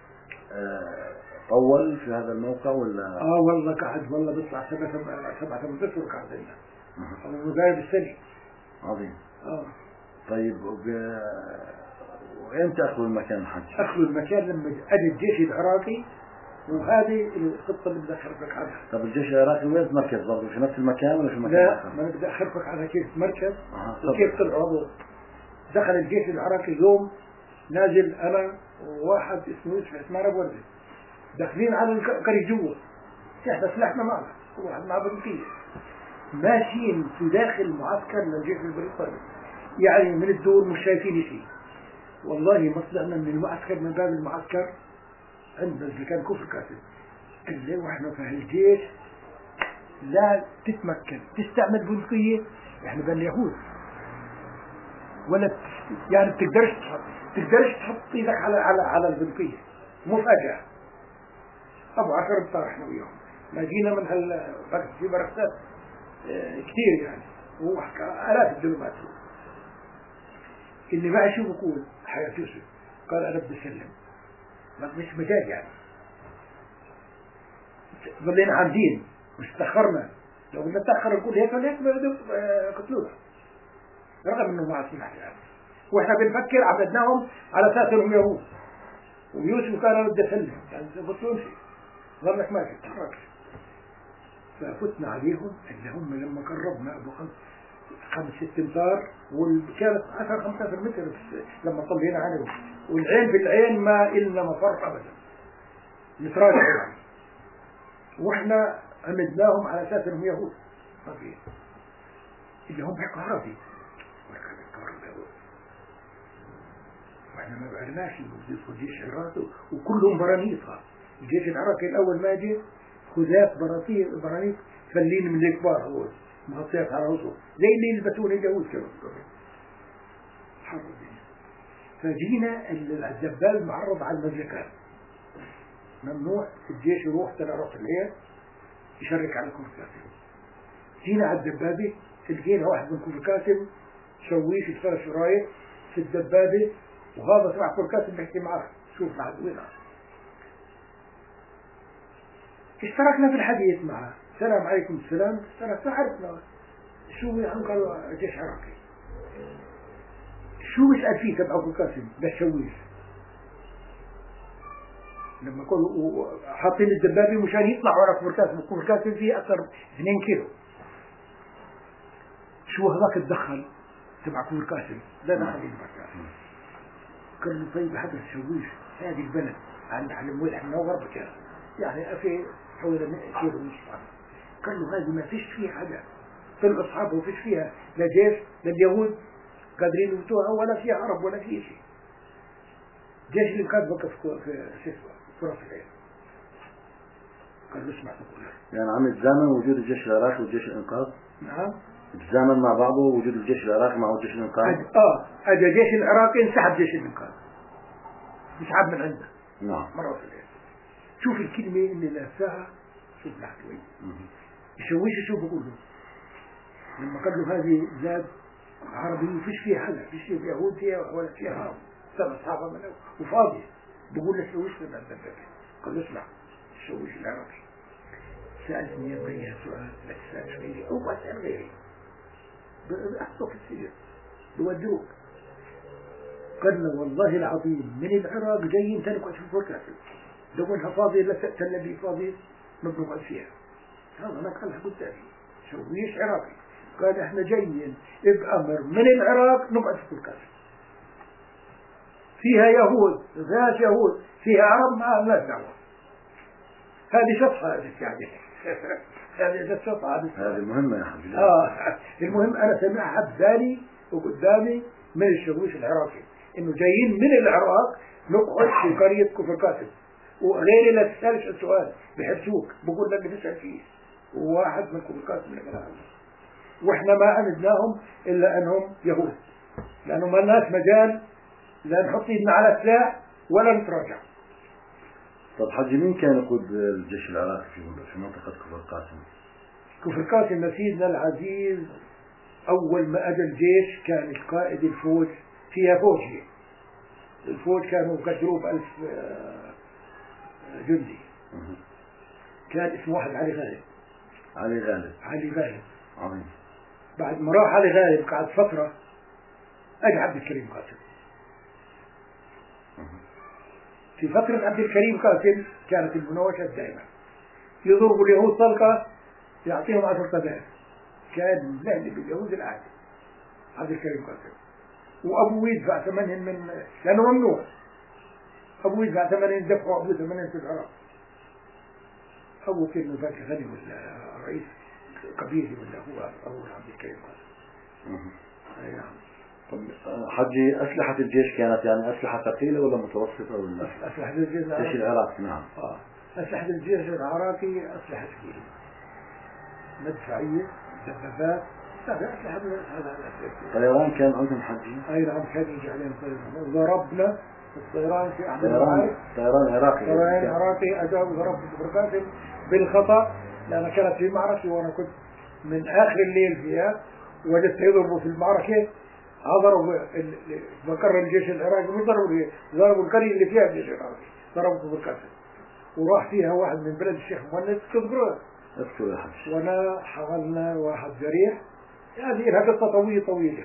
آه طول في هذا الموقع ولا؟ اه والله قعد والله بيطلع سبعة سبعة ثمان اشهر قعد لنا. أبو مزايد السنة. عظيم. اه. طيب وب... وإمتى أخذوا المكان الحج؟ أخذوا المكان لما أجى الجيش العراقي، وهذه الخطة اللي بدي أخربك عنها. طب الجيش العراقي وين مركز برضه في نفس المكان ولا في مكان لا آخر؟ ما أنا بدي أخربك عنها كيف مركز آه وكيف طلعوا. دخل الجيش العراقي يوم نازل أنا وواحد اسمه يوسف عثمان أبو وردة داخلين على القرية جوا، إحنا سلاحنا معنا واحد مع بنكية ماشيين في داخل معسكر للجيش البريطاني، يعني من الدور مش شايفين شيء. والله ما طلعنا من المعسكر، من باب المعسكر عندنا اللي كان كفر كاتب اللي واحنا في هالجيش لا تتمكن تستعمل بندقية، احنا بين اليهود ولا تست... يعني بتقدرش تحط تقدرش تحط ايدك على على على البندقية. مفاجأة ابو عشر بطار احنا وياهم، ما جينا من هال في بركات اه كثير يعني، وآلاف الدبلومات. اللي معي شو بقول حياة يوسف؟ قال انا بدي اسلم، ما مش مجال يعني. ظلينا عامدين مش تأخرنا، لو بدنا نتأخر نقول هيك ولا هيك قتلونا، رغم انه مع سلاح يعني. واحنا بنفكر عبدناهم على اساس انهم يهود، ويوسف كان انا بدي اسلم يعني قتلوا شيء ظلك ماشي تحركش. ففتنا عليهم اللي هم لما قربنا ابو خمس خمس ست امتار، وكانت عشرة خمستاشر متر لما طلينا عليهم، والعين في العين ما إلنا مفر ابدا نتراجع يعني. واحنا عمدناهم على اساس انهم يهود طبيعي اللي هم بيحكوا عربي، واحنا ما بعرفناش الجيش العراقي وكلهم برانيطها. الجيش العراقي الاول ما جه خذات برانيط برانيط فلين من الكبار هو مغطيات على راسه زي اللي يلبسون اليهود كانوا حرب. فجينا الدبابة معرض على المملكات، ممنوع الجيش يروح تلعرف الليل يشرك على كفر كاسم. جينا على الدبابة لقينا واحد من كفر كاسم شويش يتفرج شرايط في الدبابة، وهذا تبع كفر كاسم بيحكي معه شوف لحد وين. اشتركنا في الحديث معه، السلام عليكم السلام، عرفنا شو يعني. قالوا جيش عراقي. شو يسأل فيه تبع كفر كاسم بالشويش لما كانوا حاطين الدبابة مشان يطلعوا على كفر كاسم، كفر كاسم فيه أكثر اثنين كيلو. شو هذاك الدخل تبع كفر كاسم لا دخل كفر كاسم. قال له طيب هذا الشويش هذه البلد عند حلم وين احنا وغربك يعني أفي حول مئة كيلو ونص. قال له هذه ما فيش فيها حدا، طلعوا أصحابه فيش فيها لا جيش لا اليهود قادرين يبتوها ولا فيها عرب ولا فيها شيء. جيش اللي كان بقى في سيسوا فرص العين. قال له اسمع تقول يعني عم يتزامن وجود الجيش العراقي والجيش الإنقاذ؟ نعم يتزامن مع بعضه وجود الجيش العراقي مع جيش الإنقاذ؟ اه اجى جيش العراقي انسحب جيش الإنقاذ انسحب من عنده. نعم مرة في العين. شوف الكلمة اللي لابساها شوف لحد وين. الشويش شو بقول له لما قال له هذه بلاد عربية فيش فيها حدا، فيش فيها يهود فيها ولا فيها عرب، سبع أصحابها منه وفاضي. بقول له الشويش لما الدبابة. قال له اسمع الشويش العراقي سألتني يا بني سؤال لا تسأل غيري أو أسأل غيري بأحطوك السجن بودوك. قال له والله العظيم من العراق جايين تنقعد في فركاسل لو انها فاضية لا تأتى الذي فاضية نقعد فيها. هذا ما قالها قدامي شويش عراقي. قال احنا جايين بأمر من العراق نقعد في فركاسل فيها يهود فيها يهود فيها عرب ما لا دعوة. هذه شطحة يعني هذه شطحة هذه مهمة يا حبيبي. آه المهم أنا سمعها بذالي وقدامي من الشويش العراقي إنه جايين من العراق نقعد في قرية كفر كاسم، وغيري لا تسألش السؤال بحبسوك بقول لك بتسأل فيه وواحد من كفر كاسم من العراق. وإحنا ما عندناهم إلا أنهم يهود، لأنه ما لناش مجال لا نحط إيدنا على السلاح ولا نتراجع. طب حجي مين كان يقود الجيش العراقي في منطقة كفر قاسم؟ كفر قاسم سيدنا العزيز أول ما أجى الجيش كان القائد الفوج فيها فوجي. الفوج كانوا قدروا بألف جندي. كان اسمه واحد علي غالب. علي غالب. علي غالب. عظيم. بعد ما راح علي غالب قعد فترة أجى عبد الكريم قاسم. في فترة عبد الكريم قاسم كانت المناوشات دائما، يضربوا اليهود طلقة يعطيهم عشر قذائف. كان مهلي باليهود العادي عبد الكريم قاسم، وأبوه يدفع ثمنهم من لأنه ممنوع. أبوه يدفع ثمنهم، دفعوا أبوه ثمنهم في العراق. أبوه كان فاكر غني ولا رئيس قبيلي ولا هو أبو عبد الكريم قاسم. أي نعم. طب حجي أسلحة الجيش كانت يعني أسلحة ثقيلة ولا متوسطة ولا؟ أسلحة الجيش الجيش العراقي. نعم. آه أسلحة الجيش العراقي أسلحة ثقيلة، مدفعية، دبابات، هذا أسلحة هذا الطيران كان عندهم حجي؟ أي نعم كان يجي عليهم طيران. ضربنا الطيران في أحد المعارك. طيران عراقي. طيران عراقي أجا وضرب بركات بالخطأ، لأن كانت في معركة وأنا كنت من آخر الليل فيها، وجدت يضربوا في المعركة. ضربوا مقر الجيش العراقي، مش ضربوا ضربوا القرية اللي فيها الجيش العراقي، ضربوا بالكاسة، وراح فيها واحد من بلد الشيخ مهند تذكره. اذكر يا حج. وانا حولنا واحد جريح، هذه لها قصة طويلة طويلة.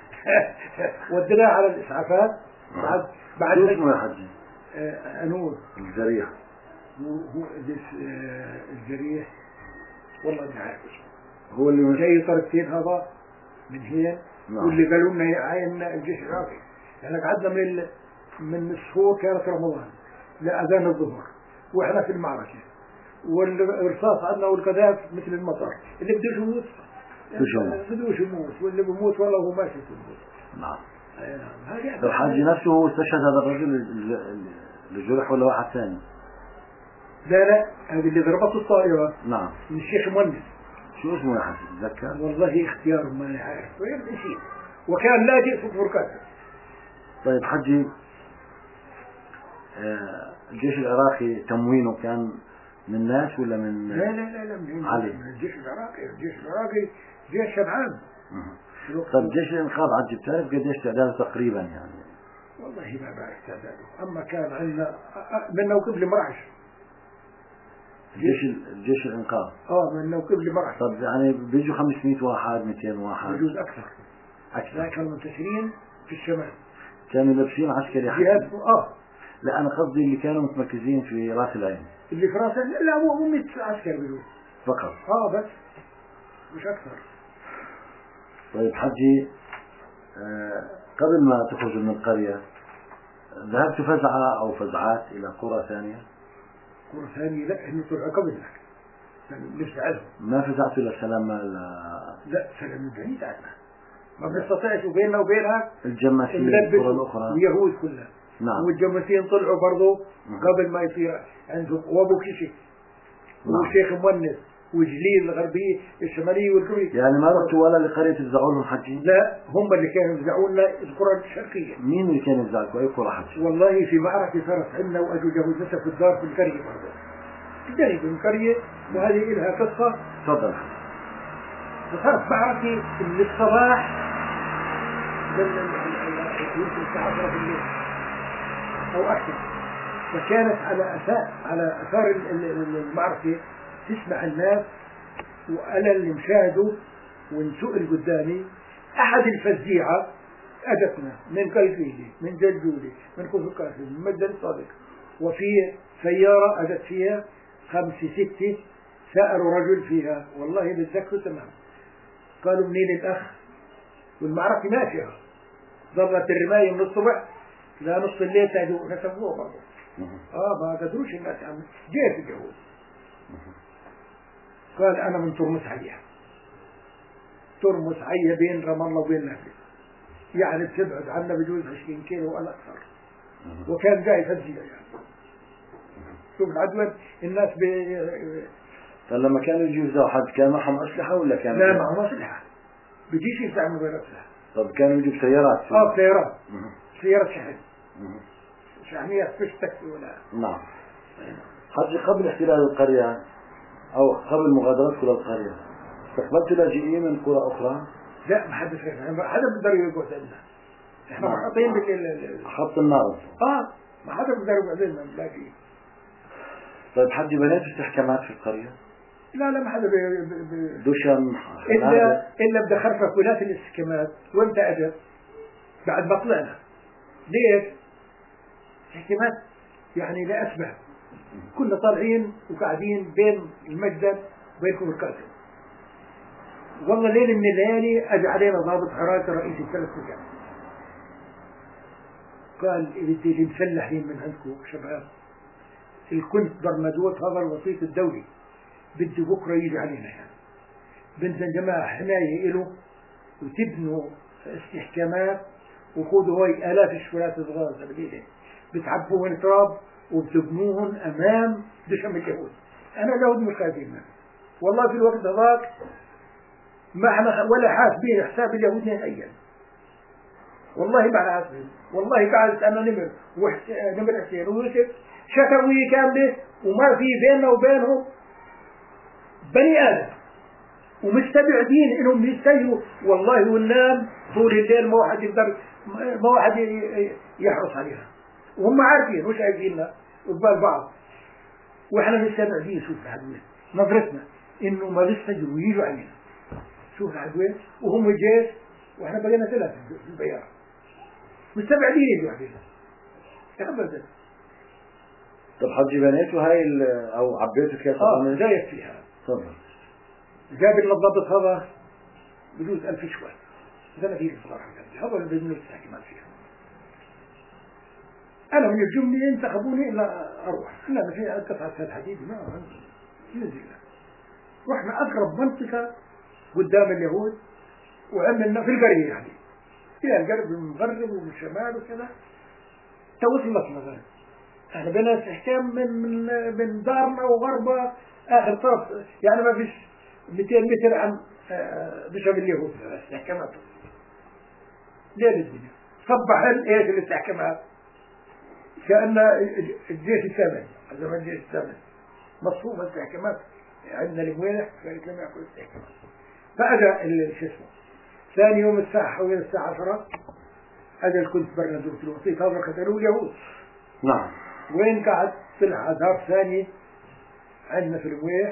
ودناه على الإسعافات. بعد بعد شو اسمه يا حجي؟ آه أنور الجريح. هو هو آه الجريح والله ما عارف اسمه. هو اللي جاي طريقتين هذا من هنا. نعم. واللي قالوا لنا عين الجيش العراقي، احنا قعدنا من من الشهور كانت رمضان لأذان الظهر واحنا في المعركة، والرصاص عندنا والقذائف مثل المطر، اللي بدوش يموت بدوش يموت، واللي بيموت والله هو ماشي في الموت. نعم. نعم. الحاج نفسه استشهد هذا الرجل اللي جرح ولا واحد ثاني؟ لا لا، هذه اللي ضربته الطائرة. نعم. من الشيخ مهندس. شو اسمه يا حاج تذكر؟ والله اختيار ما عارف نسيت، وكان لاجئ في فرقاته. طيب حجي، آه الجيش العراقي تموينه كان من ناس ولا من؟ لا لا لا لا من علي. من الجيش العراقي. الجيش العراقي جيش شبعان. طيب جيش الإنقاذ عجي بتعرف قديش تعداده تقريبا يعني؟ والله ما بعرف تعداده، أما كان عندنا من نوكب لمرعش. الجيش الجيش الإنقاذ. اه من نوكب لمرعش. طب يعني بيجوا خمسمائة واحد مئتين واحد؟ بيجوز أكثر. أكثر. كانوا منتشرين في الشمال. كانوا لابسين عسكري حقيقي. اه لا أنا قصدي اللي كانوا متمركزين في راس العين. اللي في راس العين لا هو مو مئة عسكري بيقولوا فقط. اه بس مش أكثر. طيب حجي، آه قبل ما تخرج من القرية ذهبت فزعة أو فزعات إلى قرى ثانية؟ قرى ثانية لا، إنه طلعوا قبل لك لسه عزم. ما فزعت إلى سلام لا لا سلام بعيد عنا، ما بنستطيعش وبيننا وبينها الجماسين القرى الأخرى ويهود كلها. نعم. والجماسين طلعوا برضو قبل ما يصير عندهم وابو كشك والشيخ مونس وجليل الغربية الشمالية والكويت. يعني ما رحتوا ولا لقرية تفزعوا لهم حجي؟ لا هم اللي كانوا يفزعوا لنا القرى الشرقية. مين اللي كان يفزعكم؟ أي قرى حجي؟ والله في معركة صارت عندنا وأجوا جابوا في الدار في القرية برضه. القرية في القرية وهذه لها قصة. تفضل. صارت معركة للصباح يمكن الساعة عشرة في الليل أو أكثر، فكانت على أثار على أثار المعركة تسمع الناس، وأنا اللي مشاهده ونسؤل قدامي أحد الفزيعة أجتنا من قلقيلي من جلجولي من كفر قاسم من مدن صادق، وفي سيارة أجت فيها خمس ستة سألوا رجل فيها والله بتذكروا تمام. قالوا منين الأخ؟ والمعركة ماشية ظلت الرماية من الصبح لا نصف الليل تاجوا نسبوه برضه. آه ما قدروش الناس عم جيت الجهود. قال أنا من ترمس عيا. ترمس عيا بين رام الله وبين نابلس، يعني بتبعد عنا بجوز عشرين كيلو ولا أكثر، وكان جاي فزيع يعني. شوف العدوان الناس ب فلما كانوا يجوا يفزعوا حد كان معهم أسلحة ولا كان؟ لا معهم أسلحة، بيجيش يفزع من غير أسلحة. طب كانوا يجوا بسيارات؟ آه سيارات سيارات شحن شحنيات فيش تاكسي ولا. نعم. حجي قبل احتلال القرية أو قبل مغادرتكم للقرية استقبلتوا لاجئين من قرى أخرى؟ لا ما حدش ما حدا بيقدر يقعد عندنا، احنا محاطين بال خط النار. اه ما حدا بيقدر يقعد عندنا لاجئين. طيب حد بنات استحكامات في القرية؟ لا لا ما حدا بي بي بي دشم إلا إلا بدي خرفك ولاة الاستحكامات وأنت أجت بعد ما طلعنا. ليش؟ استحكامات يعني لا أسباب، كنا طالعين وقاعدين بين المجد وبينكم الكاتب. والله ليلة من الليالي أجى علينا ضابط حراسة رئيس الثلاث مجال، قال بدي اللي مسلحين من عندكم شباب، الكنت برمدوت هذا الوسيط الدولي بدي بكرة يجي علينا يعني بدنا جماعة حماية إله وتبنوا استحكامات وخذوا هاي آلاف الشوالات الصغار سبيلين بتعبوهن تراب وبتبنوهن أمام دشم اليهود. أنا اليهود مش خايفين منه والله في الوقت هذاك ما احنا ولا حاسبين حساب اليهود نهائيا، والله ما احنا حاسبين. والله قعدت أنا نمر نمر حسين ويوسف شكوي كاملة وما في بيننا وبينهم بني آدم ومستبعدين انهم يستجوا والله وننام طول الليل ما واحد يقدر ما واحد يحرص عليها وهم عارفين وش عايزيننا وقبال بعض واحنا مستبعدين. شوف العدوين نظرتنا انه ما بيستجوا ويجوا علينا. شوف العدوين وهم الجيش واحنا بقينا ثلاثة في البيار مستبعدين يجوا علينا. ابدا. طب حجي بنيته هاي او عبيته كيف؟ اه جايت فيها. تفضل. جاب لنا الضابط هذا بجوز ألف شوي زنادير الصراحة هذا اللي بدنا نستحكم فيها. أنا من الجملة انتخبوني إلا أروح لا ما في قطعة الحديد ما نزل. رحنا أقرب منطقة قدام اليهود وعملنا في القرية يعني فيها القرب من المغرب ومن الشمال وكذا توصلت مثلا احنا بنا استحكام من من من دارنا وغربة آخر طرف يعني ما فيش مئتين متر عن دشم اليهود استحكامات. ليه الدنيا صبح ايش الاستحكامات كأن الجيش الثامن زمان الجيش الثامن مصفوفة الاستحكامات عندنا الموينح كانت لم يأكل الاستحكامات. فأجا شو اسمه ثاني يوم الساعة حوالي الساعة عشرة أجا الكنت برنادوت الوسيط هذا قتلوه اليهود. نعم. وين قاعد طلع دار ثاني عندنا في المويح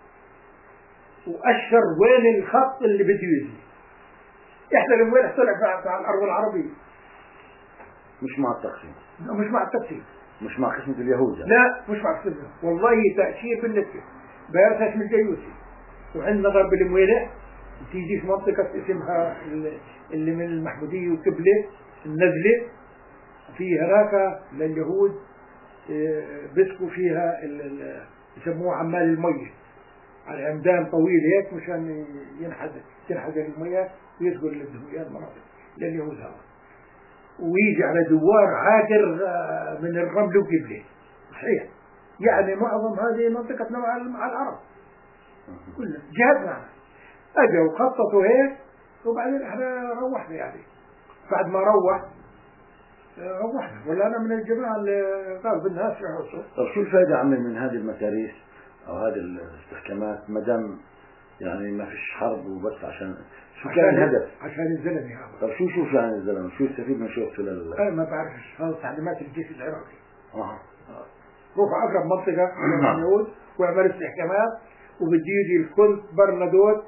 وأشر وين الخط اللي بده يجي. إحنا المويح طلع على الأرض العربية مش مع التقسيم. مش مع التقسيم. مش مع قسمة اليهود يعني. لا مش مع قسمة والله تأشير بالنسبة بيرتش من الجيوسي وعندنا ضرب المويح تيجي في منطقة اسمها اللي من المحمودية وكبلة النزلة في هناك لليهود بسكوا فيها يسموه عمال المية على عمدان طويل هيك مشان ينحدر تنحدر المياه ويسقوا اللي بدهم اياه المناطق لليهود هذا ويجي على دوار عاكر من الرمل وقبله صحيح يعني معظم هذه منطقتنا مع العرب كلها جهات معنا اجوا وخططوا هيك وبعدين احنا روحنا يعني بعد ما روح روحنا ولا انا من الجماعه اللي قال بالناس يحوصوا. طب شو الفائده عمي من هذه المكاريس او هذه الاستحكامات ما دام يعني ما فيش حرب وبس عشان شو كان الهدف؟ عشان الزلمه هذا. طب شو شوف يعني الزلمه شو يستفيد من شوفته لل انا ما بعرفش هذا تعليمات الجيش العراقي. اها روح اقرب منطقه من اليهود واعمل استحكامات وبدي يجي الكل برنادوت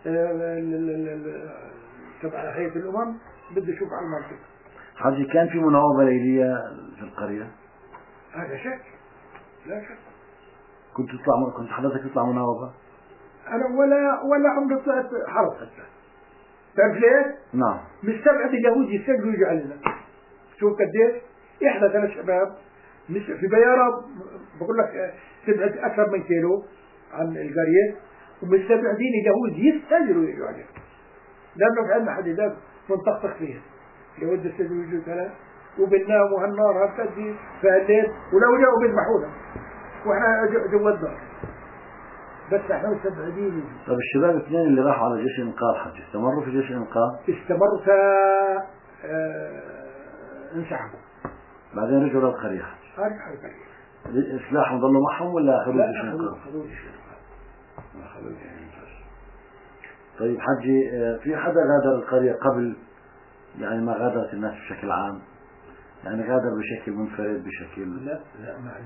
تبع هيئه الامم بده يشوف على المنطقه. حاجي كان في مناوبة ليلية في القرية؟ هذا شك لا شك. كنت تطلع كنت حضرتك تطلع مناوبة؟ أنا ولا ولا عمري طلعت حرس حتى. تعرف ليه؟ نعم. مستبعد اليهود يسجلوا يجوا علينا. شوف قديش؟ إحنا ثلاث شباب مش في بيارة بقول لك تبعد أكثر من كيلو عن القرية ومستبعدين اليهود يستجروا يجوا علينا. لأنه في عندنا حديدات منطقطق فيها. يود السجن يجوا ثلاث وبننام وهالنار هالكدي فهالليل ولو جاءوا بيذبحونا واحنا جوا الدار بس احنا مستبعدين. طيب الشباب الاثنين اللي راحوا على جيش الانقاذ حتى استمروا في جيش الانقاذ؟ استمروا تا اه انسحبوا بعدين رجعوا للقرية حتى؟ رجعوا للقرية. سلاحهم ضلوا معهم ولا اخذوا جيش الانقاذ؟ لا اخذوا جيش الانقاذ. اخذوا جيش الانقاذ. طيب حجي في حدا غادر القرية قبل يعني ما غادرت الناس بشكل عام يعني غادر بشكل منفرد بشكل لا لا ما علميش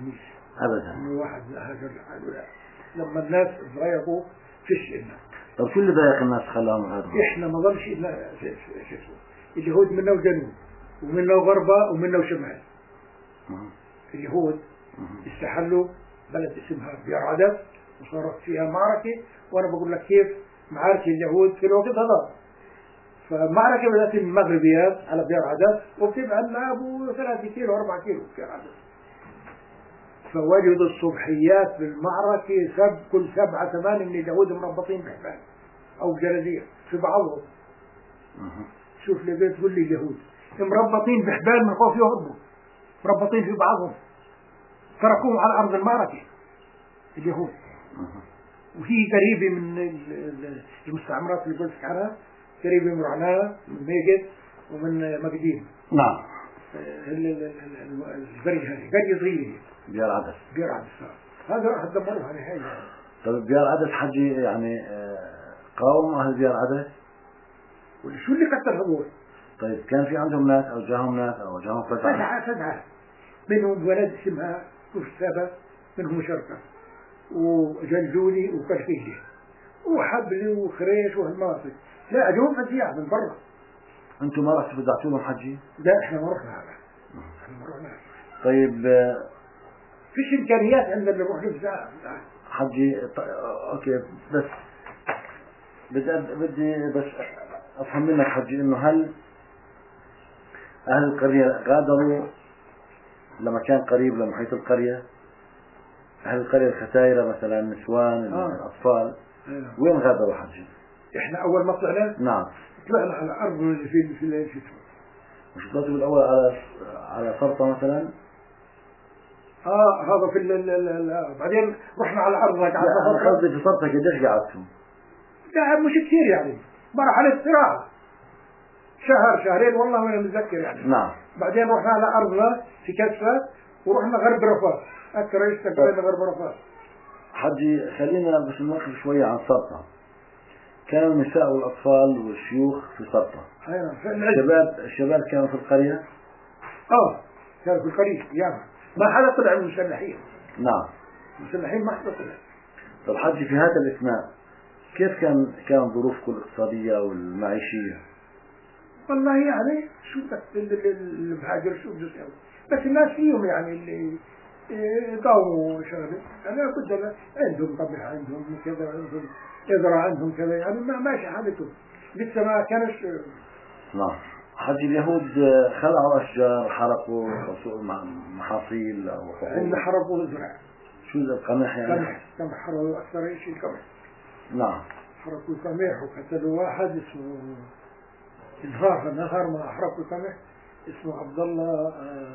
ابدا انه واحد هاجر لحاله، لا. لما الناس ضايقوا فيش إلنا. طب شو اللي ضايق الناس خلاهم هذا؟ احنا ما ضلش إلا شو اسمه اليهود منا وجنوب ومنا وغربة ومنا وشمال. اليهود استحلوا بلد اسمها بيار عدس وصارت فيها معركة، وانا بقول لك كيف معارك اليهود في الوقت هذا. فمعركة بدأت من المغربيات على بيار عدس وبتبعد لها ابو ثلاثة كيلو أربعة كيلو بيار عدس. فوجدوا الصبحيات بالمعركة سب كل سبعة ثمانية من اليهود مربطين بحبال أو جلدية في بعضهم. شوف لي بيت تقول لي اليهود مربطين بحبال من خوف يهربوا، مربطين في بعضهم، تركوهم على أرض المعركة اليهود. وهي قريبة من المستعمرات اللي قلت عنها، قريبة من رعناء من ميجد ومن مقدين. نعم. القرية هذه قرية صغيرة بيار عدس. بيار عدس هذا راح دمروها نهائيا. طيب بيار عدس حجي يعني قاوم أهل بيار عدس؟ شو اللي قتل هذول؟ طيب كان في عندهم ناس أو جاهم ناس أو جاهم فزعة؟ فزعة فزعة منهم ولد اسمها كفتابة، منهم شركة وجلجولي وكرفيلي وحبلي وخريش وهالمناطق. لا أجوهم فزيعة من برا. أنتم ما رحتوا فزعتوا لهم حجي؟ لا إحنا ما رحنا هذا. إحنا ما رحنا. طيب فيش إمكانيات عندنا نروح نفزع حجي. أوكي بس بدي بدي بس أفهم منك حجي إنه هل أهل القرية غادروا لما كان قريب لمحيط القرية؟ أهل القرية الختايرة مثلا النسوان آه. الأطفال آه. وين غادروا حجي؟ إحنا أول ما طلعنا نعم طلعنا على أرض اللي في في اللي في مش طلعتوا بالأول على على فرطة مثلا؟ آه هذا في ال ال ال بعدين رحنا على أرض لا أنا قصدي في فرطة قديش قعدتوا؟ لا مش كثير يعني مرحلة استراحة شهر شهرين والله ما متذكر يعني. نعم. بعدين رحنا على أرضنا في كسفة ورحنا غرب رفاه أكثر إيش تقريبا غرب رفاه. حجي خلينا بس نوقف شوية عن سرطة. كانوا النساء والأطفال والشيوخ في سرطة. الشباب الشباب كانوا في القرية؟ آه كانوا في القرية ياما ما حدا طلع من المسلحين. نعم. المسلحين ما حدا طلع. طب حجي في هذا الإثناء كيف كان كان ظروفكم الاقتصادية والمعيشية؟ والله يعني شو بس المهاجر شو بده يسوي، بس الناس فيهم يعني اللي قاموا شغله. أنا كنت عندهم قبل عندهم كذا عندهم إذرة عندهم كذا يعني ما ماشي حالتهم لسه ما كانش. نعم. حجي اليهود خلعوا أشجار حرقوا محاصيل أو حقول. إن حرقوا الزرع. شو القمح يعني؟ قمح قمح حرقوا أكثر شيء القمح. نعم. حرقوا القمح وقتلوا واحد اسمه انهار نهار ما حرقوا القمح اسمه عبد الله آه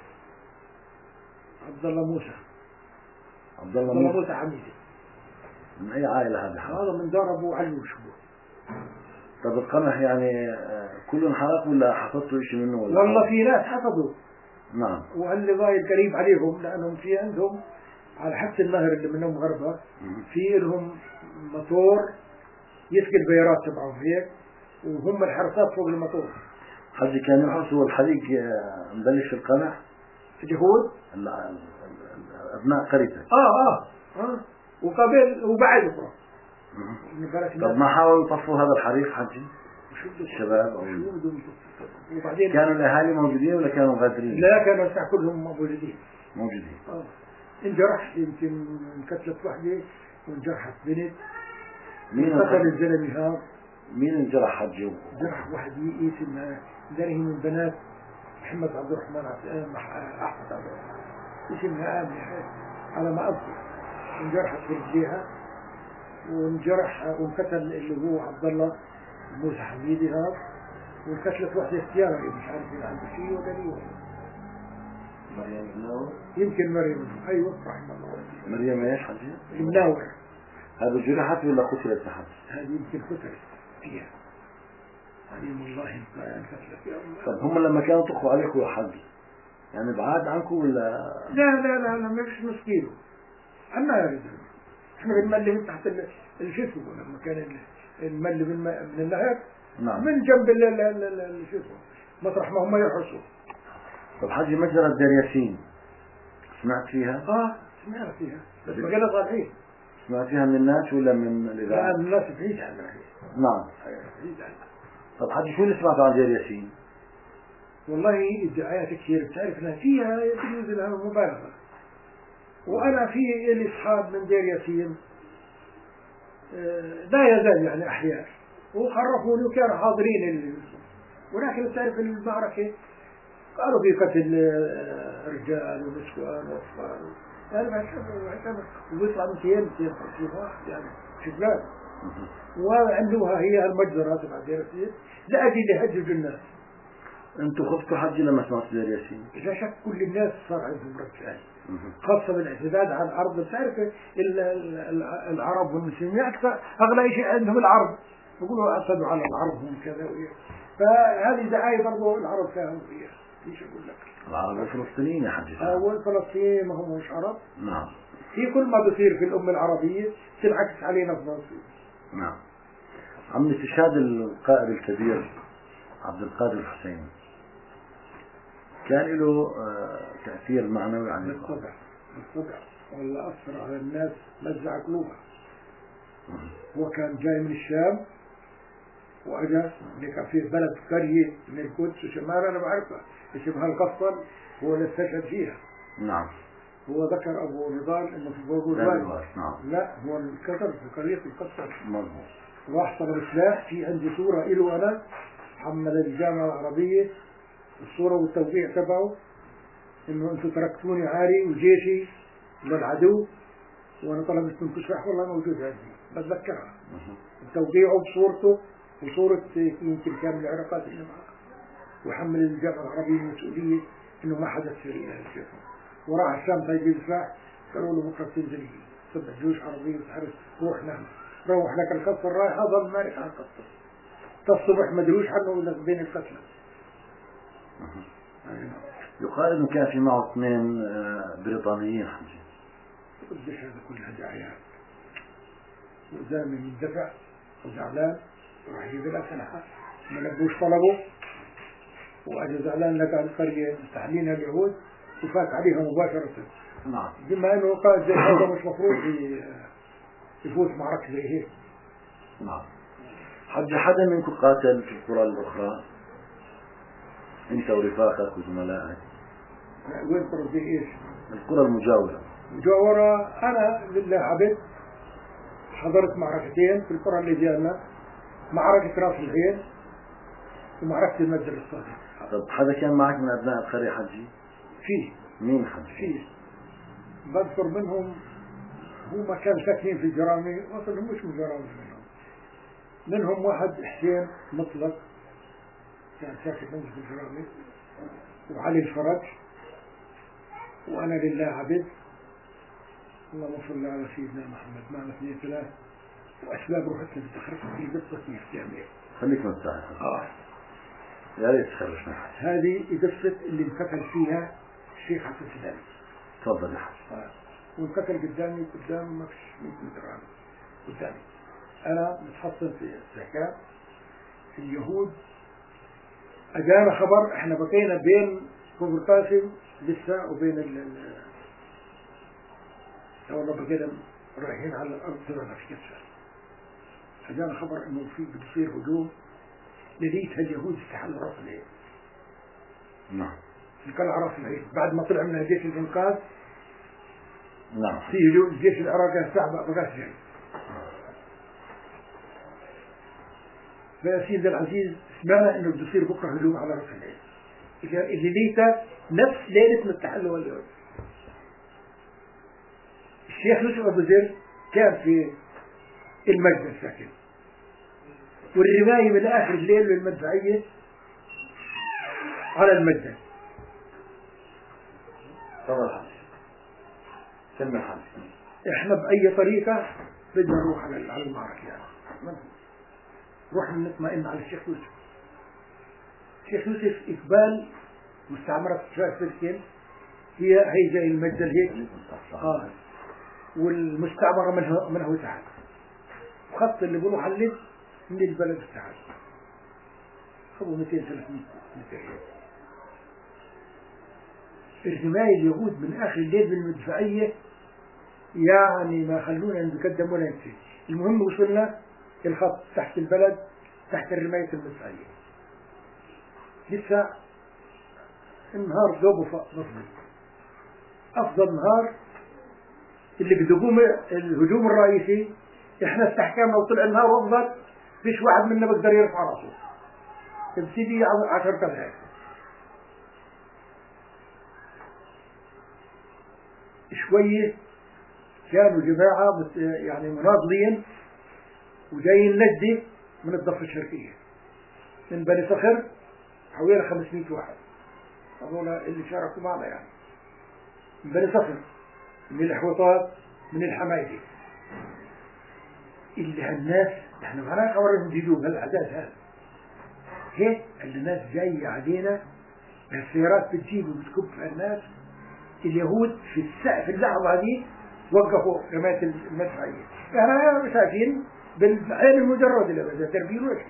عبد الله موسى. عبد الله موسى. موسى حميدي. من أي عائلة هذا؟ هذا من دار أبو علوش هو. طب القمح يعني كلهم حرق ولا حصدتوا شيء منه ولا؟ والله في ناس حصدوا. نعم. واللي ضايل قريب عليهم لأنهم في عندهم على حد النهر اللي منهم غربة في لهم مطور يسقي البيارات تبعهم هيك وهم الحرسات فوق المطور. حجي كان يحصوا الحريق مبلش في القمح؟ اليهود؟ أبناء قريتك؟ آه آه آه وقبل وبعد أخرى. طب ما حاولوا يطفوا هذا الحريق حجي؟ الشباب أو وبعدين كانوا الأهالي موجودين ولا كانوا غادرين؟ لا كانوا كلهم موجودين. موجودين. آه انجرح يمكن انقتلت وحدة وانجرحت بنت. مين قتل الزلمة هذا؟ مين انجرح حجي؟ جرح واحد اسمها ذريه من بنات محمد عبد الرحمن أحمد عبد الرحمن اسمها آمنة على ما أذكر. انجرحت في رجليها وانجرح وانقتل اللي هو عبد الله موسى حميدي هذا وانقتلت واحدة اختيارا مش عارف إذا عنده شيء ولا ليه. مريم المناور؟ يمكن مريم أيوة رحمة الله. مريم ايش حجي؟ المناور. هذا جرحت ولا قتلت تحت؟ هذه يمكن قتلت فيها. عليم الله انقتلت يا الله. طب هم لما كانوا يطخوا عليكم يا حج يعني بعاد عنكم ولا؟ لا لا لا لا مش مسكينه. عنا يا رجل. احنا بنملي من تحت الجسم لما كان نملي من النهر. نعم. من جنب الجسم مطرح ما هم يحرسوا. طب حجي مجزرة دير ياسين سمعت فيها؟ اه سمعنا فيها بس ما قلنا صالحين. سمعت فيها من الناس ولا من الإذاعة؟ لا من الناس بعيد عنا. نعم بعيد عنا. طب حجي شو اللي سمعته عن دير ياسين؟ والله الدعايات كثير بتعرف انها فيها بجوز لها مبالغة. وأنا في لي أصحاب من دير ياسين لا يزال يعني أحياء وخرفوني وكانوا حاضرين ال... ولكن تعرف المعركة قالوا في قتل رجال ونسوان وأطفال يعني ما كان ويطلع مئتين مئتين وخمسين واحد يعني شغلان وعندوها هي المجزرة تبع دير ياسين لأجل يهججوا الناس. أنتوا خفتوا حجي لما سمعتوا دير ياسين؟ لا شك كل الناس صار عندهم رد فعل خاصة بالاعتداد على الأرض. بتعرف العرب والمسلمين أكثر أغلى شيء عندهم العرب يقولوا اعتدوا على العرب هم كذا وإيه. فهذه دعاية برضو العرب فاهموا فيها. ليش أقول لك العرب الفلسطينيين يا حجي أول فلسطين ما هم مش عرب. نعم في كل ما بصير في الأمة العربية تنعكس علينا في فلسطين. نعم. عم استشهاد القائد الكبير عبد القادر الحسيني كان له تأثير معنوي عن بالطبع بالطبع والله أثر على الناس مزع قلوبها. هو كان جاي من الشام وأجا كان في بلد قرية من القدس وشمال أنا بعرفها اسمها القصر هو اللي استشهد فيها. نعم. هو ذكر أبو نضال إنه في بوجود نعم. لا هو الكسر في قرية القصر. مضبوط. راح طلب سلاح في عندي صورة إله أنا حمل الجامعة العربية الصورة والتوقيع تبعه إنه أنتم تركتوني عاري وجيشي للعدو وأنا طلبت منكم سلاح والله موجود عندي بتذكرها. توقيعه بصورته وصورة يمكن كان من العلاقات اللي معه وحمل الجامعة العربية المسؤولية إنه ما حدث في الجيش. وراح الشام تجيب سلاح قالوا له بكرة تنزل سبع جيوش عربية وتحرس روح نام روح لك القصر رايح ظل مارك على القصر تصبح مدروش عنه ولا بين القتلى. يقال انه كان في معه اثنين بريطانيين حجي. قديش هذا كلها دعايات وزامن يندفع وزعلان وراح يجيب لها سلاحات ما لبوش طلبه واجى زعلان لقى القرية مستحلينها اليهود وفات عليها مباشرة. نعم. بما انه قائد زي هذا مش مفروض يفوت معركة زي هيك. نعم. حج حدا منكم قاتل في القرى الأخرى؟ أنت ورفاقك وزملائك؟ وين قرى زي إيش؟ القرى المجاورة. مجاورة أنا لله عبد حضرت معركتين في القرى اللي جانا معركة راس العين ومعركة المسجد الصادق. طب حدا كان معك من أبناء القرية حجي؟ فيه. مين حجي؟ فيه. بذكر منهم هم ما كانوا ساكنين في الجرامي أصلا مش من جرامي منهم. منهم واحد حسين مطلق كان ساكن في الجرامي وعلي الفرج وأنا لله عبد. اللهم صل على سيدنا محمد معنا اثنين ثلاث وأسباب روحتنا بتخرجنا في قصة الجامعة. خليك مستعد. آه. يا ريت تخرجنا. هذه قصة اللي انقتل فيها الشيخ حسن سلامي. تفضل يا حسن. آه. وانقتل قدامي قدام ما فيش مية متر عنه قدامي. أنا متحصن في الزكاة في اليهود أجانا خبر إحنا بقينا بين كفر قاسم لسه وبين ال والله بقينا رايحين على الأرض تبعنا في كتفة. أجانا خبر إنه في بتصير هجوم لقيتها اليهود استحلوا راس العين. نعم. القلعة راس العين بعد ما طلع منها جيش الإنقاذ. نعم. في هجوم الجيش العراقي الساعة بقاش جاي. فيا سيدي العزيز سمعنا إنه بده يصير بكرة هجوم على راس العين. اللي ليتها نفس ليلة ما استحلوا اليهود. الشيخ يوسف أبو زر كان في المجد ساكن والرماية من آخر الليل والمدفعية على المجد. تفضل حاج. سمع حاج. إحنا بأي طريقة بدنا نروح على على المعركة يعني. روح نطمئن على الشيخ يوسف. الشيخ يوسف إقبال مستعمرة فلسطين هي هي زي المجد هيك. آه. والمستعمرة منها منها تحت وخط اللي بيروح على الليل من البلد تحت خذوا مئتين ثلاثمئة متر. ارتماء اليهود من آخر الليل بالمدفعية يعني ما خلونا نتقدم ولا نسي. المهم وصلنا الخط تحت البلد تحت الرماية المدفعية، لسه النهار ذوب فوق أفضل نهار اللي بدقوم الهجوم الرئيسي. احنا استحكامنا وطلع النهار وافضل فيش واحد منا بقدر يرفع راسه، تبتدي عشر دقائق شوية. كانوا جماعة يعني مناضلين وجايين نجدي من الضفة الشرقية من بني صخر حوالي خمسمائة واحد، هذول اللي شاركوا معنا يعني من بني صخر من الحوطات من الحمايدي. اللي هالناس احنا معنا قوارهم جدوب هالأعداد هذا هيك اللي الناس جاية علينا السيارات بتجيب وبتكب الناس. اليهود في السقف اللحظة دي وقفوا رماية المدفعية، احنا شايفين بالعين المجرد اللي بدأ تربيه وش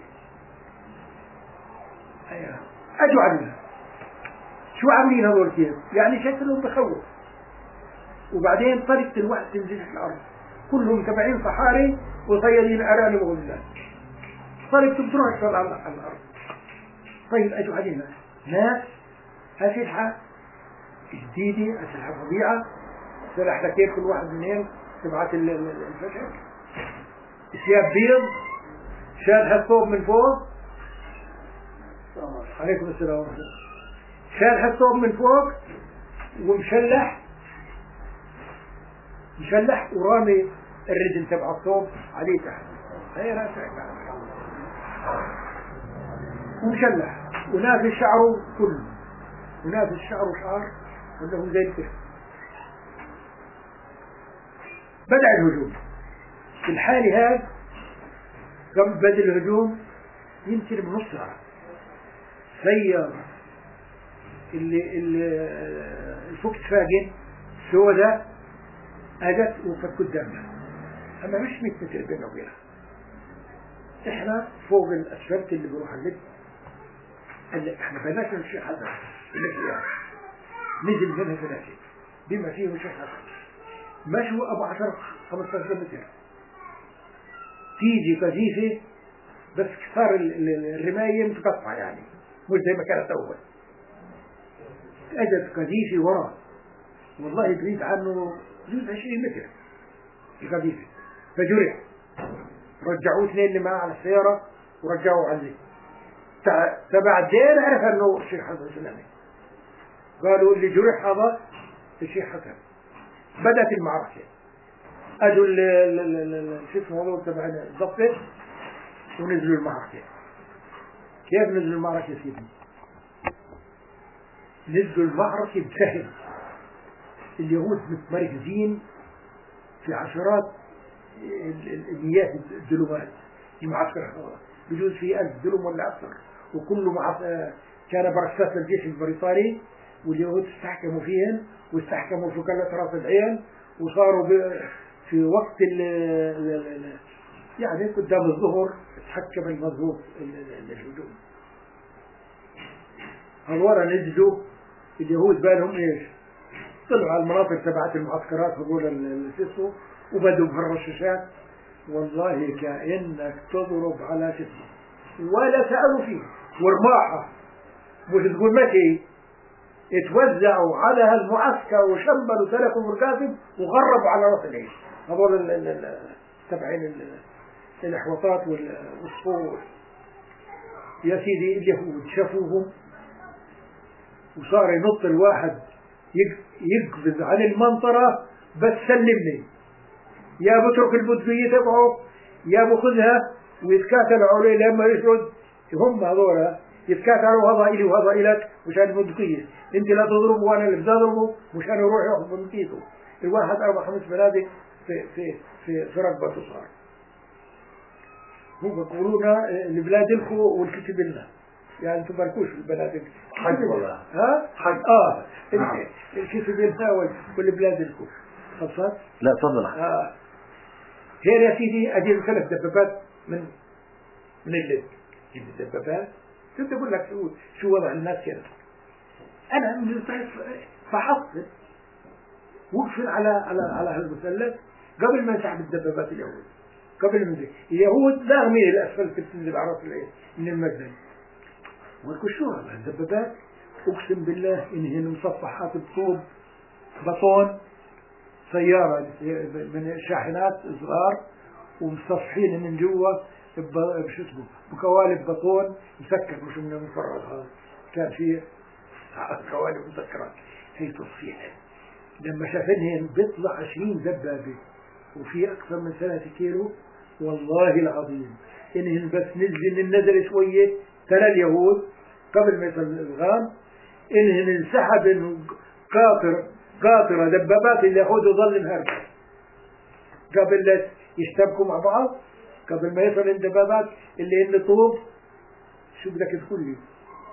ايوه اجوا علينا. شو عاملين هذول كيف؟ يعني شكلهم بخوف. وبعدين طريقة الوقت تنزل في الأرض كلهم تبعين صحاري وصيادين أرانب وغزلان، طريقة بتروح على الأرض. طيب أجوا علينا ناس أسلحة جديدة، أسلحة فظيعة، سلاح لكيف كل واحد منهم تبعت الفشل، ثياب بيض، شال هالثوب من فوق. عليكم السلام ورحمة الله. شال هالثوب من فوق ومشلح مشلح ورامي الرجل تبع الثوب عليه تحت، هي راسع ومشلح ونافي شعره كله، ونافي شعره شعر كله زي الكشف. بدأ الهجوم في الحالة هذا. قبل بدء الهجوم يمكن بنص ساعة سيارة اللي الفوكس فاجن سوداء اجت وقت قدامنا، اما مش مية متر بيننا وبينها. احنا فوق الاسفلت اللي بروح اللب اللي احنا بلاش نمشي حدا اللي فيها نزل منها ثلاثة بما فيه شيء حدا مشوا ابو عشر خمسة عشر متر. تيجي قذيفة بس كسار الرماية متقطعة يعني مش زي ما كانت اول. اجت قذيفة ورا والله بعيد عنه جزء عشرين متر القذيفة، فجرح. رجعوه اثنين اللي معه على السيارة ورجعوه عليه. تبع الدين عرف انه الشيخ حسن سلامي، قالوا اللي جرح هذا الشيخ حسن. بدأت المعركة. اجوا شو اسمه هذول تبع الضبط ونزلوا المعركة. كيف نزلوا المعركة يا سيدي؟ نزلوا المعركة بسهل. اليهود متمركزين في عشرات المياه الدلومات في معسكر هذا، بجوز في ألف دلوم ولا أكثر، وكله مع كان بركات الجيش البريطاني، واليهود استحكموا فيهم واستحكموا في كل راس العين، وصاروا في وقت ال ال يعني قدام الظهر تحكم المضبوط الهجوم. هالورا نزلوا اليهود بالهم ايش؟ طلعوا على المناطق تبعت المعسكرات هذول السيسو وبدوا بهالرشاشات. والله كأنك تضرب على شسمه ولا سألوا فيه. ورماحة مش تقول ماشي، اتوزعوا على هالمعسكر وشملوا تركوا مركاتب وغربوا على راس العين هذول تبعين الاحوطات والصفور. يا سيدي اليهود شافوهم وصار ينط الواحد يقفز عن المنطرة بس سلمني، يا بترك البندقية تبعه يا بخذها ويتكاتلوا عليه لما يشرد. هم هذولا يتكاتلوا هذا إلي وهذا إلك مشان البندقية، انت لا تضربه وانا اللي بضربه مشان يروح ياخذ بندقيته. الواحد اربع خمس بنادق في في في في رقبته صار. هم بيقولون البلاد لكم والكتب لنا، يعني انتم مالكوش في البنادق حق والله ها حق اه الكتب لنا والبلاد لكم. خلصت؟ لا تفضل. اه هي يا سيدي اجيب ثلاث دبابات من من الليل. جيب الدبابات كنت اقول لك شو شو وضع الناس كده. انا من فحصل وقفل على على على هالمثلث قبل ما ينسحب الدبابات اليهود. قبل ما اليهود لاغمين الاسفل تنزل على راس العين من المدن. ولكن شو هذا الدبابات اقسم بالله انهن مصفحات بطوب بطون سياره من شاحنات صغار ومصفحين من جوا بشو اسمه بقوالب بطون مسكر مش من المفرغ هذا كان فيه قوالب مسكرات هي تصفيح. لما شافنهن بيطلع عشرين دبابه وفي اكثر من ثلاثة كيلو والله العظيم انهن بس نزل النزل شويه ترى اليهود قبل ما يصل الغام انهن انسحب قاطر قاطره دبابات اليهود وظل مهرب قبل لا يشتبكوا مع بعض قبل ما يصل الدبابات اللي هن طوب. شو بدك تقول لي؟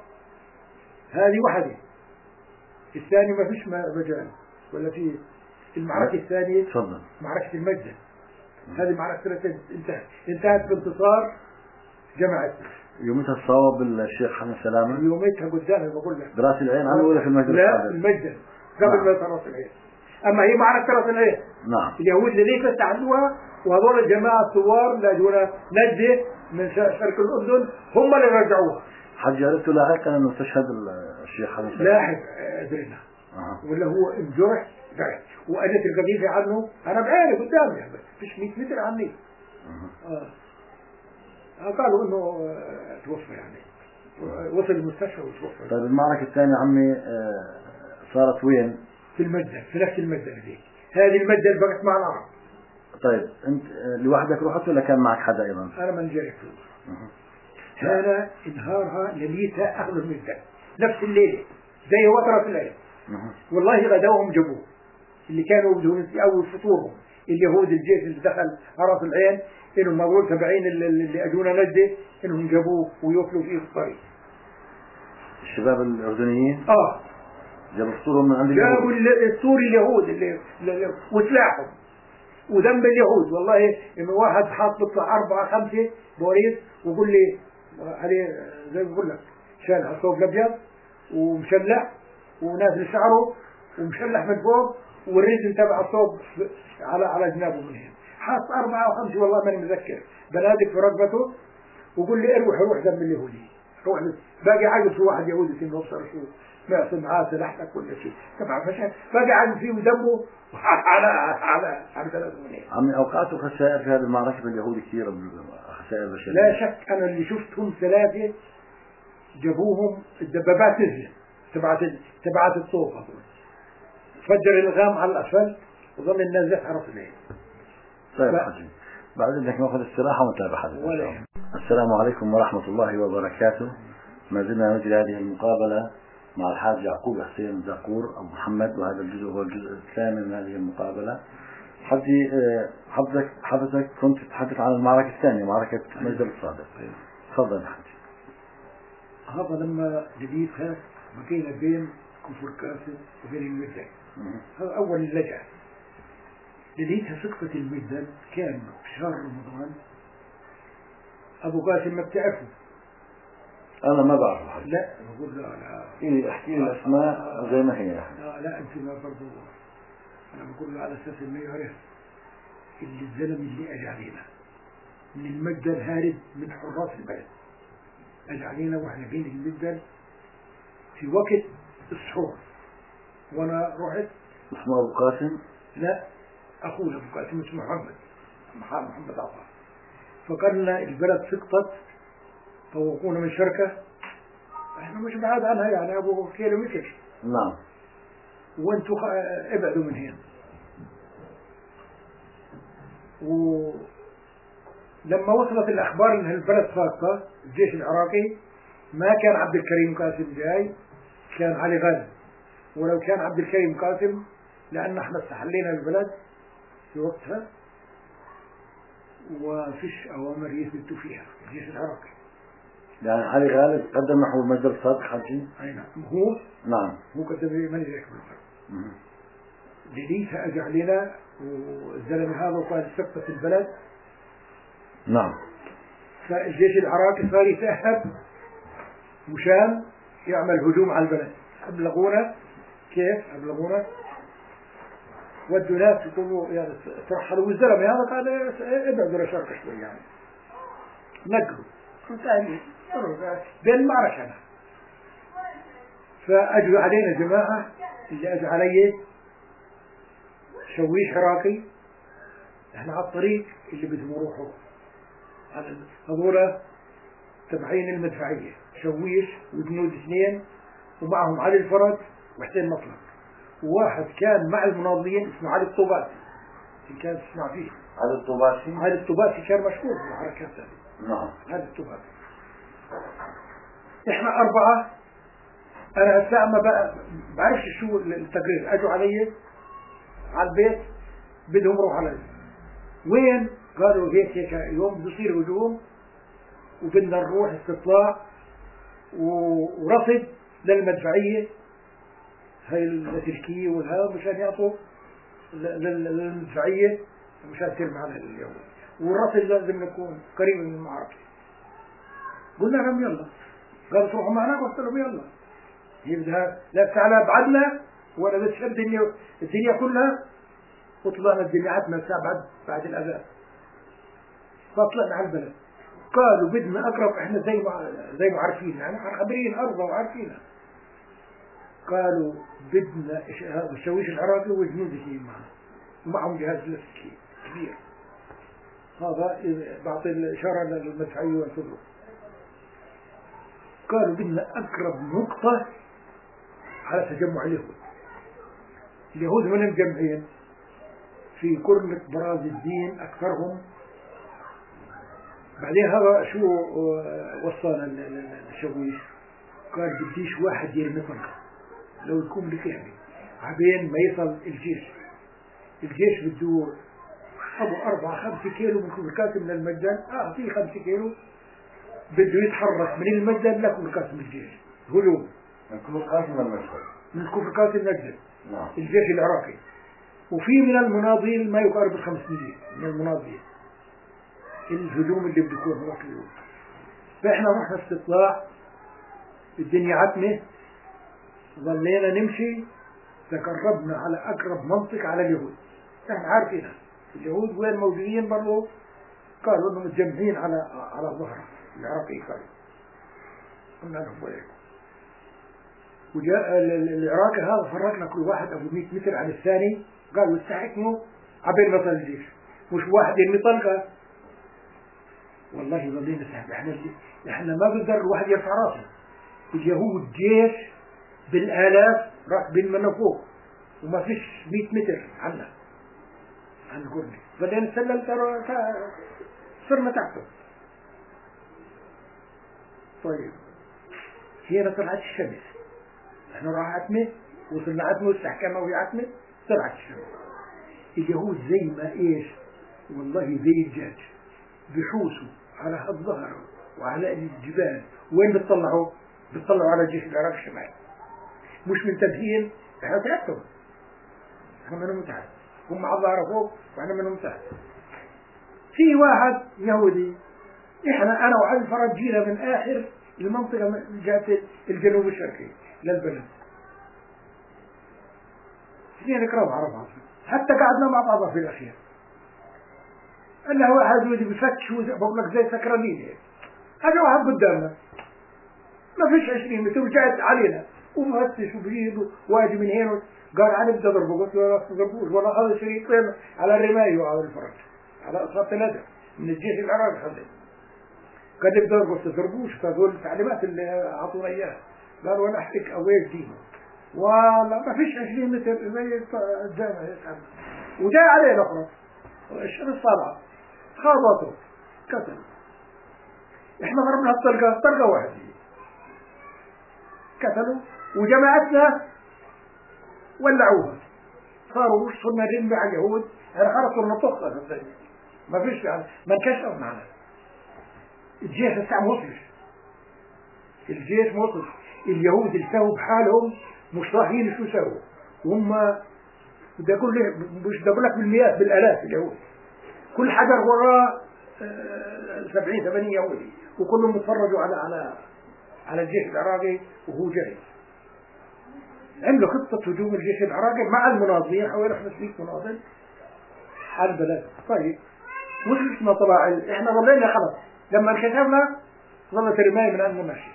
هذه واحده. الثاني ما فيش مجال ولا في المعركه الثانيه تفضل معركه المجد. هذه معركه انتهت انتهت بانتصار جماعه. يومتها الصواب الشيخ حسن سلامه يومتها قدامي بقول لك براس العين عنه ولا في المجد؟ لا المجد قبل ما يصل راس العين. اما هي معركه راس العين نعم اليهود اللي فتحوها وهذول الجماعه الثوار لاجونا نجده من شرق الاردن هم اللي رجعوها. حج عرفتوا لاحقا انه استشهد الشيخ حسن سلامه؟ لاحق ادرينا أه. ولا هو انجرح جرح وقالت القضيه عنه انا بعيني قدامي فيش مئة متر عني. أه. آه. قالوا انه توفى يعني وصل المستشفى وتوفى. طيب المعركه الثانيه عمي صارت وين؟ في المدة في نفس المدة هذه هذه المدة اللي بقت مع العرب. طيب انت لوحدك رحت ولا كان معك حدا ايضا؟ انا من جريت هذا انهارها ليلتها اخذ المدة نفس الليلة زي وترة الليل. والله غدوهم جابوه اللي كانوا بدهم اول فطورهم اليهود الجيش اللي دخل راس العين انهم مقول تبعين اللي اجونا نجدة انهم جابوه ويوكلوا فيه في الطريق. الشباب الاردنيين؟ اه جابوا فطورهم من عند اليهود. جابوا السوري اليهود اللي وسلاحهم وذنب اليهود. والله انه واحد حاط بيطلع اربعه خمسه بوريس ويقول لي عليه زي ما بقول لك شال الثوب الابيض ومشلح ونازل شعره ومشلح من فوق والرجل تبع الثوب على على جنابه من هنا حاط اربعه او خمسه والله ماني متذكر بنادق في رقبته ويقول لي اروح روح ذنب اليهودي روح باقي عقل في واحد يهودي في النص شو ما يصير معاه سلاحك ولا شيء تبع فشل باقي عقل فيه ودمه على على على ثلاث منين. عمي اوقاته خسائر في هذه المعركه باليهود كثير خسائر بشريه. لا شك انا اللي شفتهم ثلاثه جابوهم الدبابات نزلت تبعت تبعت الطوق فجر الغام على الاسفل وظل الناس يحرص اليه. طيب حجي بعد انك ناخذ استراحه ونتابع حديثنا. السلام عليكم ورحمه الله وبركاته. ما زلنا نجري هذه المقابله مع الحاج يعقوب حسين زقور أبو محمد وهذا الجزء هو الجزء الثامن من هذه المقابلة. حجي حضرتك حضرتك كنت تتحدث عن المعركة الثانية معركة مجد الصادق. تفضل حجي. هذا لما جديدها بقينا بين كفر كاسد وبين المدن. هذا أول اللجأ. جديدها سقطة المدن كان شهر رمضان. أبو قاسم ما بتعرفه. أنا ما بعرف حاجة. لا بقول لا لا. إيه احكي لي الأسماء زي ما هي. لا لا أنت ما برضو. أنا بقول له على أساس إنه يعرف اللي الزلم اللي أجى علينا من المدة الهارب من حراس البلد. أجى علينا وإحنا بين المدة في وقت السحور. وأنا رحت. اسمه أبو قاسم؟ لا أخوه أبو قاسم اسمه محمد محمد عطا. فقالنا البلد سقطت طوقونا من شركة احنا مش بعاد عنها يعني ابو كيلو متر. نعم. وانتوا ابعدوا من هنا. ولما وصلت الاخبار ان البلد ساقطة الجيش العراقي ما كان عبد الكريم قاسم جاي كان علي غانم. ولو كان عبد الكريم قاسم لان احنا استحلينا البلد في وقتها وفيش اوامر يثبتوا فيها الجيش العراقي. يعني علي غالب قدم نحو المجد الصادق حجي؟ اي نعم هو نعم هو قدم من ذاك بالفرق. ليلتها اجى علينا والزلمه هذا وقال سقطت البلد. نعم. فالجيش العراقي صار يتأهب مشان يعمل هجوم على البلد. أبلغونا كيف أبلغونا ودوا ناس يقولوا يعني ترحلوا والزلمة هذا قال ابعدوا لشرق شوي يعني نقلوا ثاني بين المعركة أنا فأجوا علينا جماعة اللي أجوا علي شويش عراقي احنا على الطريق اللي بدهم يروحوا هذولا تبعين المدفعية شويش وجنود اثنين ومعهم علي الفرج وحسين مطلق وواحد كان مع المناضلين اسمه علي الطوباسي اللي كان تسمع فيه علي الطوباسي علي الطوباسي كان مشهور في الحركات هذه نعم علي الطوباسي احنا أربعة أنا هسه ما بعرفش شو التقرير أجوا علي على البيت بدهم يروحوا علي وين قالوا هيك هيك يوم بصير هجوم وبدنا نروح استطلاع ورصد للمدفعية هاي التركية والهذا مشان يعطوا للمدفعية مشان ترمي على اليوم والرصد لازم يكون قريب من المعركة قلنا لهم يلا قالوا تروحوا معنا قلت لهم يلا هي بدها لا تعالى بعدنا ولا بتشد الدنيا الدنيا كلها وطلعنا الدنيا عتنا الساعة بعد بعد الأذان فطلعنا على البلد قالوا بدنا أقرب إحنا زي ما زي ما عارفين يعني خبرين أرضا وعارفينها قالوا بدنا هذا الشويش العراقي والجنود يجي معنا ومعهم جهاز لاسلكي كبير هذا بعطي الإشارة للمدفعية والفضل قالوا بدنا أقرب نقطة على تجمع اليهود اليهود من مجمعين في كرنة براز الدين أكثرهم بعدين هذا شو وصانا الشويش قال بديش واحد يرمي طلقة لو يكون لكعبي عبين ما يصل الجيش الجيش بده أبو أربعة خمسة كيلو من كوبركات من المجان آه في خمسة كيلو بده يتحرك من المجان لكوبركات من الجيش هجوم من كوبركات من المشهد من كوبركات المجان نعم الجيش العراقي وفي من المناضلين ما يقارب الخمسمية من المناضلين الهجوم اللي بده يكون هناك اليوم فإحنا رحنا استطلاع الدنيا عتمة ظلينا نمشي تقربنا على أقرب منطقة على اليهود احنا عارفينها اليهود وين موجودين برضو قالوا انهم متجمعين على على الظهر العراقي قالوا قلنا لهم وين وجاء العراقي هذا فرقنا كل واحد ابو مئة متر عن الثاني قالوا استحكموا عبين مثل الجيش مش واحد يرمي طلقة والله ظلينا سهل احنا احنا ما بنقدر الواحد يرفع راسه اليهود جيش بالالاف راكبين من فوق وما فيش مئة متر عنا عن قرني بدنا نسلم ترى صرنا تحته طيب هنا طلعت الشمس احنا راح عتمة وصلنا عتمة واستحكمنا وهي عتمة طلعت الشمس اليهود زي ما ايش والله زي الدجاج بحوسوا على الظهر وعلى الجبال وين بتطلعوا بتطلعوا على الجيش العراقي الشمالي مش منتبهين احنا تعبتهم احنا منهم تحت هم على الظهر فوق واحنا منهم تحت في واحد يهودي احنا انا وعلي الفرج جينا من اخر المنطقة من جهة الجنوب الشرقي للبلد اثنين يقربوا على بعض حتى قعدنا مع بعض في الاخير قال له واحد يودي بفتش بقول لك زي سكرانين هذا واحد قدامنا ما فيش عشرين متر وجاءت علينا ومهتش وبريد واجي من هنا قال علي بدي اضربه قلت له لا تضربوش ولا هذا شريك على الرماية وعلى الفرج على اصابة ثلاثة من الجيش العراقي هذا قال لي بدي اضربه قلت تضربوش فهذول التعليمات اللي اعطونا اياها قالوا انا احكيك اويش دينه والله ما فيش عشرين متر زي الجامعة وجاء علينا اخرى الشمس طالعة خابطوا قتلوا احنا ضربنا الطلقة طلقة واحدة قتلوا وجماعتنا ولعوها صاروا وش صرنا نرمي على اليهود انا خلاص صرنا طخة ما فيش يعني ما انكشف معنا الجيش لسه ما وصلش الجيش ما وصلش اليهود اللي سووا بحالهم مش راهين شو سووا وهم بدي اقول لك مش بدي اقول لك بالمئات بالالاف اليهود كل حجر وراه سبعين ثمانين يهودي وكلهم بيتفرجوا على على على الجيش العراقي وهو جاي عملوا خطة هجوم الجيش العراقي مع المناضلين، حوالي خمسمية مناضل على البلد. طيب وصلنا طبعا احنا ظلينا خلص، لما انكشفنا ظلت الرماية من عندنا ماشي.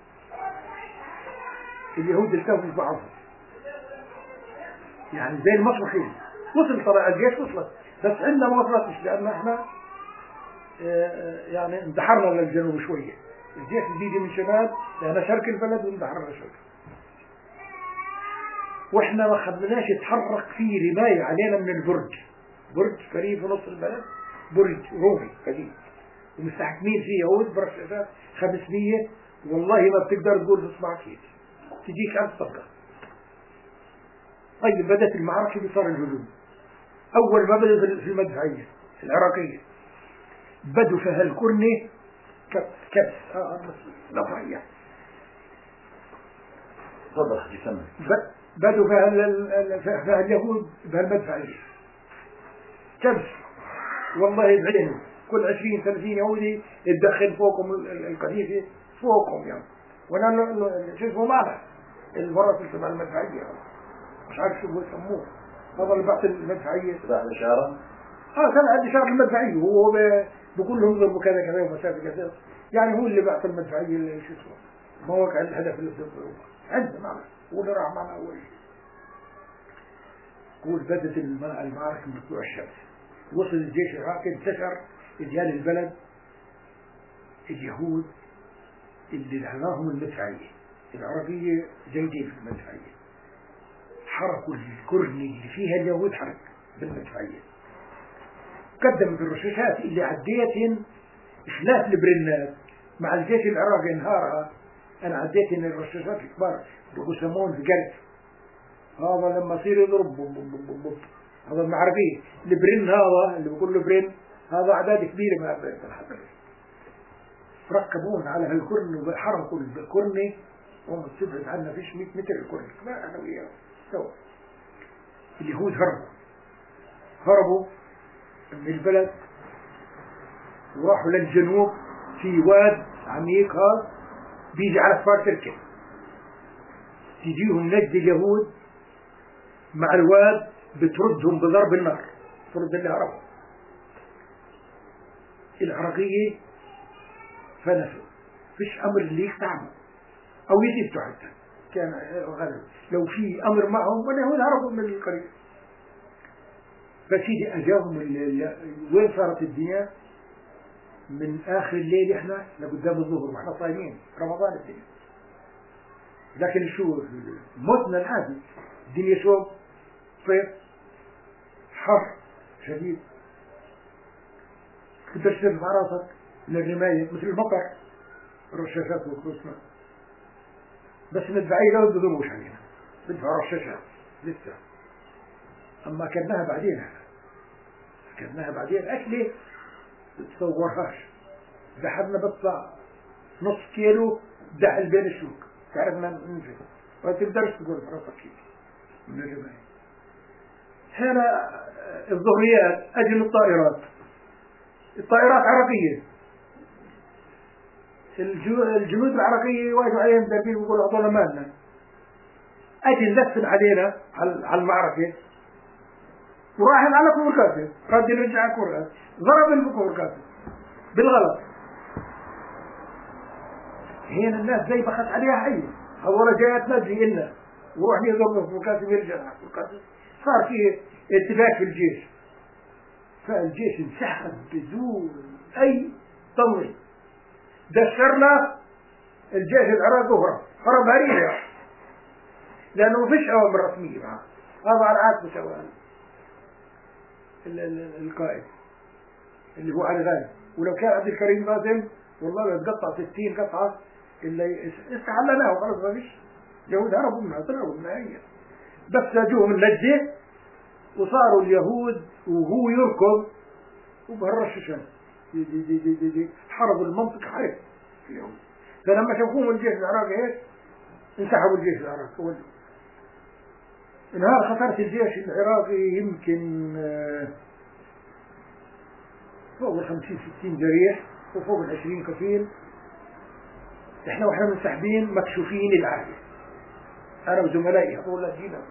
اليهود التفوا في بعضهم يعني زي المصرخين. وصل طبعا الجيش وصلت، بس عندنا ما وصلتش لأن احنا اه يعني اندحرنا للجنوب شوية. الجيش بيجي من شمال لأن شرق البلد واندحرنا لشرق، واحنا ما خلناش يتحرك فيه رماية علينا من البرج. برج قريب في نص البلد، برج رومي قديم ومستحكمين فيه يهود برشاشات خمسمية، والله ما بتقدر تقول تصبع فيه تجيك ألف طبقة. طيب بدأت المعركة بصار الهجوم. أول ما بدأ في المدفعية العراقية بدوا في هالكرنة كبس آه مدفعية. تفضل يسمى. بدوا في اليهود بهالمدفعية كبس، والله يبعدنوا كل عشرين ثلاثين يهودي يتدخل فوقهم القذيفة فوقهم يعني، وانا شو اسمه معنا الورث تبع المدفعية مش عارف شو يسموه، هذا اللي بعت المدفعية تبع الإشارة. اه تبع الإشارة المدفعية، وهو بقول لهم ضربوا كذا كذا ومسافة كذا، يعني هو اللي بعت المدفعية اللي شو اسمه مواقع الهدف اللي بتضربه عندنا معنا، هو اللي راح معنا أول شيء. قول بدت المعركة من طلوع الشمس. وصل الجيش العراقي انتشر رجال البلد اليهود اللي لعناهم المدفعية العربية جيدين في المدفعية، حركوا الكرنة اللي فيها اليهود حرك بالمدفعية، قدمت الرشاشات اللي عديتهن خلاف البرنات مع الجيش العراقي انهارها. انا عديتهن الرشاشات الكبار بيسمون في قلب هذا لما يصير يضرب بب بب بب بب. هذا المعركية البرن هذا اللي بيقول له برن هذا أعداد كبيرة من هذا الحرب. ركبون على هالكرن وحركوا الكرنة وهم تبعد عنا فيش مئة متر الكرنة ما أنا وياه سوا. اليهود هربوا هربوا من البلد وراحوا للجنوب في واد عميق هذا بيجي على كفار تركيا، تجيهم نجد اليهود مع الواد بتردهم بضرب النار، ترد اللي هربوا. العراقية فنسوا فيش أمر اللي يقطعهم أو يثبتوا حتى كان غالب لو في أمر معهم واليهود هربوا من القرية. فسيدي أجاهم وين صارت الدنيا من آخر الليل إحنا لقدام الظهر وإحنا صايمين رمضان الدنيا، لكن شو موتنا العادي الدنيا شو صيف حر شديد تقدر ترفع راسك من الرماية مثل المطر الرشاشات وخلصنا، بس ندفعي لا تضربوش علينا بدفع رشاشات لسه. أما كناها بعدين كناها بعدين أكلي تتصورهاش، دحرنا بطلع نص كيلو دحل بين الشوك تعرفنا ننفذ وما تقدرش تقول براسك كيف من الرماية. هنا الظهريات أجل الطائرات الطائرات عراقية، الجنود العراقية واقفوا عليهم داربين ويقولوا أعطونا مالنا، أجل لسن علينا على المعركة وراحن على كفر قاسم رد يرجع كفر قاسم ضرب الكفر قاسم بالغلط. هنا الناس زي بخت عليها حي هذول جايات نجي إلنا وروح يضرب كفر قاسم يرجع كفر قاسم، صار فيه ارتباك في الجيش، فالجيش انسحب بدون أي تنظيم. دشرنا الجيش العراقي هرب هرب هريبة لأنه ما فيش أوامر رسمية معه، هذا على عكس سواء القائد اللي هو علي غانم، ولو كان عبد الكريم قاسم والله لو تقطع ستين قطعة اللي استحلناه وخلاص ما فيش يهود هربوا منها طلعوا منها هي، بس جاءوهم النجدة وصاروا اليهود وهو يركض وبهرش الشمس دي دي دي دي دي دي حربوا المنطقة حرب اليهود. فلما شافوهم الجيش العراقي هيك انسحبوا الجيش العراقي. انهار خسارة الجيش العراقي يمكن فوق الخمسين ستين جريح وفوق العشرين قتيل. احنا واحنا منسحبين مكشوفين العافية أنا وزملائي أقول لا جينا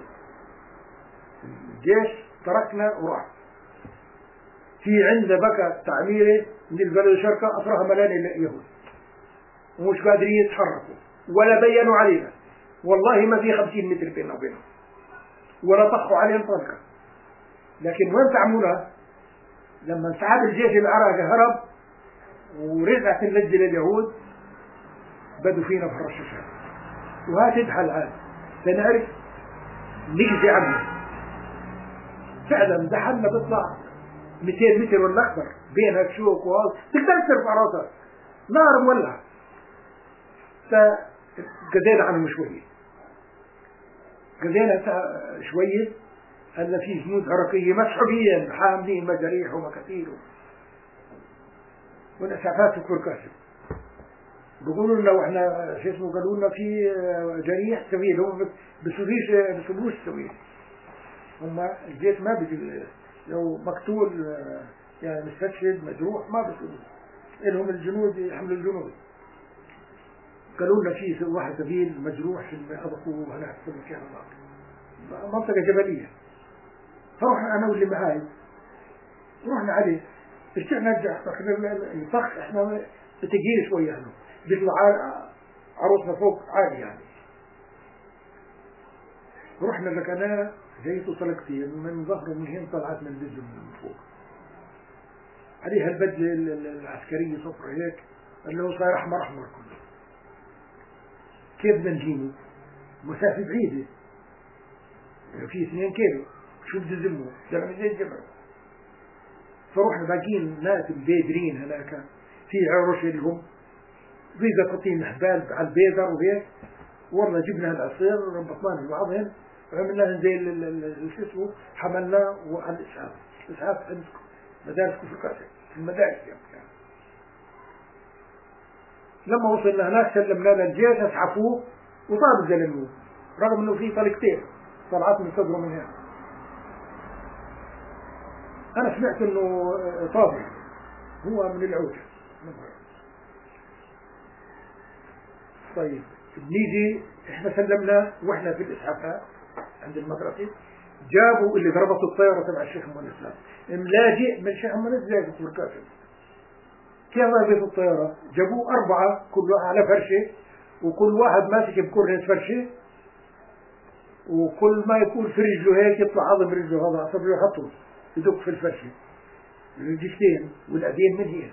الجيش تركنا وراح. في عند بقى تعميرة من البلد شركة أطرها ملان اليهود ومش قادرين يتحركوا ولا بينوا علينا، والله ما في خمسين متر بيننا وبينهم ولا طخوا عليهم طلقة. لكن وين تعملها؟ لما انسحب الجيش العراقي هرب ورجعت اللجة لليهود بدوا فينا في الرشاشات، وهتدحى الآن سنعرف نجزي عنه. فعلا دحلنا بيطلع مئتين متر ولا أكثر بينها شوك وهذا تقدر ترفع راسك نار مولعة. فقدينا عنهم شوية قدينا شوية أن في جنود عراقية مسحوبين حاملين مجاريح ومكاتيل والإسعافات وكل كاسب. بيقولوا لنا واحنا شو اسمه قالوا لنا في جريح سبيل، هم بسويش بسويش سبيل، هم الجيش ما بيجي لو مقتول يعني مستشهد مجروح ما بيسوي لهم الجنود يحملوا الجنود. قالوا لنا في واحد سبيل مجروح في أبقوا هناك في المكان منطقة جبلية. فرحنا أنا واللي معاي رحنا عليه رجعنا نرجع الطخ احنا بتجيل شوية عنه بيطلع عروسنا فوق عالي يعني. رحنا لقيناه جايته طلقتين ومن ظهره من هنا طلعت من الجزم من فوق عليها البدلة العسكرية صفرة هيك اللي هو صاير أحمر أحمر كله. كيف بدنا نجيبه؟ مسافة بعيدة في اثنين كيلو شو بده يزمه زلمة زي الجبل. فروحنا باقيين ناس البيدرين هناك في عرش لهم بيقى قطين حبال على البيدر وهيك، والله جبنا العصير ربطناه في بعضهم وعملناه زي شو اسمه حملناه وعلى الإسعاف. الإسعاف عند مدارس كفر قاسم في المدارس يعني. لما وصلنا هناك سلمنا للجيش اسعفوه وطاب الزلمه رغم انه في طلقتين طلعت من صدره من هنا. انا سمعت انه طابع هو من العوجة. طيب بنيجي احنا سلمنا واحنا في الاسعافات عند المدرسة جابوا اللي ضربته الطيارة تبع الشيخ محمد الاسلام ملاجئ من الشيخ محمد الاسلام في الكافر. كيف ضربته الطيارة؟ جابوه أربعة كل واحد على فرشة وكل واحد ماسك بكرنة فرشة وكل ما يكون في رجله هيك يطلع عظم رجله هذا عصب يحطه يدق في الفرشة الجثتين والأيدين من هنا.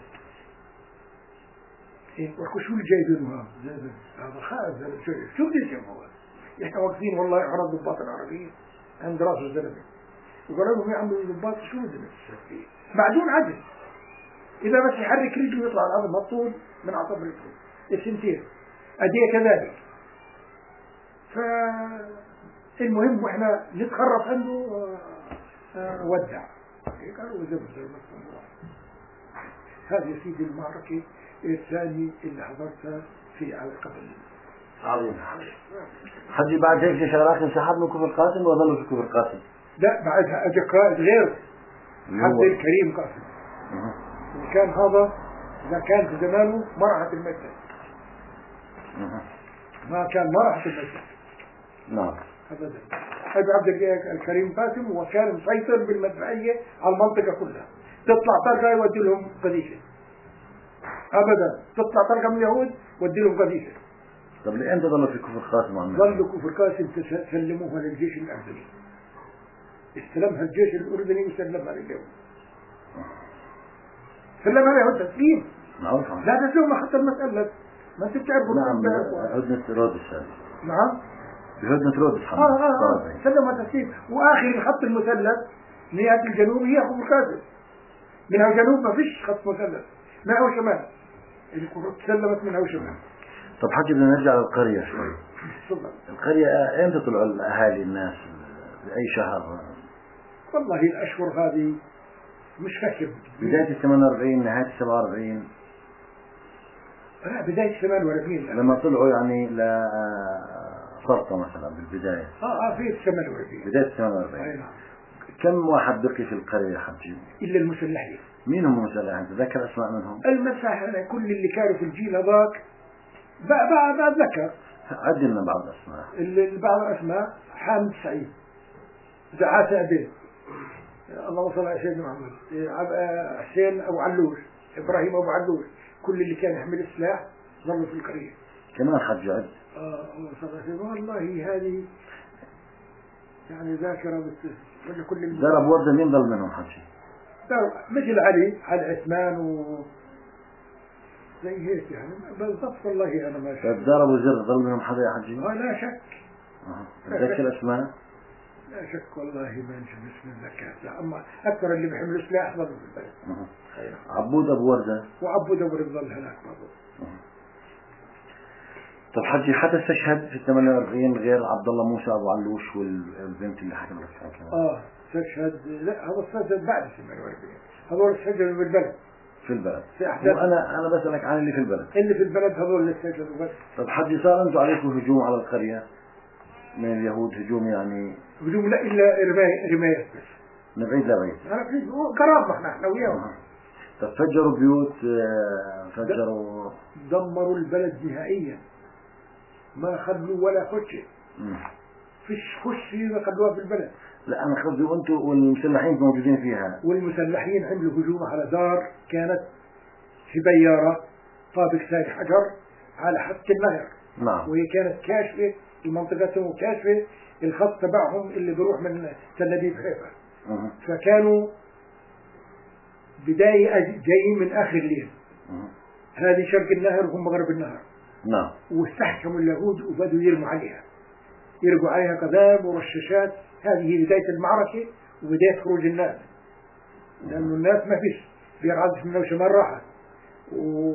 إيه وكل شو اللي جايبينه هذا؟ هذا خائف شو بدي يسمى هو؟ إحنا واقفين والله على الضباط العربية عند راس الزلمة وقالوا لهم يا عم الضباط شو بدنا نسوي؟ معدوم عدل إذا بس يحرك رجله يطلع العظم الطول من عصب رجله السنتين أديه كذلك. فالمهم وإحنا نتخرف عنده ودع قالوا زبزر. هذه يا سيدي المعركة الثانية اللي حضرتها في على قبل. عظيم. حد بعد هيك شغلات انسحب من كفر قاسم وظلوا في كفر قاسم؟ لا بعدها أجا قائد غير حد الكريم قاسم. كان هذا إذا كان في زمانه ما راحت المسجد ما كان ما راحت المسجد نعم أبدا. أبي عبد الكريم قاسم وكان مسيطر بالمدفعية على المنطقة كلها. تطلع طلقة يودي لهم قذيفة أبدا، تطلع طلقة من اليهود ودي لهم قذيفة. طب لأنت ظلوا في كفر قاسم عمي؟ ظلوا كفر قاسم سلموها للجيش الأردني. استلمها الجيش الأردني وسلمها لليهود. سلمها لليهود تسليم. معروف. لا تسلمها حتى المسألة ما انت بتعرفوا. نعم هدنة رودس هذه. نعم بهدنة رودس آه آه آه. سلمها تسليم. وآخر خط المثلث نهاية الجنوب هي كفر قاسم. منها الجنوب ما فيش خط مثلث منها وشمال القرى تسلمت منها وشمال. طب حكي بدنا نرجع للقرية شوي. تفضل. القرية امتى طلعوا الأهالي الناس بأي شهر؟ والله الأشهر هذه مش فاكر. بداية الثمانية وأربعين نهاية السبعة وأربعين؟ لا بداية الثمانية وأربعين لما طلعوا يعني ل فرطة مثلا بالبداية. اه اه في الثمانية وأربعين. بداية الثمانية وأربعين. كم واحد بقي في القرية حجي؟ إلا المسلحين. مين هم المسلحين؟ تذكر أسماء منهم؟ المسلحين كل اللي كانوا في الجيل هذاك بأتذكر عدلنا بعض الأسماء. اللي بعض الأسماء حامد سعيد، زعاتة أبي، اللهم صل على سيدنا محمد، حسين أبو علوش، إبراهيم أبو علوش، كل اللي كان يحمل سلاح ظلوا في القرية. كمان حج عد. آه الله صل على سيدنا، والله هذه يعني ذاكرة بس كل اللي ضرب وردة مين ضل منهم حجي؟ مثل علي، علي عثمان و زي هيك يعني بالضبط. والله أنا ما شك. ضربوا زر ضل منهم حدا يا حجي؟ آه لا شك. أه. تذكر أسماء؟ لا شك والله ما نجم اسم الذكاء، أما أكثر اللي بيحملوا سلاح ضلوا في البلد. أه. عبود أبو وردة. وعبود أبو وردة ضل هناك برضه. أه. طب حجي حتى استشهد في الثمانية وأربعين غير عبد الله موسى أبو علوش والبنت اللي حكم لك كمان؟ آه استشهد، لا هذا استشهد بعد ثمانية وأربعين، هذول استشهدوا بالبلد. في البلد. في أحداث. وأنا أنا بسألك عن اللي في البلد. اللي في البلد هذول اللي استشهدوا بس. طب حجي صار أنتم عليكم هجوم على القرية من اليهود، هجوم يعني هجوم لا إلا رماية رماية بس. من بعيد لبعيد. أنا في قرابة إحنا إحنا وياهم. طب فجروا بيوت، فجروا دمروا البلد نهائيا، ما خلوا ولا خشة. فيش خشة ما خلوها في البلد. لا أنا قصدي وأنتم والمسلحين موجودين فيها. والمسلحين عملوا هجوم على دار كانت في بيارة طابق ساق حجر على حد النهر. نعم. وهي كانت كاشفة، المنطقة كاشفة، الخط تبعهم اللي بيروح من تل أبيب حيفا. فكانوا بداية جايين من آخر الليل. هذه شرق النهر وهم مغرب النهر. نعم. واستحكموا اليهود وبدوا يرموا عليها، يرموا عليها قذائف ورشاشات. هذه بداية المعركة وبداية خروج الناس، لأنه الناس ما فيش بيرعدش منه شمال راحة و...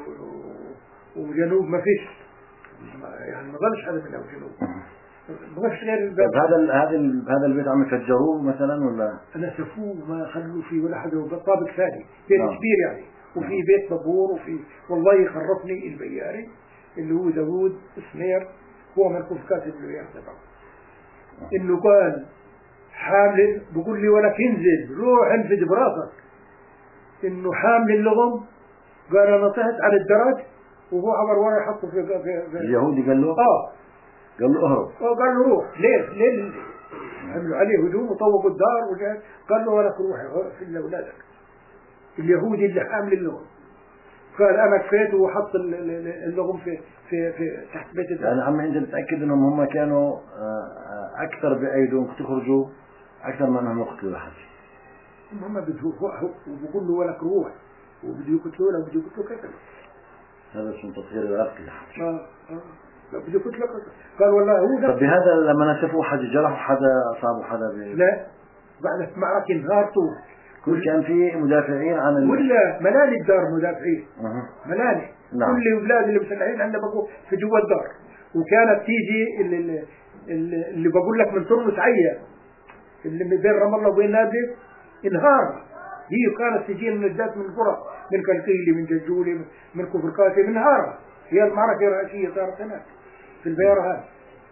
وجنوب ما فيش، يعني ما ظلش هذا منه جنوب، ما فيش غير الباب. هذا ال هذا ال هذا البيت عم يفجروه مثلا ولا؟ نسفوه ما خلوا فيه ولا حدا، طابق ثاني بيت نعم. كبير يعني، وفي بيت بابور، وفي والله يخرفني البياري اللي هو داوود سمير، هو من كفكات الولايات تبعه، انه قال حامل بقول لي ولك انزل روح انفد براسك، انه حامل اللغم، قال انا طحت على الدرج وهو عبر ورا يحطه في, في, في اليهودي قال له اه قال له اهرب، اه قال له روح ليه ليه عملوا عليه هجوم وطوقوا الدار وجاء قال له ولك روح في اولادك. اليهودي اللي حامل اللغم قال انا كفيت وحط اللغم في في في تحت بيت الدار. يعني عمي انت متاكد انهم هم كانوا اكثر بايدهم تخرجوا اكثر من انهم يقتلوا احد؟ هم بده وبقول له ولك روح وبده يقتلوا له، بده يقتلوا كذا. هذا اسمه تطهير العرق يا حاج. اه اه لا بده يقتلوا. قال والله هو طب بهذا لما نسفوا حد جرحوا حدا اصابوا حدا ب... لا بعد معركة نهار طول كل كان في مدافعين عن ال... ولا ملالي الدار مدافعين. أه. ملالي. نعم. كل الاولاد اللي مسلحين عندنا بقوا في جوا الدار، وكانت تيجي اللي, اللي, اللي بقول لك من ترمس عيا اللي من بين رام الله وبين نابلس انهار، هي كانت تجي من الذات من القرى من كالقيلي من جلجولي من كفر كاسي من نهارها. هي المعركة الرئيسية صارت هناك في البيارة هذه.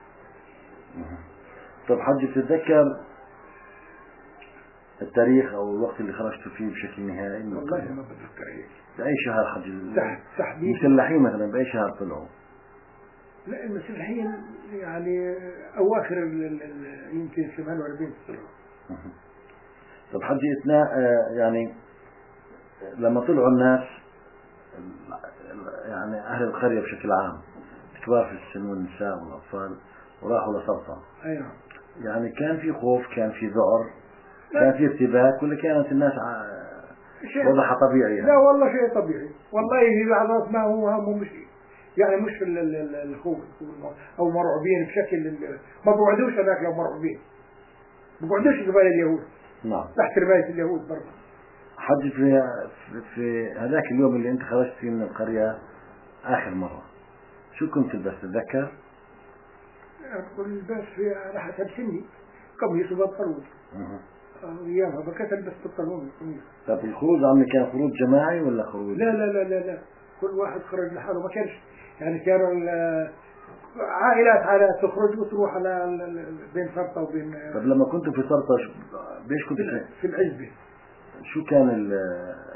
طب حج تتذكر التاريخ او الوقت اللي خرجت فيه بشكل نهائي؟ والله ما بتذكر ايش. بأي شهر حج؟ تحديد المسلحين مثلا بأي شهر طلعوا؟ لا المسلحين يعني أواخر يمكن ثمانية وأربعين طلعوا. طب حج اثناء يعني لما طلعوا الناس يعني أهل القرية بشكل عام كبار في السن والنساء والأطفال وراحوا لسرطان، أيوة. يعني كان في خوف، كان في ذعر، كان في ارتباك، ولا كانت الناس وضعها طبيعي يعني؟ لا والله شيء طبيعي، والله في لحظات ما هو هم مش يعني مش في الخوف أو مرعوبين بشكل ما بوعدوش هناك، لو مرعوبين ما بوعدوش قبائل اليهود. نعم. تحت رماية اليهود برضه. حج في في هذاك اليوم اللي أنت خرجت فيه من القرية آخر مرة شو كنت تلبس تتذكر؟ كنت لباس في على حسب سني قميص وبنطلون. أيامها بكيت ألبس بنطلون قميص. طب الخروج عمي كان خروج جماعي ولا خروج؟ لا لا لا لا لا كل واحد خرج لحاله، ما كانش يعني كانوا عائلات عائلات تخرج وتروح على بين سرطة وبين. طب لما كنتوا في سرطة بيش كنتوا في, في العزبة؟ شو كان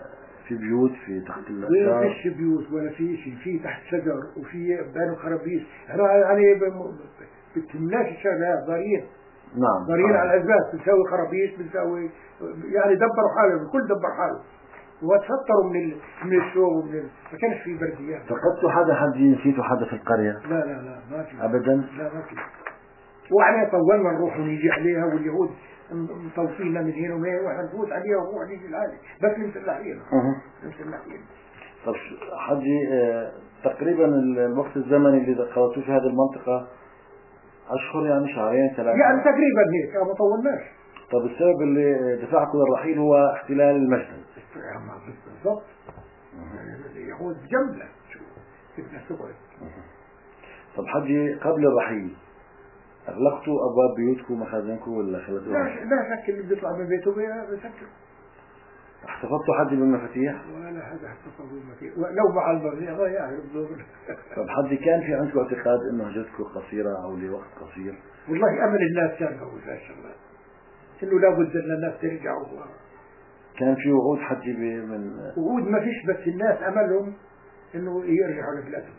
في بيوت في تحت ما الأشجار؟ فيش بيوت ولا في شيء، في تحت شجر وفي بانوا خرابيش. احنا يعني بتمناش الشغلات ضارين نعم ضارين على الأسباب، بنسوي خرابيش بنسوي يعني دبروا حالهم، الكل دبر حاله وتفطروا من ال... من الشوب ومن ال... ما كانش في برديات. فقدتوا حدا حجي؟ نسيتوا حدا في القرية؟ لا لا لا ما في أبدا؟ لا ما في. وإحنا طولنا نروح ونيجي عليها، واليهود مطوفينا من هنا ومن هنا، وإحنا نفوت عليها ونروح نيجي العالي بس المسلحين المسلحين. طب حجي آه تقريبا الوقت الزمني اللي قضيتوه في هذه المنطقة أشهر يعني شهرين ثلاثة؟ يعني تقريبا هيك ما طولناش. طب السبب اللي دفعكم للرحيل هو احتلال المجد؟ بالضبط. اليهود جملة شو بدنا تقعد. طب حجي قبل الرحيل أغلقتوا أبواب بيوتكم ومخازنكم ولا خلتوها؟ لا لا شك اللي بيطلع من بيته بيسكر. احتفظتوا حجي بالمفاتيح؟ ولا هذا احتفظ بالمفاتيح ولو مع المفاتيح ضيعها. طب حجي كان في عندكم اعتقاد إنه هجرتكم قصيرة أو لوقت قصير؟ والله أمل الناس كان هو في هالشغلات إنه لابد أن الناس ترجع. كان في وعود حجي من وعود ما فيش، بس الناس أملهم إنه يرجعوا لبلادهم.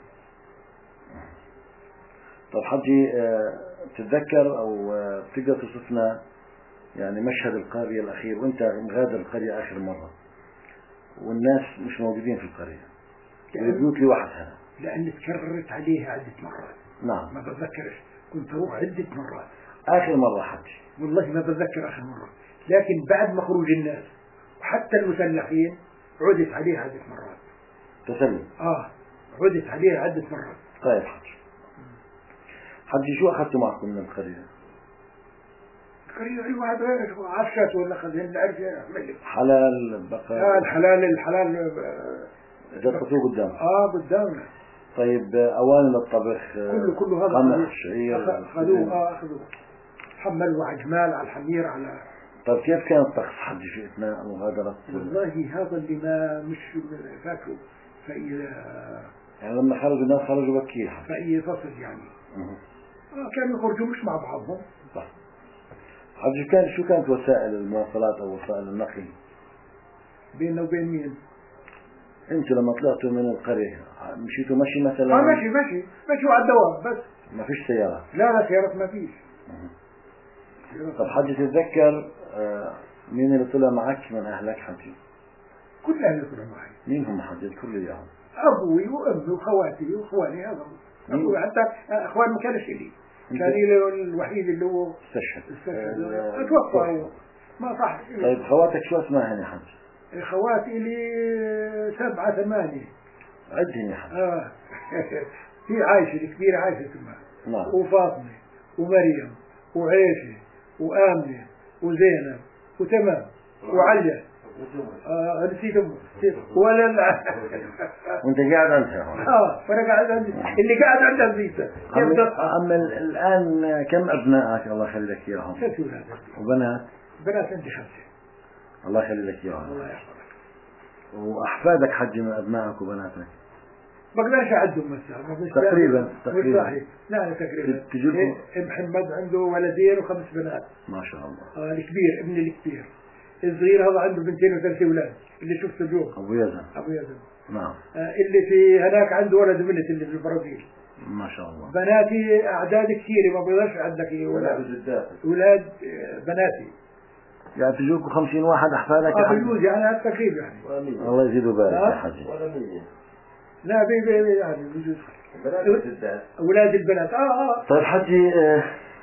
طب حجي بتتذكر أو بتقدر توصفنا يعني مشهد القرية الأخير وأنت مغادر القرية آخر مرة والناس مش موجودين في القرية والبيوت لوحدها؟ لأن تكررت عليها عدة مرات. نعم. ما بتذكرش، كنت أروح عدة مرات. آخر مرة حجي والله ما بتذكر آخر مرة، لكن بعد ما خروج الناس وحتى المسلحين عدت عليها عدة مرات. تسلم. آه عدت عليها عدة مرات. طيب حجي حجي شو أخذتوا معكم من القرية؟ القرية الواحد غير عفشات ولا خذين العرفة حلال بقى؟ آه الحلال الحلال جربتوه قدام؟ آه قدامنا. طيب أواني للطبخ كله كله هذا قمح شعير أخذوه آه أخذوه حملوا على جمال على الحمير على. طيب كيف كان الطقس حجي في أثناء مغادرة؟ والله هذا اللي ما مش فاكره. فإذا يعني لما خرجوا الناس خرجوا بكير فأي فصل يعني آه كانوا يخرجوا مش مع بعضهم. صح. حجي كان شو كانت وسائل المواصلات أو وسائل النقل بيننا وبين مين؟ أنتوا لما طلعتوا من القرية مشيتوا مشي مثلا؟ آه ماشي ماشي ماشي على الدوام بس. ما فيش سيارات؟ لا لا سيارات ما فيش. طب حجي تتذكر آه مين اللي طلع معك من أهلك حجي؟ كل أهلي طلعوا معي. مين هم حجي كل اليوم؟ أبوي وأمي وخواتي وإخواني. هذا أبوي حتى أخوان ما كانش لي، كان لي الوحيد اللي هو استشهد استشهد اتوفى ما صح. طيب خواتك شو اسمها يا حج؟ خواتي لي سبعة ثمانية. عدهم يا حج. آه في عايشة الكبيرة عايشة اسمها. نعم. وفاطمة ومريم وعيشة وآمنة وزينب وتمام وعليا. آه نسيت أمه ولا لا. وأنت قاعد عندها؟ آه فأنا قاعد عندي اللي قاعد عندها نسيته. أما الآن كم أبنائك الله يخلي لك إياهم؟ ثلاث أولاد. وبنات؟ بنات عندي خمسة. الله يخلي لك إياهم. الله يحفظك. وأحفادك حجي من أبنائك وبناتك؟ بقدرش أعدهم مثلا. تقريبا تقريبا. لا تقريبا. تجيكم محمد عنده ولدين وخمس بنات. ما شاء الله. آه الكبير ابني الكبير. الصغير هذا عنده بنتين وثلاث أولاد اللي شفته اليوم. أبو يزن. أبو يزن. نعم. آه اللي في هناك عنده ولد وبنت اللي في البرازيل. ما شاء الله. بناتي أعداد كثيرة ما بقدرش عندك ولاد جدات. أولاد بناتي. يعني تجوكوا خمسين واحد أحفادك؟ آه بيجوز يعني تقريبا يعني. الله يزيده بارك يا حجي. ولا مية. لا بي بي يعني بيجوز. بنات الجدات. أولاد البنات. آه آه. طيب حجي آه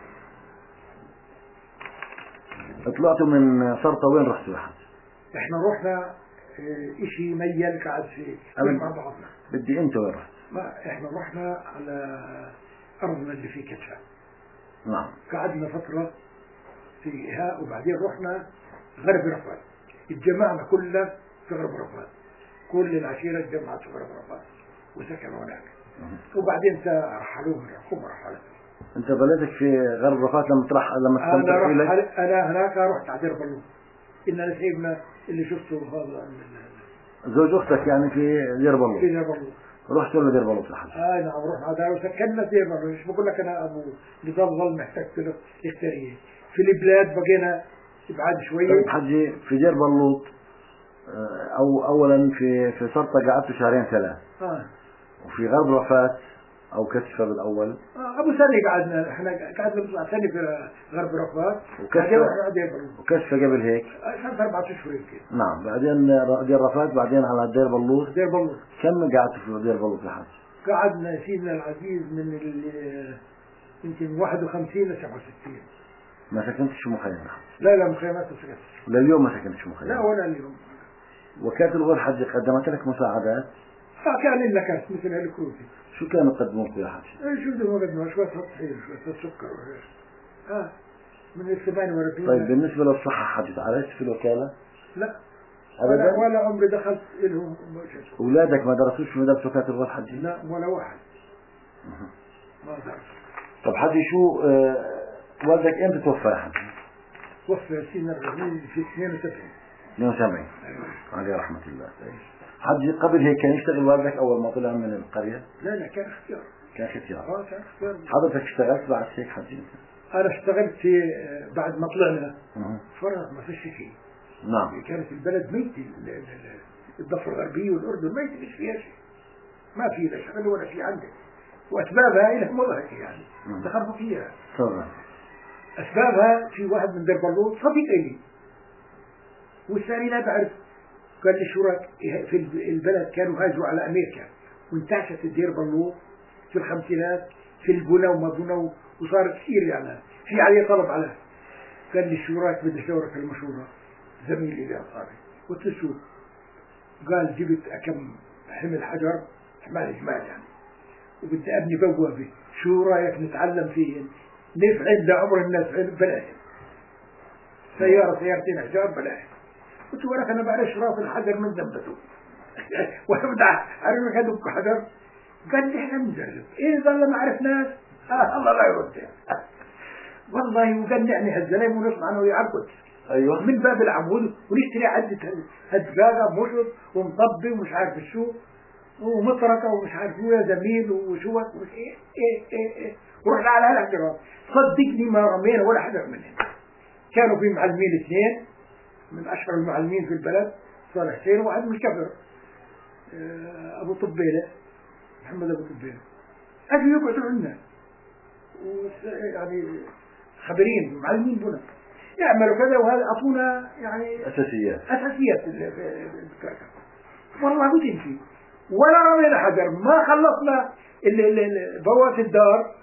طلعتوا من سرطة وين رحتوا يا حج؟ احنا رحنا اه اشي ميل قاعد في مع بعضنا. بدي انت وين رحت؟ ما احنا رحنا على ارضنا اللي في كتشا. نعم. قعدنا فترة فيها وبعدين رحنا غرب رفات. اتجمعنا كلنا في غرب رفات. كل العشيرة اتجمعت في غرب رفات وسكنوا هناك. وبعدين رحلوهم الحكومة رحلت. انت بلدك في غرب رفات لما تروح لما انا رحت انا هناك رحت على دير بلوط. إن نسيبنا اللي شفته هذا زوج أختك يعني في دير بلوط. في دير بلوط. رحت ولا دير بلوط لحد؟ آه نعم رحنا على دير وسكننا دير بلوط. مش بقول لك أنا أبو بضل محتاج الاختيارية في البلاد بقينا بعد شوية. طيب حجي في دير بلوط أو أولا في في سرطة قعدت شهرين ثلاث. آه. وفي غرب رفات أو كشفة بالأول. آه أبو سنة قعدنا إحنا قعدنا بضع سنة في غرب رفات. وكشفة وكشفة قبل هيك. كانت أربعة أشهر يمكن. نعم بعدين دير رفات بعدين على دير بلوط. دير بلوط. كم قعدت في دير بلوط يا حاج؟ قعدنا سيدنا العزيز من يمكن واحد وخمسين ل سبعة وستين. ما سكنتش مخيم؟ لا لا مخيمات ما سكنتش. لليوم ما سكنتش مخيم؟ لا ولا اليوم. وكالة الغول حج قدمت لك مساعدات؟ اه كان لنا كاس مثل الكروزي. شو كانوا يقدموا لكم يا حاج؟ شو بدهم يقدموا شوية تطحين شوية سكر وغير. اه من الثمانية وأربعين. طيب بالنسبة للصحة حج تعالجت في الوكالة؟ لا أبدا؟ ولا عمري دخلت لهم. أولادك ما درسوش في مدرسة وكالة الغول حج؟ لا ولا واحد. ما درس. طب حجي شو آه والدك امتى توفى يا حج؟ توفى سيدنا العزيز في اثنين وسبعين. اثنين وسبعين عليه رحمة الله. حجي قبل هيك كان يشتغل والدك أول ما طلع من القرية؟ لا لا كان اختيار. كان اختيار. اه كان اختيار. حضرتك اشتغلت بعد هيك حجي؟ أنا اشتغلت في بعد ما طلعنا فرق ما فيش شيء. نعم. كانت البلد ميتة الضفة الغربية والأردن ميتة مش فيها شيء. ما في لا شغل ولا شيء عندك. وأسبابها إلها مضحكة يعني. دخلوا فيها. طبعا. أسبابها في واحد من دير بلوط صديق إلي. والثاني لا بعرف. قال لي شرك في البلد كانوا هاجوا على أمريكا وانتعشت الدير بلوط في الخمسينات في البنا وما بنا وصار كثير يعني في عليه طلب على. قال لي شو رايك بدي اشاورك المشورة زميلي اللي أصحابي. قلت له شو؟ قال جبت كم حمل حجر حمال جمال يعني وبدي ابني بوابة شو رايك نتعلم فيه نفعل لعمر الناس بلاش سيارة سيارتين حجار بلاش. قلت له انا بعرف شراف الحجر من ذنبته وانا بدي اعرف هدوك حجر. قال لي احنا نجرب ايه ظل ما عرفناش آه الله لا يرد والله وقنعني هالزلمه ونسمع انه يعبد. ايوه من باب العمود ونشتري عدة هالدقاقة مشط ومطبي ومش عارف شو ومطرقة ومش عارف شو يا زميل وشو ومش ايه ايه ايه ايه ورحنا على هالحجرات. صدقني ما رمينا ولا حجر منهم. كانوا في معلمين اثنين من اشهر المعلمين في البلد صالح حسين وواحد من الكفر ابو طبيله محمد ابو طبيله. اجوا يقعدوا عندنا يعني خبرين معلمين بنا يعملوا كذا وهذا اعطونا يعني اساسيات اساسيات الكركه. والله وتمشي ولا رمينا حجر ما خلصنا بوابة الدار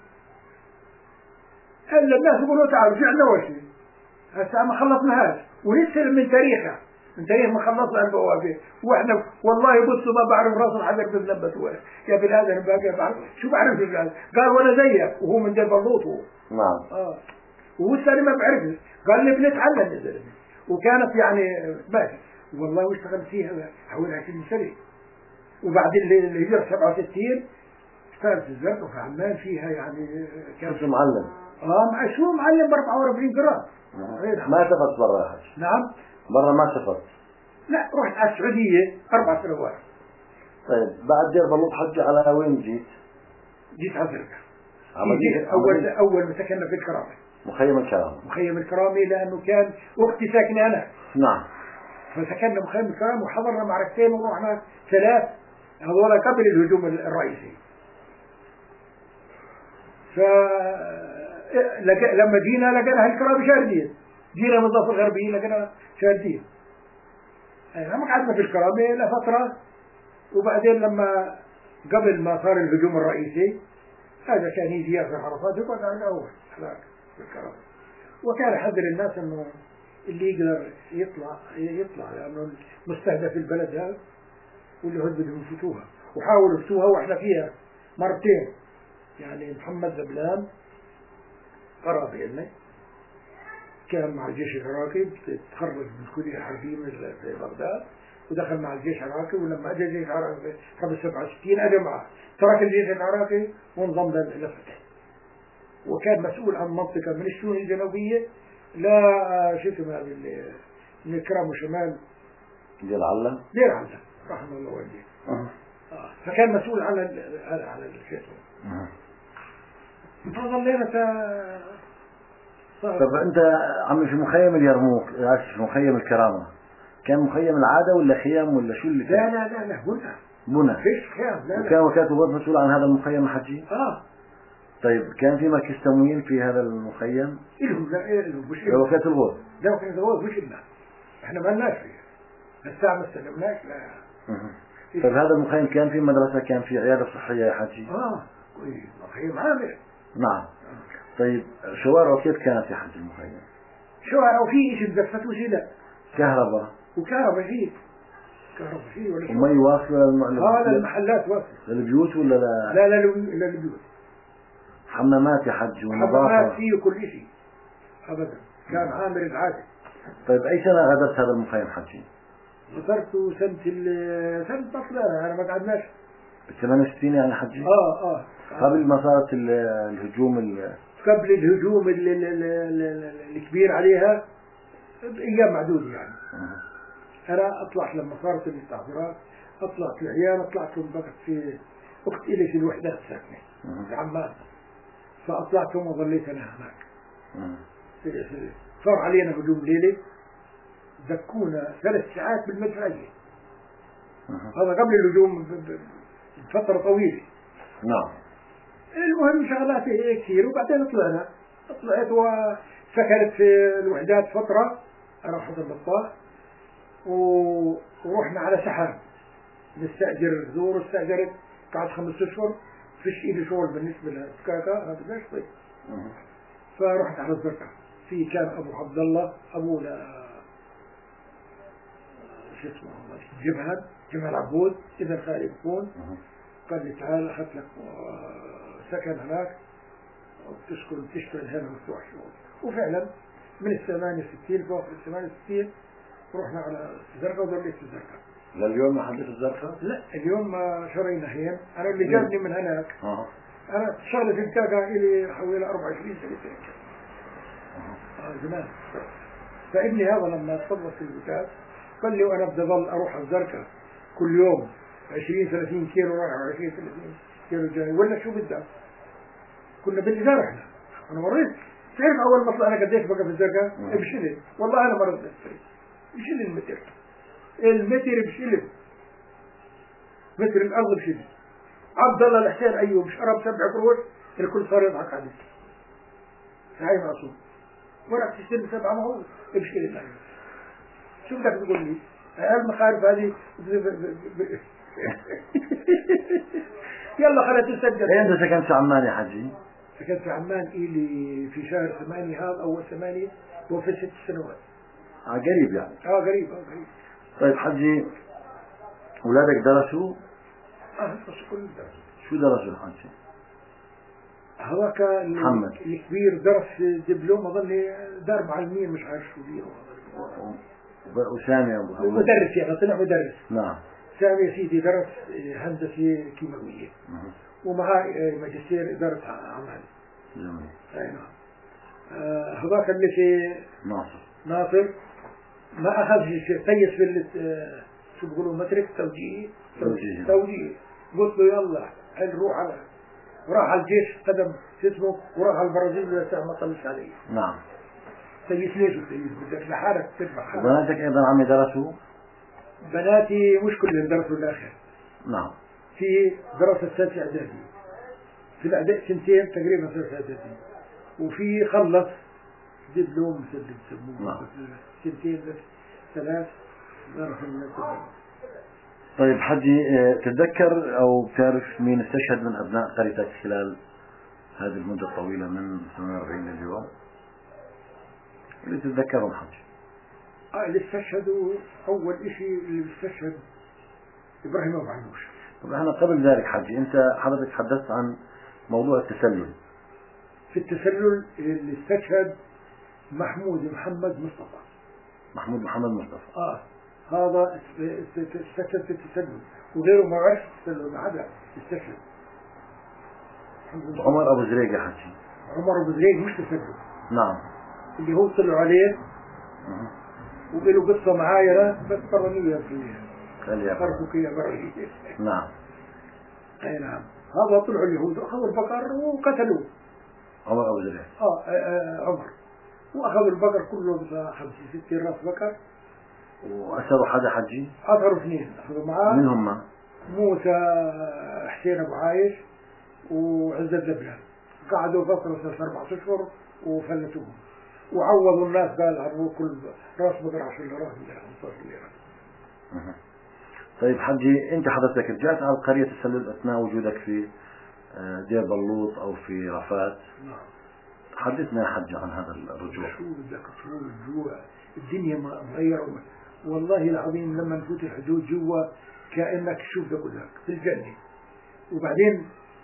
الا الناس يقولوا تعالوا في عندنا وشي هسه ما خلصناهاش ولسه من تاريخها من تاريخ ما خلصنا البوابة واحنا والله بصوا ما بعرف راس الحجر بتلبس يا بالادم باقي بعرف شو بعرف قال قال وانا زيك وهو من دير بلوط هو. نعم. اه وهو الثاني ما بعرفش قال لي بنتعلم يا زلمه وكانت يعني ماشي والله واشتغل فيها حوالي عشرين سنة. وبعدين الهجرة سبعة وستين اشتغلت في الزرق وفي عمان فيها يعني كنت معلم. اه مع شو معلم ب أربعة وأربعين جرام. ما سافرت برا يا حاج؟ نعم برا ما سافرت؟ لا رحت على السعودية أربع سنوات. طيب بعد دير بلوط حج على وين جيت؟ جيت على الزرقاء. عملية أول أول ما سكننا في الكرامة. مخيم الكرامة. مخيم الكرامة لأنه كان أختي ساكنة أنا. نعم. فسكننا مخيم الكرامة وحضرنا معركتين ورحنا ثلاث هذول قبل الهجوم الرئيسي. ف لما جينا لقينا هالكرامة شاردين. جينا من الضفة الغربية لقينا شاردين. ما قعدنا في الكرامة لفترة وبعدين لما قبل ما صار الهجوم الرئيسي هذا كان يجي ياسر عرفات يقعد على الأول هناك في الكرامة. وكان يحذر الناس إنه اللي يقدر يطلع يطلع لأنه مستهدف البلد هذا واللي هد بدهم يفوتوها وحاولوا يفتوها وإحنا فيها مرتين. يعني محمد زبلان قرأ بإذنه كان مع الجيش العراقي تخرج من الكلية الحربية في بغداد ودخل مع الجيش العراقي ولما أجى الجيش العراقي قبل سبعة وستين أجى معه ترك الجيش العراقي وانضم للفتح وكان مسؤول عن منطقة من الشؤون الجنوبية لا شو اسمها من الكرام وشمال دير علم دير علم رحمه الله والديه. أه. آه. فكان مسؤول على على على الشيء. أه. فظلينا طب انت عم في مخيم اليرموك في مخيم الكرامة كان مخيم العادة ولا خيام ولا شو اللي كان؟ لا لا لا لا بنا بنا فيش خيام. لا لا وكان وكالة الغوث مسؤول عن هذا المخيم الحجي؟ اه. طيب كان في مركز تموين في هذا المخيم؟ إلهم لا إلهم مش إلهم. وكالة الغوث؟ لا وكالة الغوث مش إلنا، إحنا ما لناش فيه الساعة ما استلمناش. لا. طيب هذا المخيم كان في مدرسة، كان في عيادة صحية يا حجي؟ اه كويس مخيم عامر. نعم. طيب شوارعه كيف كانت يا حجي المخيم؟ شوارع وفي شيء مزفت وشيء لا. كهرباء؟ وكهرباء فيه كهرباء فيه ولا شو؟ ومي واصلة للم... هذا المحلات واصلة للبيوت ولا لا؟ لا لا لا للبيوت. حمامات يا حج ونظافة؟ حمامات فيه كل شيء أبدا، كان عامر العادة. طيب أي سنة غادرت هذا المخيم حجي؟ غادرت سنة ال سنة طفلة، أنا ما قعدناش. ثمانية وستين يعني حجي؟ آه آه قبل ما صارت الهجوم ال... قبل الهجوم ال ال ال ال الكبير عليها بأيام معدودة يعني. أه. أنا أطلع لما صارت الاستعبارات، أطلعت العيال، طلعتهم بقت في وقت إلي في الوحدات ساكنة في عمان، فأطلعتهم وظليت أنا هناك. أه. صار علينا هجوم ليلي، دكونا ثلاث ساعات بالمدفعية. أه. هذا قبل الهجوم بفترة طويلة. نعم. المهم شغلات كثير، وبعدين طلعنا طلعت وسكنت في الوحدات فترة أنا وحسن بطاح، ورحنا على سحاب نستأجر زور، استأجرت قعدت خمس أشهر فيش إيدي شغل بالنسبة للسكاكا هذا ليش طيب. فرحت على الزرقاء، في كان أبو عبد الله أبو لا شو اسمه جبهة جبهة عبود إذا خالي يكون، قال لي تعال أخذت لك سكن هناك وتسكن تشتغل هنا مفتوح شغل. وفعلا من الثمانية وستين فوق الثمانية وستين رحنا على الزرقاء وظليت في الزرقاء. لليوم ما حدث الزرقاء؟ لا اليوم ما شرينا هين، أنا اللي جابني من هناك. آه. أنا شغلة في الكاكا إلي حوالي أربعة وعشرين سنة. آه زمان. فابني هذا لما تفضل في البكات قال لي وأنا بدي أظل أروح على الزرقاء كل يوم عشرين ثلاثين كيلو رايح وعشرين ثلاثين كيلو جاي ولا شو بدك؟ كنا بالإدارة إحنا. أنا مريت تعرف أول ما طلعنا قديش بقى في الزرقاء؟ بشلل والله أنا مريت بشلل بشلل المتر المتر بشلل متر الأرض بشلل. عبد الله الحسين أيوب شرب سبع قروش الكل صار يضحك عليه. هاي معصوم وراك تشتري سبعة ما هو بشلل أيوب. شو بدك تقول لي؟ المخارف هذه يلا خلت تسجل. أين أنت سكنت في عمان يا حجي؟ سكنت في عمان إلي في شهر ثمانية هذا أول ثمانية وفي ست سنوات. آه قريب يعني. آه قريب آه قريب. طيب حجي أولادك درسوا؟ آه درسوا كل درسوا. شو درسوا الحجي؟ هذاك محمد الكبير درس دبلوم أظن دار معلمين مش عارف شو ديره. وسامي مدرس يعني طلع مدرس. نعم. سامي يا سيدي درس هندسة كيماوية ومعاه ماجستير إدارة أعمال. جميل. أي نعم. هذاك اللي في ناصر ناصر ما أخذ شيء قيس في شو بيقولوا مترك توجيهي توجيهي توجيهي قلت له يلا هل روح على وراح على الجيش قدم اسمه وراح على البرازيل ولا ساعة ما طلش عليه. نعم. تيس ليش تيس بدك لحالك تذبح حالك. بناتك أيضا عم يدرسوا؟ بناتي مش كلهم درسوا الآخر. نعم. في دراسة السادسة إعدادي في الإعداد سنتين تقريبا ثلاث إعدادي وفي خلص دبلوم مسدد سموه نعم. سنتين بس ثلاث درس التدريب. طيب حجي تتذكر أو تعرف مين استشهد من أبناء قريتك خلال هذه المدة الطويلة من ثمانية وأربعين لليوم؟ اللي تتذكرهم حجي؟ آه اللي استشهدوا أول إشي اللي استشهد إبراهيم أبو عنوش. طب احنا قبل ذلك حجي أنت حضرتك حدثت عن موضوع التسلل. في التسلل اللي استشهد محمود محمد مصطفى. محمود محمد مصطفى. آه هذا استشهد في التسلل وغيره ما عرف التسلل ما حدا استشهد. عمر أبو زريق يا حجي. عمر أبو زريق مش تسلل. نعم. اللي هو طلعوا عليه وقالوا قصة معايا بس برنية فيها فرقك يا بري. نعم. أي نعم. هذا طلعوا اليهود وأخذوا البقر وقتلوه. عمر أبو زريق. آه, آه, آه عمر وأخذوا البقر كله خمسين ستين راس بقر وأسروا حدا حجي؟ أثروا اثنين أخذوا معاه. من هم؟ موسى حسين أبو عايش وعزة لبنان. قعدوا فترة ثلاث أربع أشهر وفلتوهم وعوضوا الناس قال عرفوا كل راس بدر عشر ليرات من خمسة عشر ليرة. طيب حجي أنت حضرتك رجعت على القرية تسلل أثناء وجودك في دير بلوط أو في رفات. نعم. حدثنا يا حج عن هذا الرجوع. شو بدك شو الرجوع؟ الدنيا مغيرة والله العظيم. لما نفوت الحدود جوا كأنك شوف بدي أقول لك في الجنة. وبعدين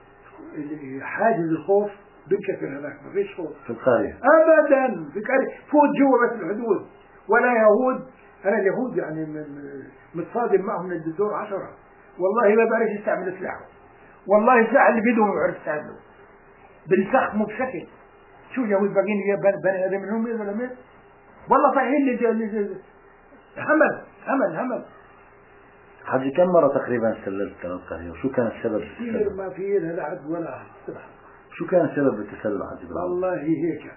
حاجز الخوف بنكسر هناك ما فيش خوف في القرية أبدا. في القرية فوت جوا بس الحدود ولا يهود. أنا اليهود يعني متصادم معهم من الدور عشرة. والله ما بعرف يستعمل سلاحه. والله السلاح اللي بيدهم ما بعرف يستعمله. بنسخموا بشكل شو يهود باقيين بني آدم منهم ولا مين؟ والله صحيح اللي همل همل همل. حجي كم مرة تقريبا سللت على القرية وشو كان السبب؟ كثير ما في لها عد ولا سبحة. شو كان السبب بالتسلل حجي؟ والله هيك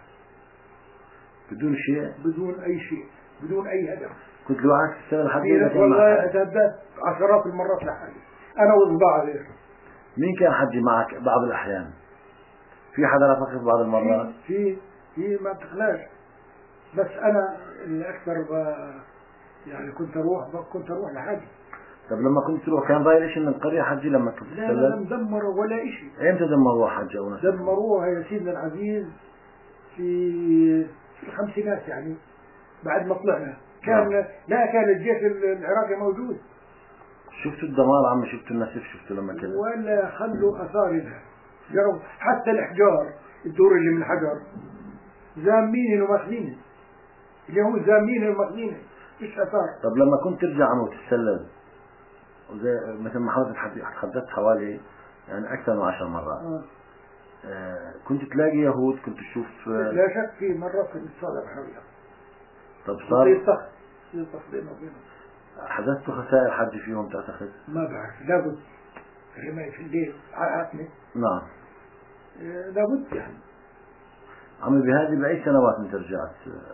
بدون شيء؟ بدون أي شيء بدون أي هدف. كنت لو عكس السبب حجي؟ والله أتهددت عشرات المرات لحالي أنا وصباع غير. مين كان حجي معك بعض الأحيان؟ في حدا رافقك بعض المرات؟ في في ما بتخلاش. بس أنا الأكثر يعني كنت أروح كنت أروح لحالي. طب لما كنت تروح كان ضايل شيء من القرية حجي لما كنت تسلل؟ لا لا لم دمروا ولا شيء. ايمتى دمروها حجي؟ دمروها يا سيدنا العزيز في في الخمسينات يعني بعد ما طلعنا. كان لا, لا كان الجيش العراقي موجود. شفتوا الدمار عم شفتوا النسف شفتوا لما كذا ولا خلوا اثار لها. حتى الاحجار الدور اللي من الحجر زامين وماخذين. اليهود زامين وماخذين فيش اثار. طب لما كنت ترجع عم وتتسلل وزي مثل ما حضرتك تحدثت حوالي يعني اكثر من عشر مرات آه. آه كنت تلاقي يهود كنت تشوف آه لا شك في مرة كنت صادق حولها. طب صار يصطخ يصطخ بينه وبينه. حدثت خسائر حد فيهم تعتقد؟ ما بعرف لابد رمي في الليل عقني. نعم آه لابد يعني. عمي بهذه بأي سنوات انت رجعت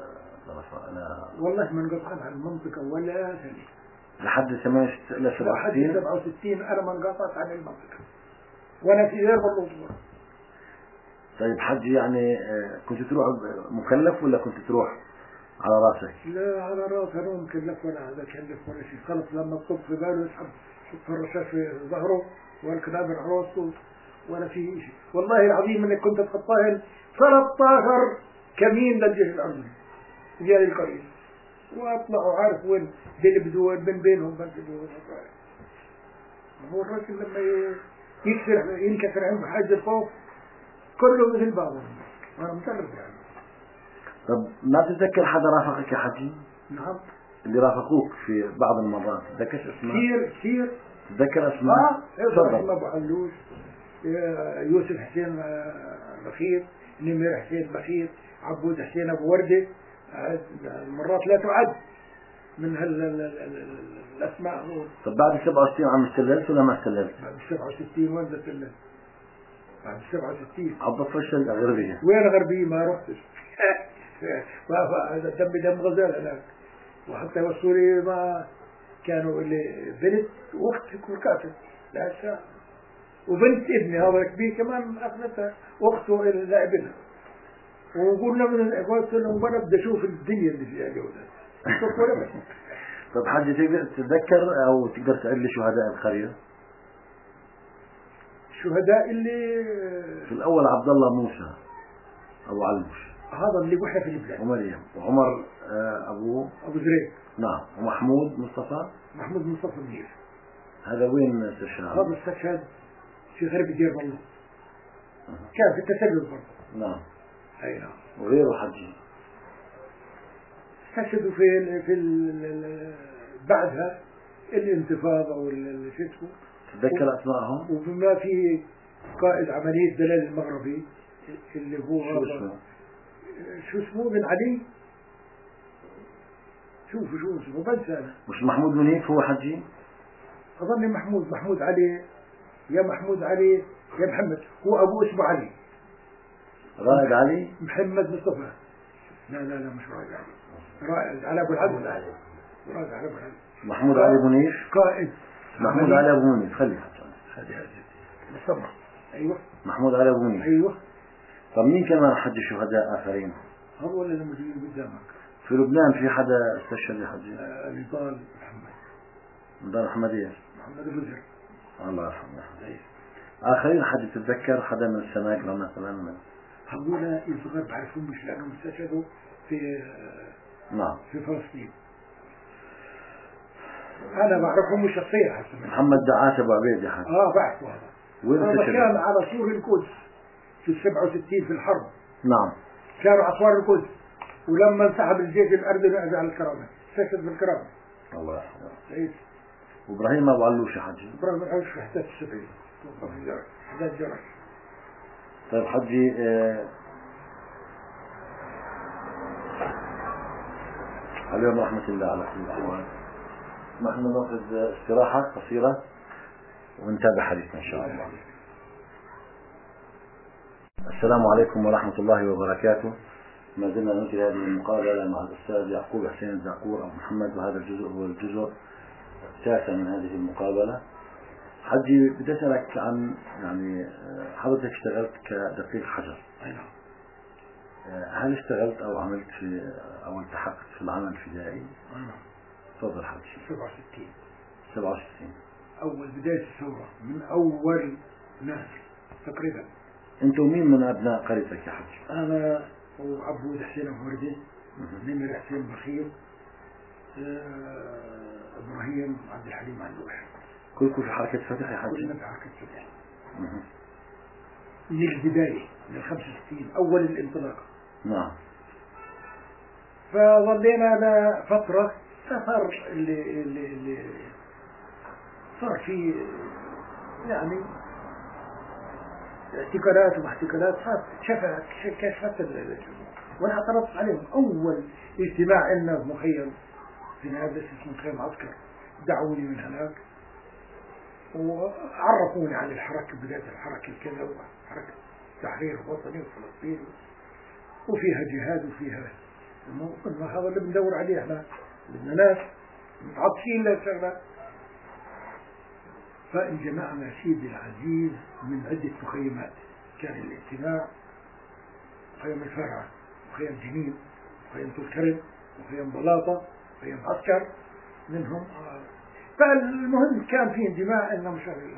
أنا والله ما انقطعت عن المنطقة ولا ثانية لحد ثمانية إلى سبعة وستين. لحد سبعة وستين أنا ما انقطعت عن المنطقة وأنا في غير بلوط. طيب حجي يعني كنت تروح مكلف ولا كنت تروح على راسك؟ لا على راسي أنا مكلف ولا هذا كلف ولا شيء. خلص لما الطب في باله يسحب شوف الرشاش في ظهره والكنابر على راسه ولا فيه شيء. والله العظيم انك كنت تخطاهن ثلاثة عشر كمين للجيش الارضي جاي القرية واطلعوا عارف وين بين بدون بين بينهم بين بدون. هو الرجل لما يكسر ينكسر عنده حاجة الخوف كله مثل بعضهم. انا متعرف يعني. طب ما تتذكر حدا رافقك يا حجي؟ نعم. اللي رافقوك في بعض المرات تتذكر اسماء؟ كثير كثير. تتذكر اسماء؟ اه ابراهيم ابو علوش، يوسف حسين بخير، نمير حسين بخير، عبود حسين ابو ورده. مرات لا تعد من هالاسماء. طب بعد سبعة وستين عم استللت ولا ما استللت؟ بعد سبعة وستين وين استللت؟ بعد سبعة وستين عبد الفشل غربية. وين غربية ما رحتش. دم دم غزال هناك. وحتى والسوري ما كانوا اللي بنت واخت كل كافر لا شاء وبنت ابني هذا الكبير كمان اخذتها اخته الى ابنها. وقلنا من قلت لهم انا بدي اشوف الدنيا اللي فيها جوده. طب حاجة تقدر تتذكر او تقدر تعد لي شهداء القرية؟ الشهداء اللي في الاول عبد الله موسى ابو علوش هذا اللي وحده في البلاد ومريم وعمر ابو ابو زريق. نعم. ومحمود مصطفى محمود مصطفى منير. هذا وين استشهاد؟ هذا استشهد في غرب دير بلوط. كان في التسلل برضه. نعم. اي نعم. وغيره حجي استشهدوا في ال في ال بعدها الانتفاضة واللي شو اسمه. تتذكر اسمائهم؟ وبما في قائد عملية دلال المغربي اللي هو شو اسمه؟ شو اسمه بن علي. شوف شو اسمه بنسى أنا. مش محمود منيف هو حجي؟ أظن محمود محمود علي يا محمود علي يا محمد. هو أبوه اسمه علي. رائد علي؟ محمد مصطفى. لا لا لا مش رائد علي. رائد على أبو العدل. وراد على بلد. محمود علي أبو منيف قائد محمود علي أبو منيف خلي هذه هذه بالصبر. أيوة محمود علي أبو منيف. أيوة. طب مين كمان حج شهداء آخرين؟ هو اللي لما تيجي قدامك في لبنان في حدا استشهد يا حجي؟ آه نضال محمد. نضال محمد إيه؟ محمد أبو زر. الله يرحمه. أيوة. آخرين حد تتذكر حدا من السناقلة مثلا؟ هؤلاء الصغار بعرفهم مش لأنهم استشهدوا في نعم في فلسطين. أنا بعرفهم شخصيا حسب محمد دعاس أبو عبيد يا حاج. آه بعرفه هذا. وين هذا كان على سور القدس في السبعة وستين في الحرب. نعم. كانوا أسوار القدس ولما انسحب الجيش الأردني أجى على الكرامة استشهد بالكرامة. الله يرحمه. أيوة. وإبراهيم أبو علوش يا حجي. إبراهيم أبو علوش حدث السبعين. حدث جرح. طيب حجي آه عليهم رحمة الله على كل الأحوال. نحن نأخذ استراحة قصيرة ونتابع حديثنا إن شاء الله. السلام عليكم ورحمة الله وبركاته. ما زلنا ننقل هذه المقابلة مع الأستاذ يعقوب حسين الزعقور أبو محمد، وهذا الجزء هو الجزء التاسع من هذه المقابلة. حجي بدي أسألك عن يعني حضرتك اشتغلت كدقيق حجر. نعم. هل اشتغلت أو عملت في أو التحقت في العمل الفدائي؟ نعم. تفضل حجي. سبعة وستين. سبعة وستين. أول بداية الثورة من أول ناس تقريبا. أنتم مين من أبناء قريتك يا حجي؟ أنا وعبود حسين أبو نمر حسين بخيل آه، إبراهيم عبد الحليم علوش. كلكم في حركة فتح يا حجي؟ كلنا في حركة فتح. من البداية من الخمسة وستين أول الانطلاق. نعم. فظلينا أنا فترة صار اللي اللي اللي صار في يعني اعتقالات واحتقالات صارت شفت كشفت وانا اعترضت عليهم. اول اجتماع لنا في مخيم في نابلس اسمه مخيم عسكر دعوني من هناك وعرفوني عن الحركة، بداية الحركة كذا وحركة تحرير وطني وفلسطيني وفيها جهاد وفيها قلنا هذا اللي بندور عليه احنا، بدنا ناس متعطشين للشغلات. فانجمعنا سيدي العزيز من عدة مخيمات. كان الاجتماع مخيم الفرع، مخيم جنين، مخيم تذكرب، مخيم بلاطة، مخيم عسكر منهم. فالمهم كان في انجماع انه مشغل.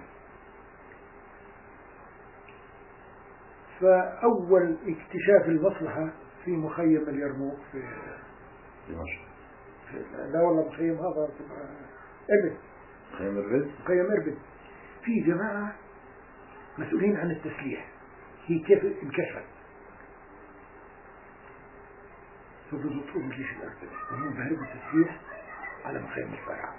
فأول اكتشاف المصلحة في مخيم اليرموك في دمشق. لا والله مخيم هذا اربد. مخيم اربد؟ مخيم اربد. في جماعة مسؤولين عن التسليح، هي كيف انكشفت فبضبطوا الجيش الأردني وهم بهربوا التسليح على مخيم الفرع،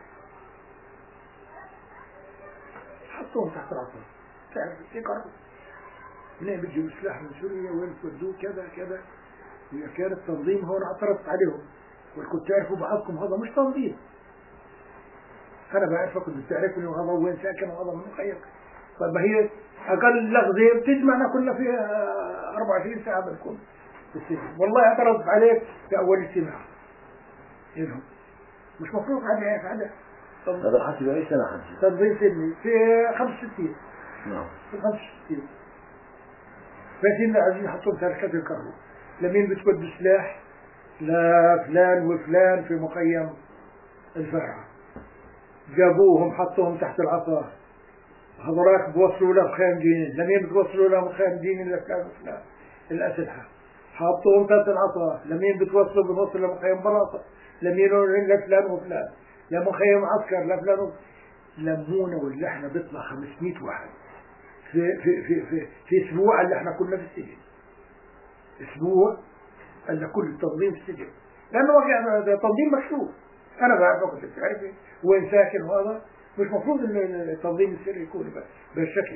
حطوهم تحت العصا. تعرف في قرب منين بيجوا سلاح من سوريا وين ودوه كذا كذا. ويا كان التنظيم هون اعترضت عليهم وكنت تعرفوا بعضكم هذا مش تنظيم. أنا بعرفك كنت تعرفني وهذا وين ساكن وهذا من مخيم. طيب هي أقل لحظة بتجمعنا كلنا في أربعة وعشرين ساعة بنكون في السجن. والله اعترضت عليك في أول اجتماع. إنهم مش مفروض عليه هذا. هذا الحكي بأي سنة حكي؟ تنظيم سلمي في خمسة وستين. نعم. في خمسة وستين. فسيدنا عايزين يحطون تركات الكهرباء. لمين بتودوا سلاح؟ لا فلان وفلان في مخيم الفرع. جابوهم حطوهم تحت العصا. هذولاك بوصلوا له مخيم جنين. لمين بتوصلوا له مخيم جنين لفلان وفلان الأسلحة. حطوهم تحت العصا. لمين بتوصلوا بنوصل لمخيم بلاطة. لمين لفلان وفلان. لمخيم عسكر لفلان وفلان. لمونا واللي احنا بيطلع خمسمائة واحد في في في في في اسبوع اللي احنا كنا في السجن. اسبوع اللي كل التنظيم في السجن لانه وقع تنظيم مشروع. انا بعرفك كنت بتعرفي وين ساكن وهذا مش مفروض ان التنظيم السري يكون بهالشكل.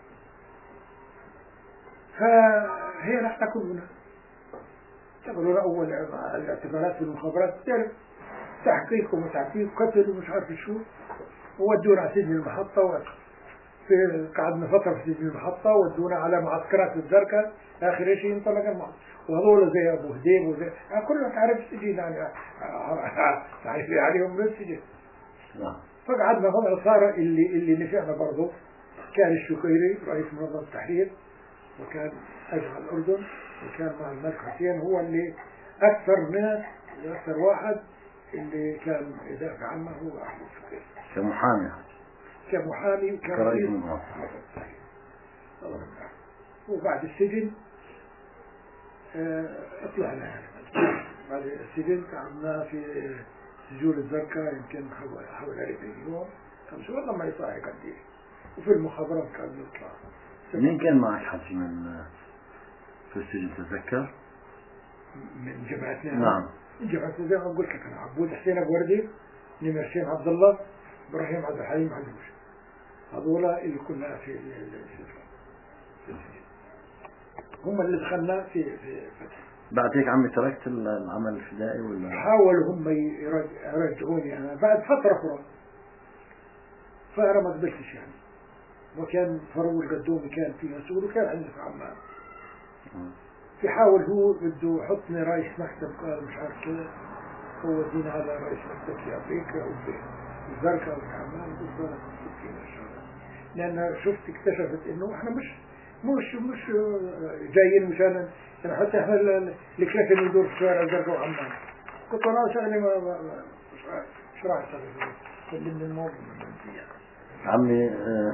فهي رح تاكلونا تاكلونا اول الاعتبارات في المخابرات تعرف تحقيق ومتحقيق قتل ومش عارف شو. وودونا على سجن المحطة في قعدنا فترة في سجن المحطة ودونا على معسكرات الزركة، آخر شيء انطلق المحطة، وهذول زي أبو هديب وزي كلهم تعرف السجن يعني تعرف عليهم من السجن. فقعدنا فترة صار اللي اللي نفعنا برضه كان الشقيري رئيس منظمة التحرير، وكان أجمع الأردن، وكان مع الملك حسين هو اللي أكثر ناس أكثر واحد اللي كان يدافع عنه هو أحمد الشقيري كمحامي كمحامي وكان كرئيس منظمة. وبعد السجن اطلعنا يعني بعد السجن قعدنا في سجون الزركة يمكن حوالي أربعين يوم خمسة والله ما يصح قديش، وفي المخابرات كان نطلع. مين كان معك حجي من في السجن تتذكر؟ من جماعتنا. نعم. من جماعتنا زي ما قلت لك أنا عبود حسين أبو وردي، نمر حسين عبد الله، إبراهيم عبد الحليم علوش، هذولا اللي كنا في السجن هم اللي دخلنا في في فتح. بعد هيك عمي تركت العمل الفدائي ولا؟ حاولوا هم يرجعوني أنا بعد فترة أخرى، فأنا ما قبلتش يعني، وكان فاروق القدومي كان في مسؤول وكان عندي في عمان. في حاول هو بده يحطني رئيس مكتب قال مش عارف كذا، هو دينا على رئيس مكتب في أمريكا وفي الزركة وفي عمان، قلت أنا فينا الشغلة لأن شفت اكتشفت إنه إحنا مش مش مش جايين مشان يعني حتى إحنا الكلف اللي يدور في شوارع الزركة وعمان كنت أنا شغلي ما ما مش راح أشتغل كل من الموضوع من عمي آه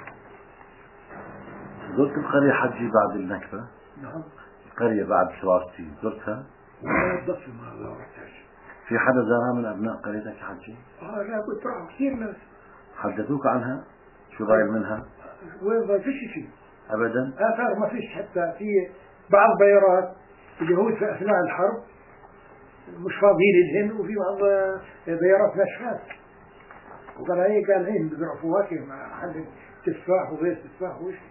زرت القرية حجي بعد النكبة؟ نعم. القرية بعد سبعة وستين زرتها؟ لا ضف ما لا رحتش. في حدا زارها من أبناء قريتك يا حجي؟ آه لا كنت راح كثير ناس. حدثوك عنها؟ شو رايك منها؟ وين ما فيش شيء. أبدا؟ آثار ما فيش، حتى في بعض بيارات اليهود في أثناء الحرب مش فاضيين الهن، وفي بعض بيارات نشفات وقال هي قال هي بزرع فواكه مع حل تفاح وغير تفاح وش.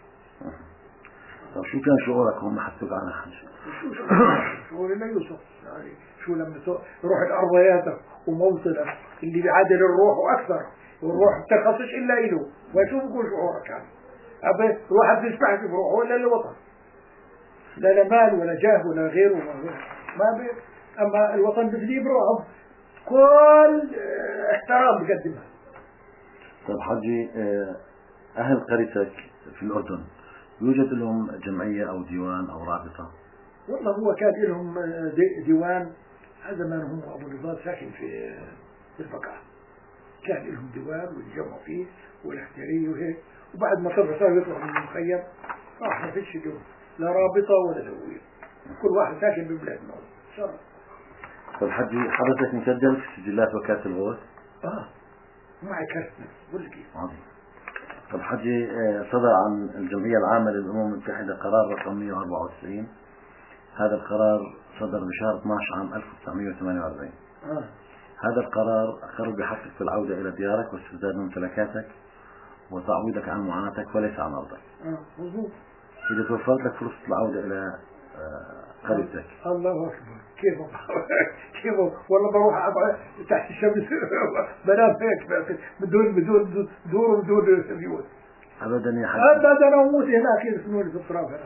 طيب شو كان شعورك هم حسوك عنها حجي؟ شو شعوري لا يوصف يعني، شو لما تروح الأرضيات وموطنك اللي بيعادل الروح وأكثر، والروح بتخصش إلا إله، وشو بقول شعورك يعني؟ أبي الواحد بيسمعك بروحه ولا الوطن، لا لا مال ولا جاه ولا غيره ما بي. أما الوطن بفديه بروحه كل احترام بقدمها. طيب حجي أهل قريتك في الأردن يوجد لهم جمعية أو ديوان أو رابطة؟ والله هو كان لهم دي ديوان هذا ما هم أبو نضال ساكن في في البقعة، كان لهم ديوان ويتجمعوا فيه والاحتيارية وهيك، وبعد ما صار صار يطلع من المخيم راح ما فيش ديوان لا رابطة ولا دوية، كل واحد ساكن ببلادنا إن شاء الله. طيب حجي حضرتك مسجل في سجلات وكالة الغوث؟ آه معي كارتنا قول لك كيف. عظيم. طب حجي صدر عن الجمعية العامة للأمم المتحدة قرار رقم مئة وأربعة وتسعين، هذا القرار صدر بشهر اثني عشر عام ألف وتسعمئة وثمانية وأربعين. آه. هذا القرار أقر بحقك في العودة إلى ديارك واسترداد ممتلكاتك وتعويضك عن معاناتك وليس عن أرضك. آه. مظبوط. إذا توفرت لك فرصة العودة إلى قريتك. آه. الله أكبر. كيف كيف والله بروح تحت الشمس بنام هيك بدون بدون دور وبدون بيوت. أبدا يا حجي. أبدا أنا أموت هناك يدفنوني في التراب هنا.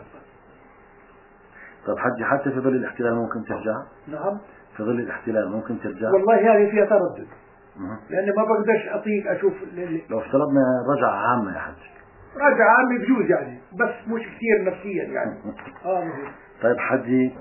طب حجي حتى في ظل الاحتلال ممكن ترجع؟ نعم. في ظل الاحتلال ممكن ترجع؟ والله يعني فيها تردد. لأني ما بقدرش أطيق أشوف. لو افترضنا رجعة عامة يا حجي. رجعة عامة بجوز يعني، بس مش كثير نفسيا يعني. آه طيب حجي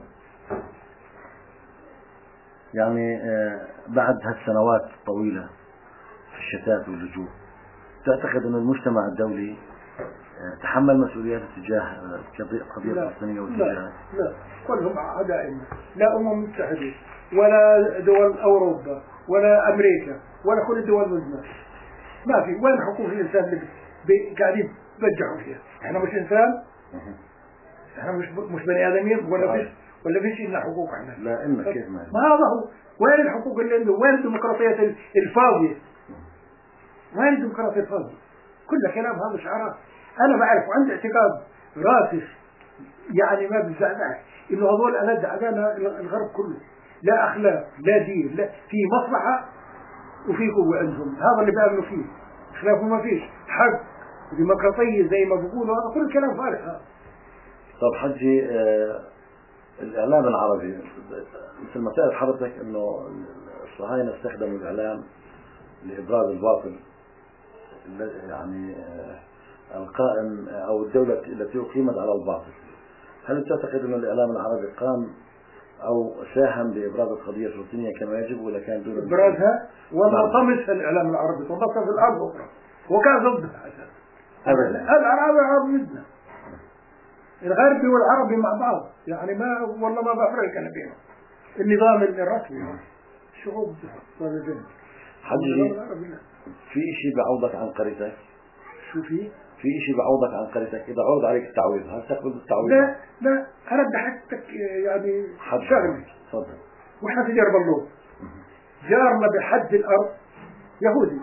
يعني بعد هالسنوات الطويلة في الشتات واللجوء تعتقد أن المجتمع الدولي تحمل مسؤوليات تجاه قضية الفلسطينية وتجاه؟ لا لا كلهم عدائم، لا أمم متحدة ولا دول أوروبا ولا أمريكا ولا كل الدول المزمنة، ما في. وين حقوق الإنسان اللي قاعدين بجحوا فيها؟ إحنا مش إنسان؟ إحنا مش مش بني آدمين ولا فيش ولا فيش إلا حقوق إحنا؟ لا إما كيف ما ما هذا هو. وين الحقوق اللي عنده؟ وين الديمقراطية الفاضية؟ وين الديمقراطية الفاضية؟ كل كلام هذا شعارات. أنا بعرف وعندي اعتقاد راسخ يعني ما بزعلش إنه هذول ألد أعداءنا الغرب كله، لا أخلاق لا دين لا في مصلحة وفي قوة عندهم، هذا اللي بيعملوا فيه خلافه ما فيش حق وديمقراطية زي ما بيقولوا، هذا كل كلام فارغ. طب حجي، آه الإعلام العربي مثل ما تعرف حضرتك إنه الصهاينة استخدموا الإعلام لإبراز الباطل، يعني آه القائم أو الدولة التي أقيمت على الباطل. هل تعتقد أن الإعلام العربي قام أو ساهم بإبراز القضية الفلسطينية كما يجب، ولا كان دون إبرازها؟ والله طمسها الإعلام العربي، طمسها في الأرض أخرى، وكان ضدها أساسا. أبدا. العربي عربي مثلنا، الغربي والعربي مع بعض، يعني ما والله ما بفرق أنا بينهم. النظام الرسمي شعوب طالبين. حجي، في شيء بعوضك عن قريتك؟ شو في؟ في شيء بعوضك عن قريتك إذا عرض عليك التعويض، هل تقبل بالتعويض؟ لا لا، أنا بدي أحكيك يعني شغلة. تفضل. وإحنا في درب اللوط جارنا بحد الأرض يهودي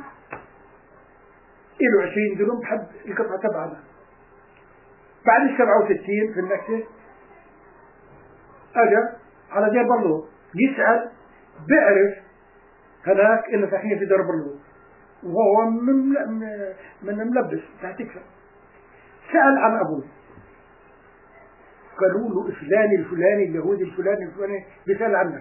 إله عشرين دنم بحد القطعة تبعنا. بعد سبعة وستين في النكسة أجا على درب اللوط يسأل، بيعرف هناك إنه ساكنين في درب اللوط وهو من من ملبس تحتكفى. سأل عن أبوه، قالوا له فلان الفلاني اليهودي الفلاني الفلاني بيسأل عنك.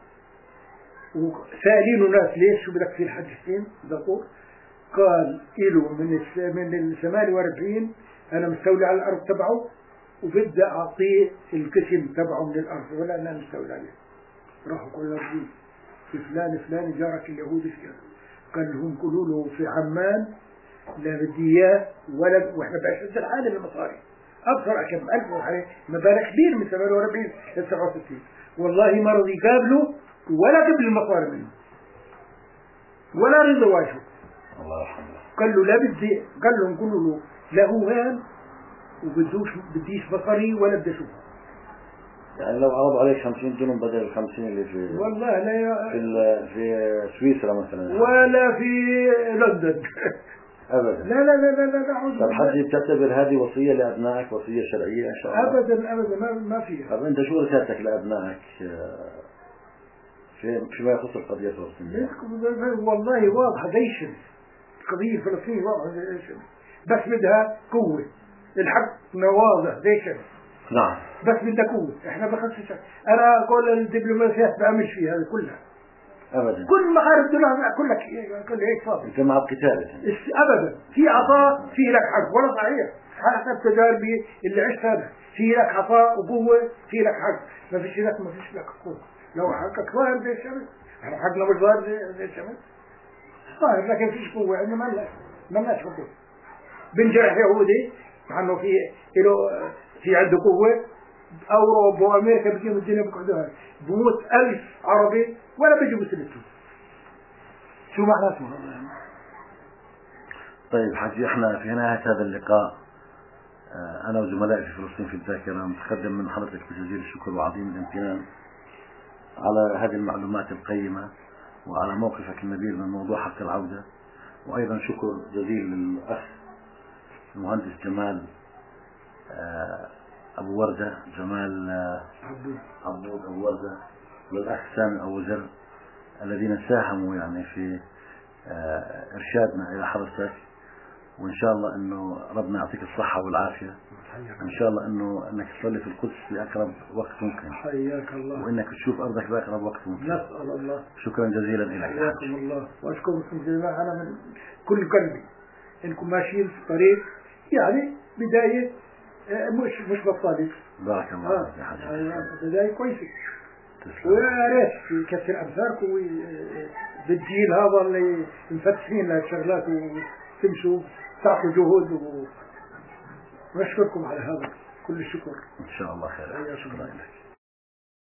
وسائلينه ناس ليش شو بدك في الحج حسين دكتور؟ قال إله من من الثمانية وأربعين أنا مستولي على الأرض تبعه وبدي أعطيه القسم تبعه من الأرض ولا أنا مستولي عليه. راحوا كل رجل في فلان فلان جارك اليهودي فيها. قال لهم قولوا له في عمان لا بدي إياه ولا، وإحنا بأشد العالم المصاري أبصر كم ألف وحي مبالغ كبير من ثمانية وأربعين إلى سبعة وستين، والله ما رضي يقابله ولا قبل المصاري منه ولا رضي واجهه. الله يرحمه. قال له لا بدي، قال لهم قولوا له لا هو هان وبدوش بديش بصري ولا بدي أشوفه. يعني لو عرض عليك خمسين دنم بدل الخمسين اللي في والله لا في في سويسرا مثلا ولا في لندن ابدا. لا لا لا لا لا. طب حجي، بتعتبر هذه وصية لأبنائك، وصية شرعية إن شاء الله؟ أبدا أبدا ما ما فيها. طب أنت شو رسالتك لأبنائك في فيما يخص القضية الفلسطينية؟ والله واضحة ديشن، القضية الفلسطينية واضحة ديشن، بس بدها قوة. الحق واضح ديشن. نعم. بس بدها قوة. إحنا بخصص أنا أقول الدبلوماسيات بأمل فيها هذه كلها. أبدا. كل مغارب الدنيا كلك كل هيك فاضي. أنت مع القتال؟ أبدا. في عطاء في لك حق ولا صحيح. حسب تجاربي اللي عشت هذا، في لك عطاء وقوة، في لك حق. ما فيش لك ما فيش لك قوة. لو حقك ظاهر زي الشمس، احنا حقنا مش ظاهر زي الشمس، ظاهر لكن فيش قوة. عندنا ما لناش ما لناش قوة. بنجرح يهودي مع انه في له في عنده قوة. أوروبا وأمريكا بيجيبوا الدنيا بقعدوها، بموت ألف عربي ولا بيجيبوا سلسلة. شو معناته؟ طيب حجي، احنا في نهاية هذا اللقاء أنا وزملائي في فلسطين في الذاكرة نتقدم من حضرتك بجزيل الشكر وعظيم الامتنان على هذه المعلومات القيمة وعلى موقفك النبيل من موضوع حق العودة، وأيضا شكر جزيل للأخ المهندس جمال أبو وردة، جمال عبود أبو وردة، والأخ سامي أبو زر الذين ساهموا يعني في إرشادنا إلى حضرتك. وإن شاء الله إنه ربنا يعطيك الصحة والعافية، إن شاء الله إنه إنك تصلي في القدس في أقرب وقت ممكن. حياك الله. وإنك تشوف أرضك بأقرب وقت ممكن. نسأل الله. شكرا جزيلا لك. حياكم الله وأشكركم جزيلا. أنا من كل قلبي إنكم ماشيين في طريق يعني بداية مش مش بطالة. بارك الله فيك يا حاج. بداية كويسة. ويا ريت يكسر أمثالكم بالجيل هذا اللي مفتحين للشغلات وتمشوا تعطوا جهود، ونشكركم على هذا كل الشكر. إن شاء الله خير. شكرا لك.